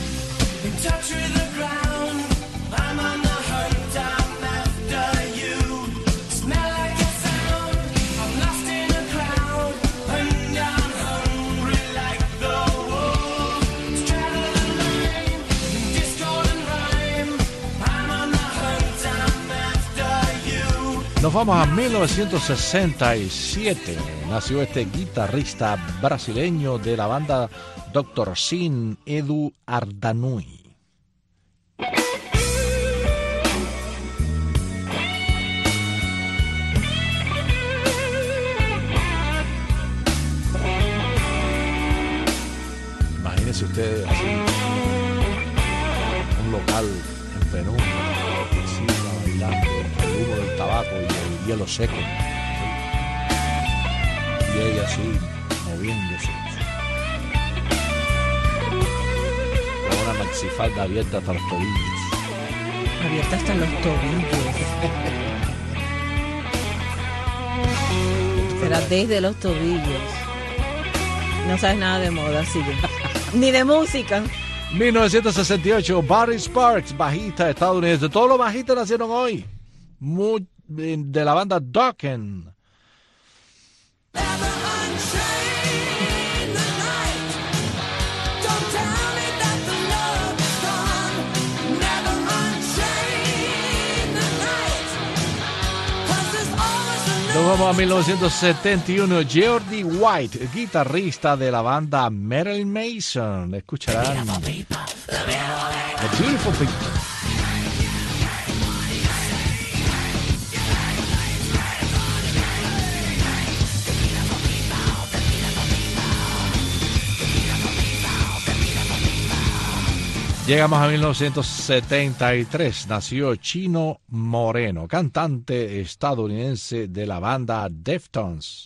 Nos vamos a 1967. Nació este guitarrista brasileño de la banda Dr. Sin, Edu Ardanui. Imagínense ustedes así, un local en penumbra, bailando, el humo del tabaco y el hielo seco, ¿sí? Y ella así moviéndose con una maxifalda abierta hasta los tobillos. Abierta hasta los tobillos. Será desde los tobillos. No sabes nada de moda, sigue. Ni de música. 1968, Barry Sparks, bajista estadounidense. Todos los bajistas nacieron hoy. De la banda Dokken. Nos vamos a 1971, Geordie White, guitarrista de la banda Marilyn Manson. Escucharán The Beautiful People. Llegamos a 1973, nació Chino Moreno, cantante estadounidense de la banda Deftones.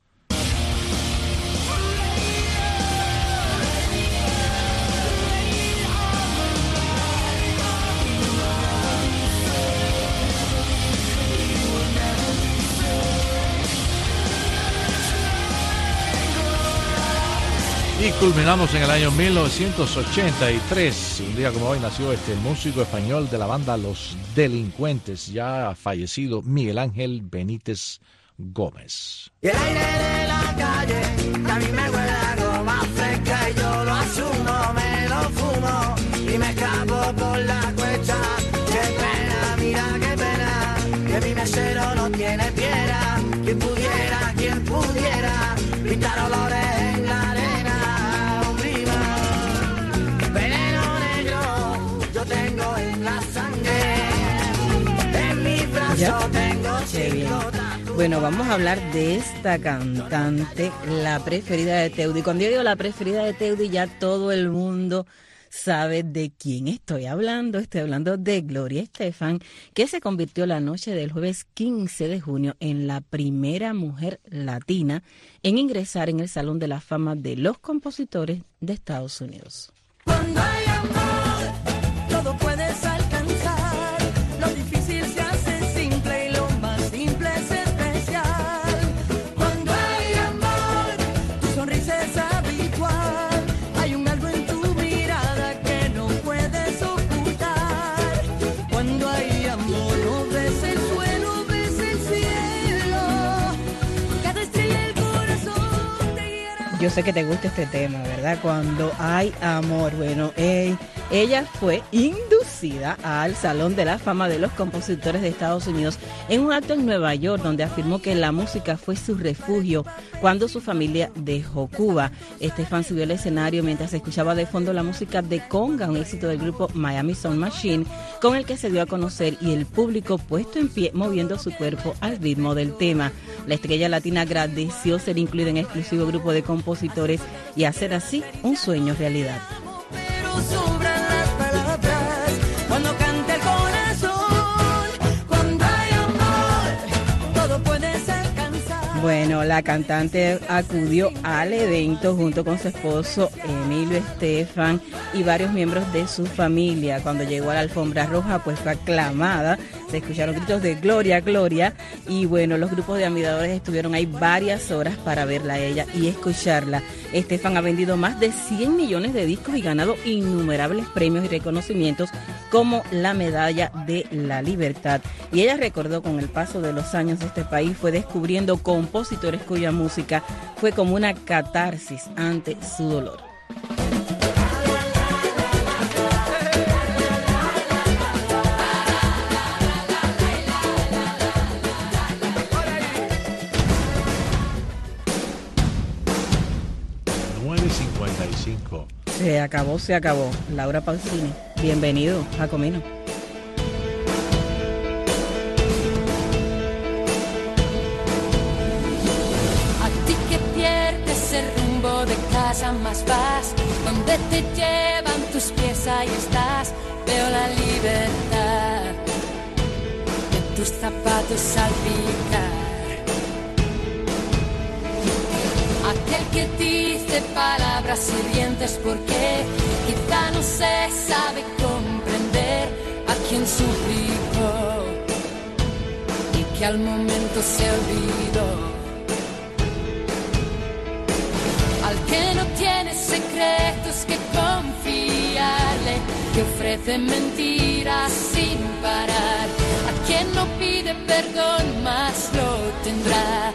Y culminamos en el año 1983. Un día como hoy nació este músico español de la banda Los Delincuentes, ya fallecido, Miguel Ángel Benítez Gómez. Y el aire de la calle, que a mí me huele algo más fresca y yo lo asumo, me lo fumo y me escapo por la cuesta. Qué pena, mira qué pena, que mi mesero no tiene piedra. Quien pudiera, pintar olores en la arena. Bueno, vamos a hablar de esta cantante, la preferida de Teudi. Cuando yo digo la preferida de Teudi, ya todo el mundo sabe de quién estoy hablando. Estoy hablando de Gloria Estefan, que se convirtió la noche del jueves 15 de junio en la primera mujer latina en ingresar en el Salón de la Fama de los Compositores de Estados Unidos. Cuando hay amor, todo puedes alcanzar, lo difícil Yo sé que te gusta este tema, ¿verdad? Cuando hay amor. Bueno, ella fue inducida al Salón de la Fama de los Compositores de Estados Unidos en un acto en Nueva York, donde afirmó que la música fue su refugio cuando su familia dejó Cuba. Estefan subió al escenario mientras escuchaba de fondo la música de conga, un éxito del grupo Miami Sound Machine, con el que se dio a conocer, y el público puesto en pie moviendo su cuerpo al ritmo del tema. La estrella latina agradeció ser incluida en el exclusivo grupo de compositores y hacer así un sueño realidad. Cuando canta el corazón, cuando hay amor, todo puede ser cansado. Bueno, la cantante acudió al evento junto con su esposo Emilio Estefan y varios miembros de su familia. Cuando llegó a la alfombra roja, pues fue aclamada. Se escucharon gritos de Gloria, Gloria. Y bueno, los grupos de admiradores estuvieron ahí varias horas para verla a ella y escucharla. Estefan ha vendido más de 100 millones de discos y ganado innumerables premios y reconocimientos como la Medalla de la Libertad. Y ella recordó, con el paso de los años, este país fue descubriendo compositores cuya música fue como una catarsis ante su dolor. Se acabó. Laura Pausini, bienvenido, Jacomino. A ti que pierdes el rumbo de casa, más vas, donde te llevan tus pies, ahí estás. Veo la libertad de tus zapatos salpicar. Aquel que dice palabras hirientes porque quizá no se sabe comprender a quien suplicó y que al momento se olvidó. Al que no tiene secretos que confiarle, que ofrece mentiras sin parar, a quien no pide perdón más lo tendrá.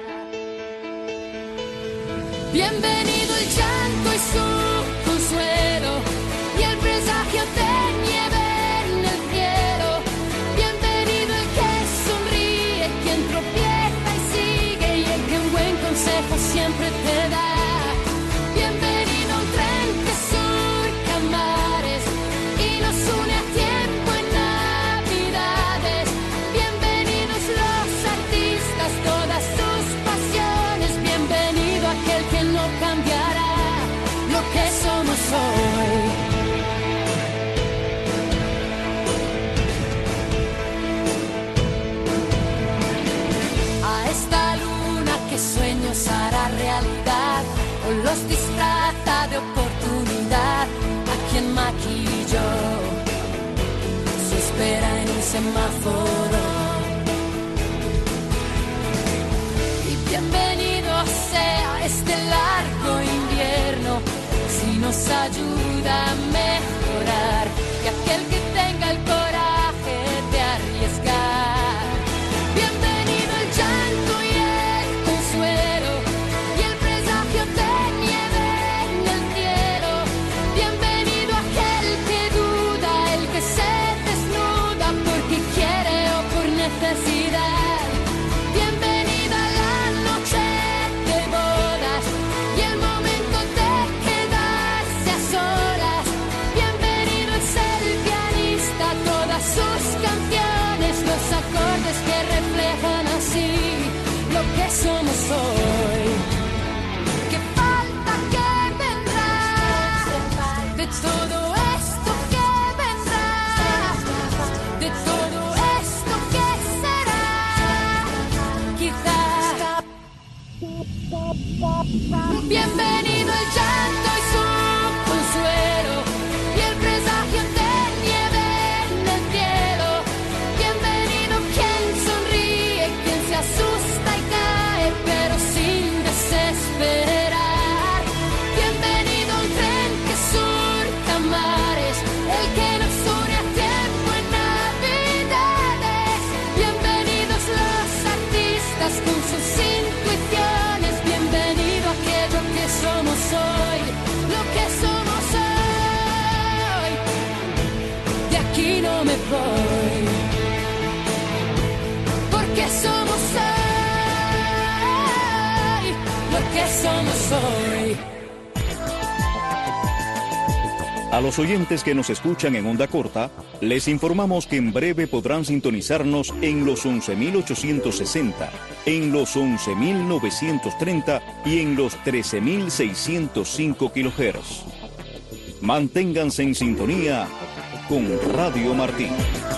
Bienvenido el llanto y su consuelo, y el presagio de nieve en el cielo. Bienvenido el que sonríe, quien tropieza y sigue, y el que un buen consejo siempre te da. Bienvenido un tren que surca mares y nos une a tiempo en Navidades. Bienvenidos los artistas, todas sus pasiones. Bienvenido aquel que no cambiará lo que somos hoy. A esta luna que sueños hará realidad, o los disfraza de oportunidad, a quien maquilló su espera en un semáforo. Y bienvenido sea este largo invierno, si nos ayuda a mejorar, y aquel que tenga el coraje de arriesgar. Bienvenido el llanto y el consuelo, y el presagio de nieve en el cielo. Bienvenido aquel que duda, el que se desnuda porque quiere o por necesidad. Bienvenida la noche de bodas y el momento de quedarse a solas. Bienvenido es el pianista, todas sus canciones, los acordes que reflejan así lo que somos hoy. ¿Qué falta que vendrá de todo esto que vendrá, de todo esto que será? Quizás. Bienvenido el llanto y su consuelo, y el presagio de nieve en el cielo. Bienvenido quien sonríe, quien se asusta y cae, pero sin desesperar. Bienvenido un tren que surca mares, el que nos une a tiempo en Navidades. Bienvenidos los artistas con sus intuiciones. Bienvenido aquello que lo que somos hoy. A los oyentes que nos escuchan en onda corta, les informamos que en breve podrán sintonizarnos en los 11.860, en los 11.930 y en los 13.605 kHz. Manténganse en sintonía con Radio Martí.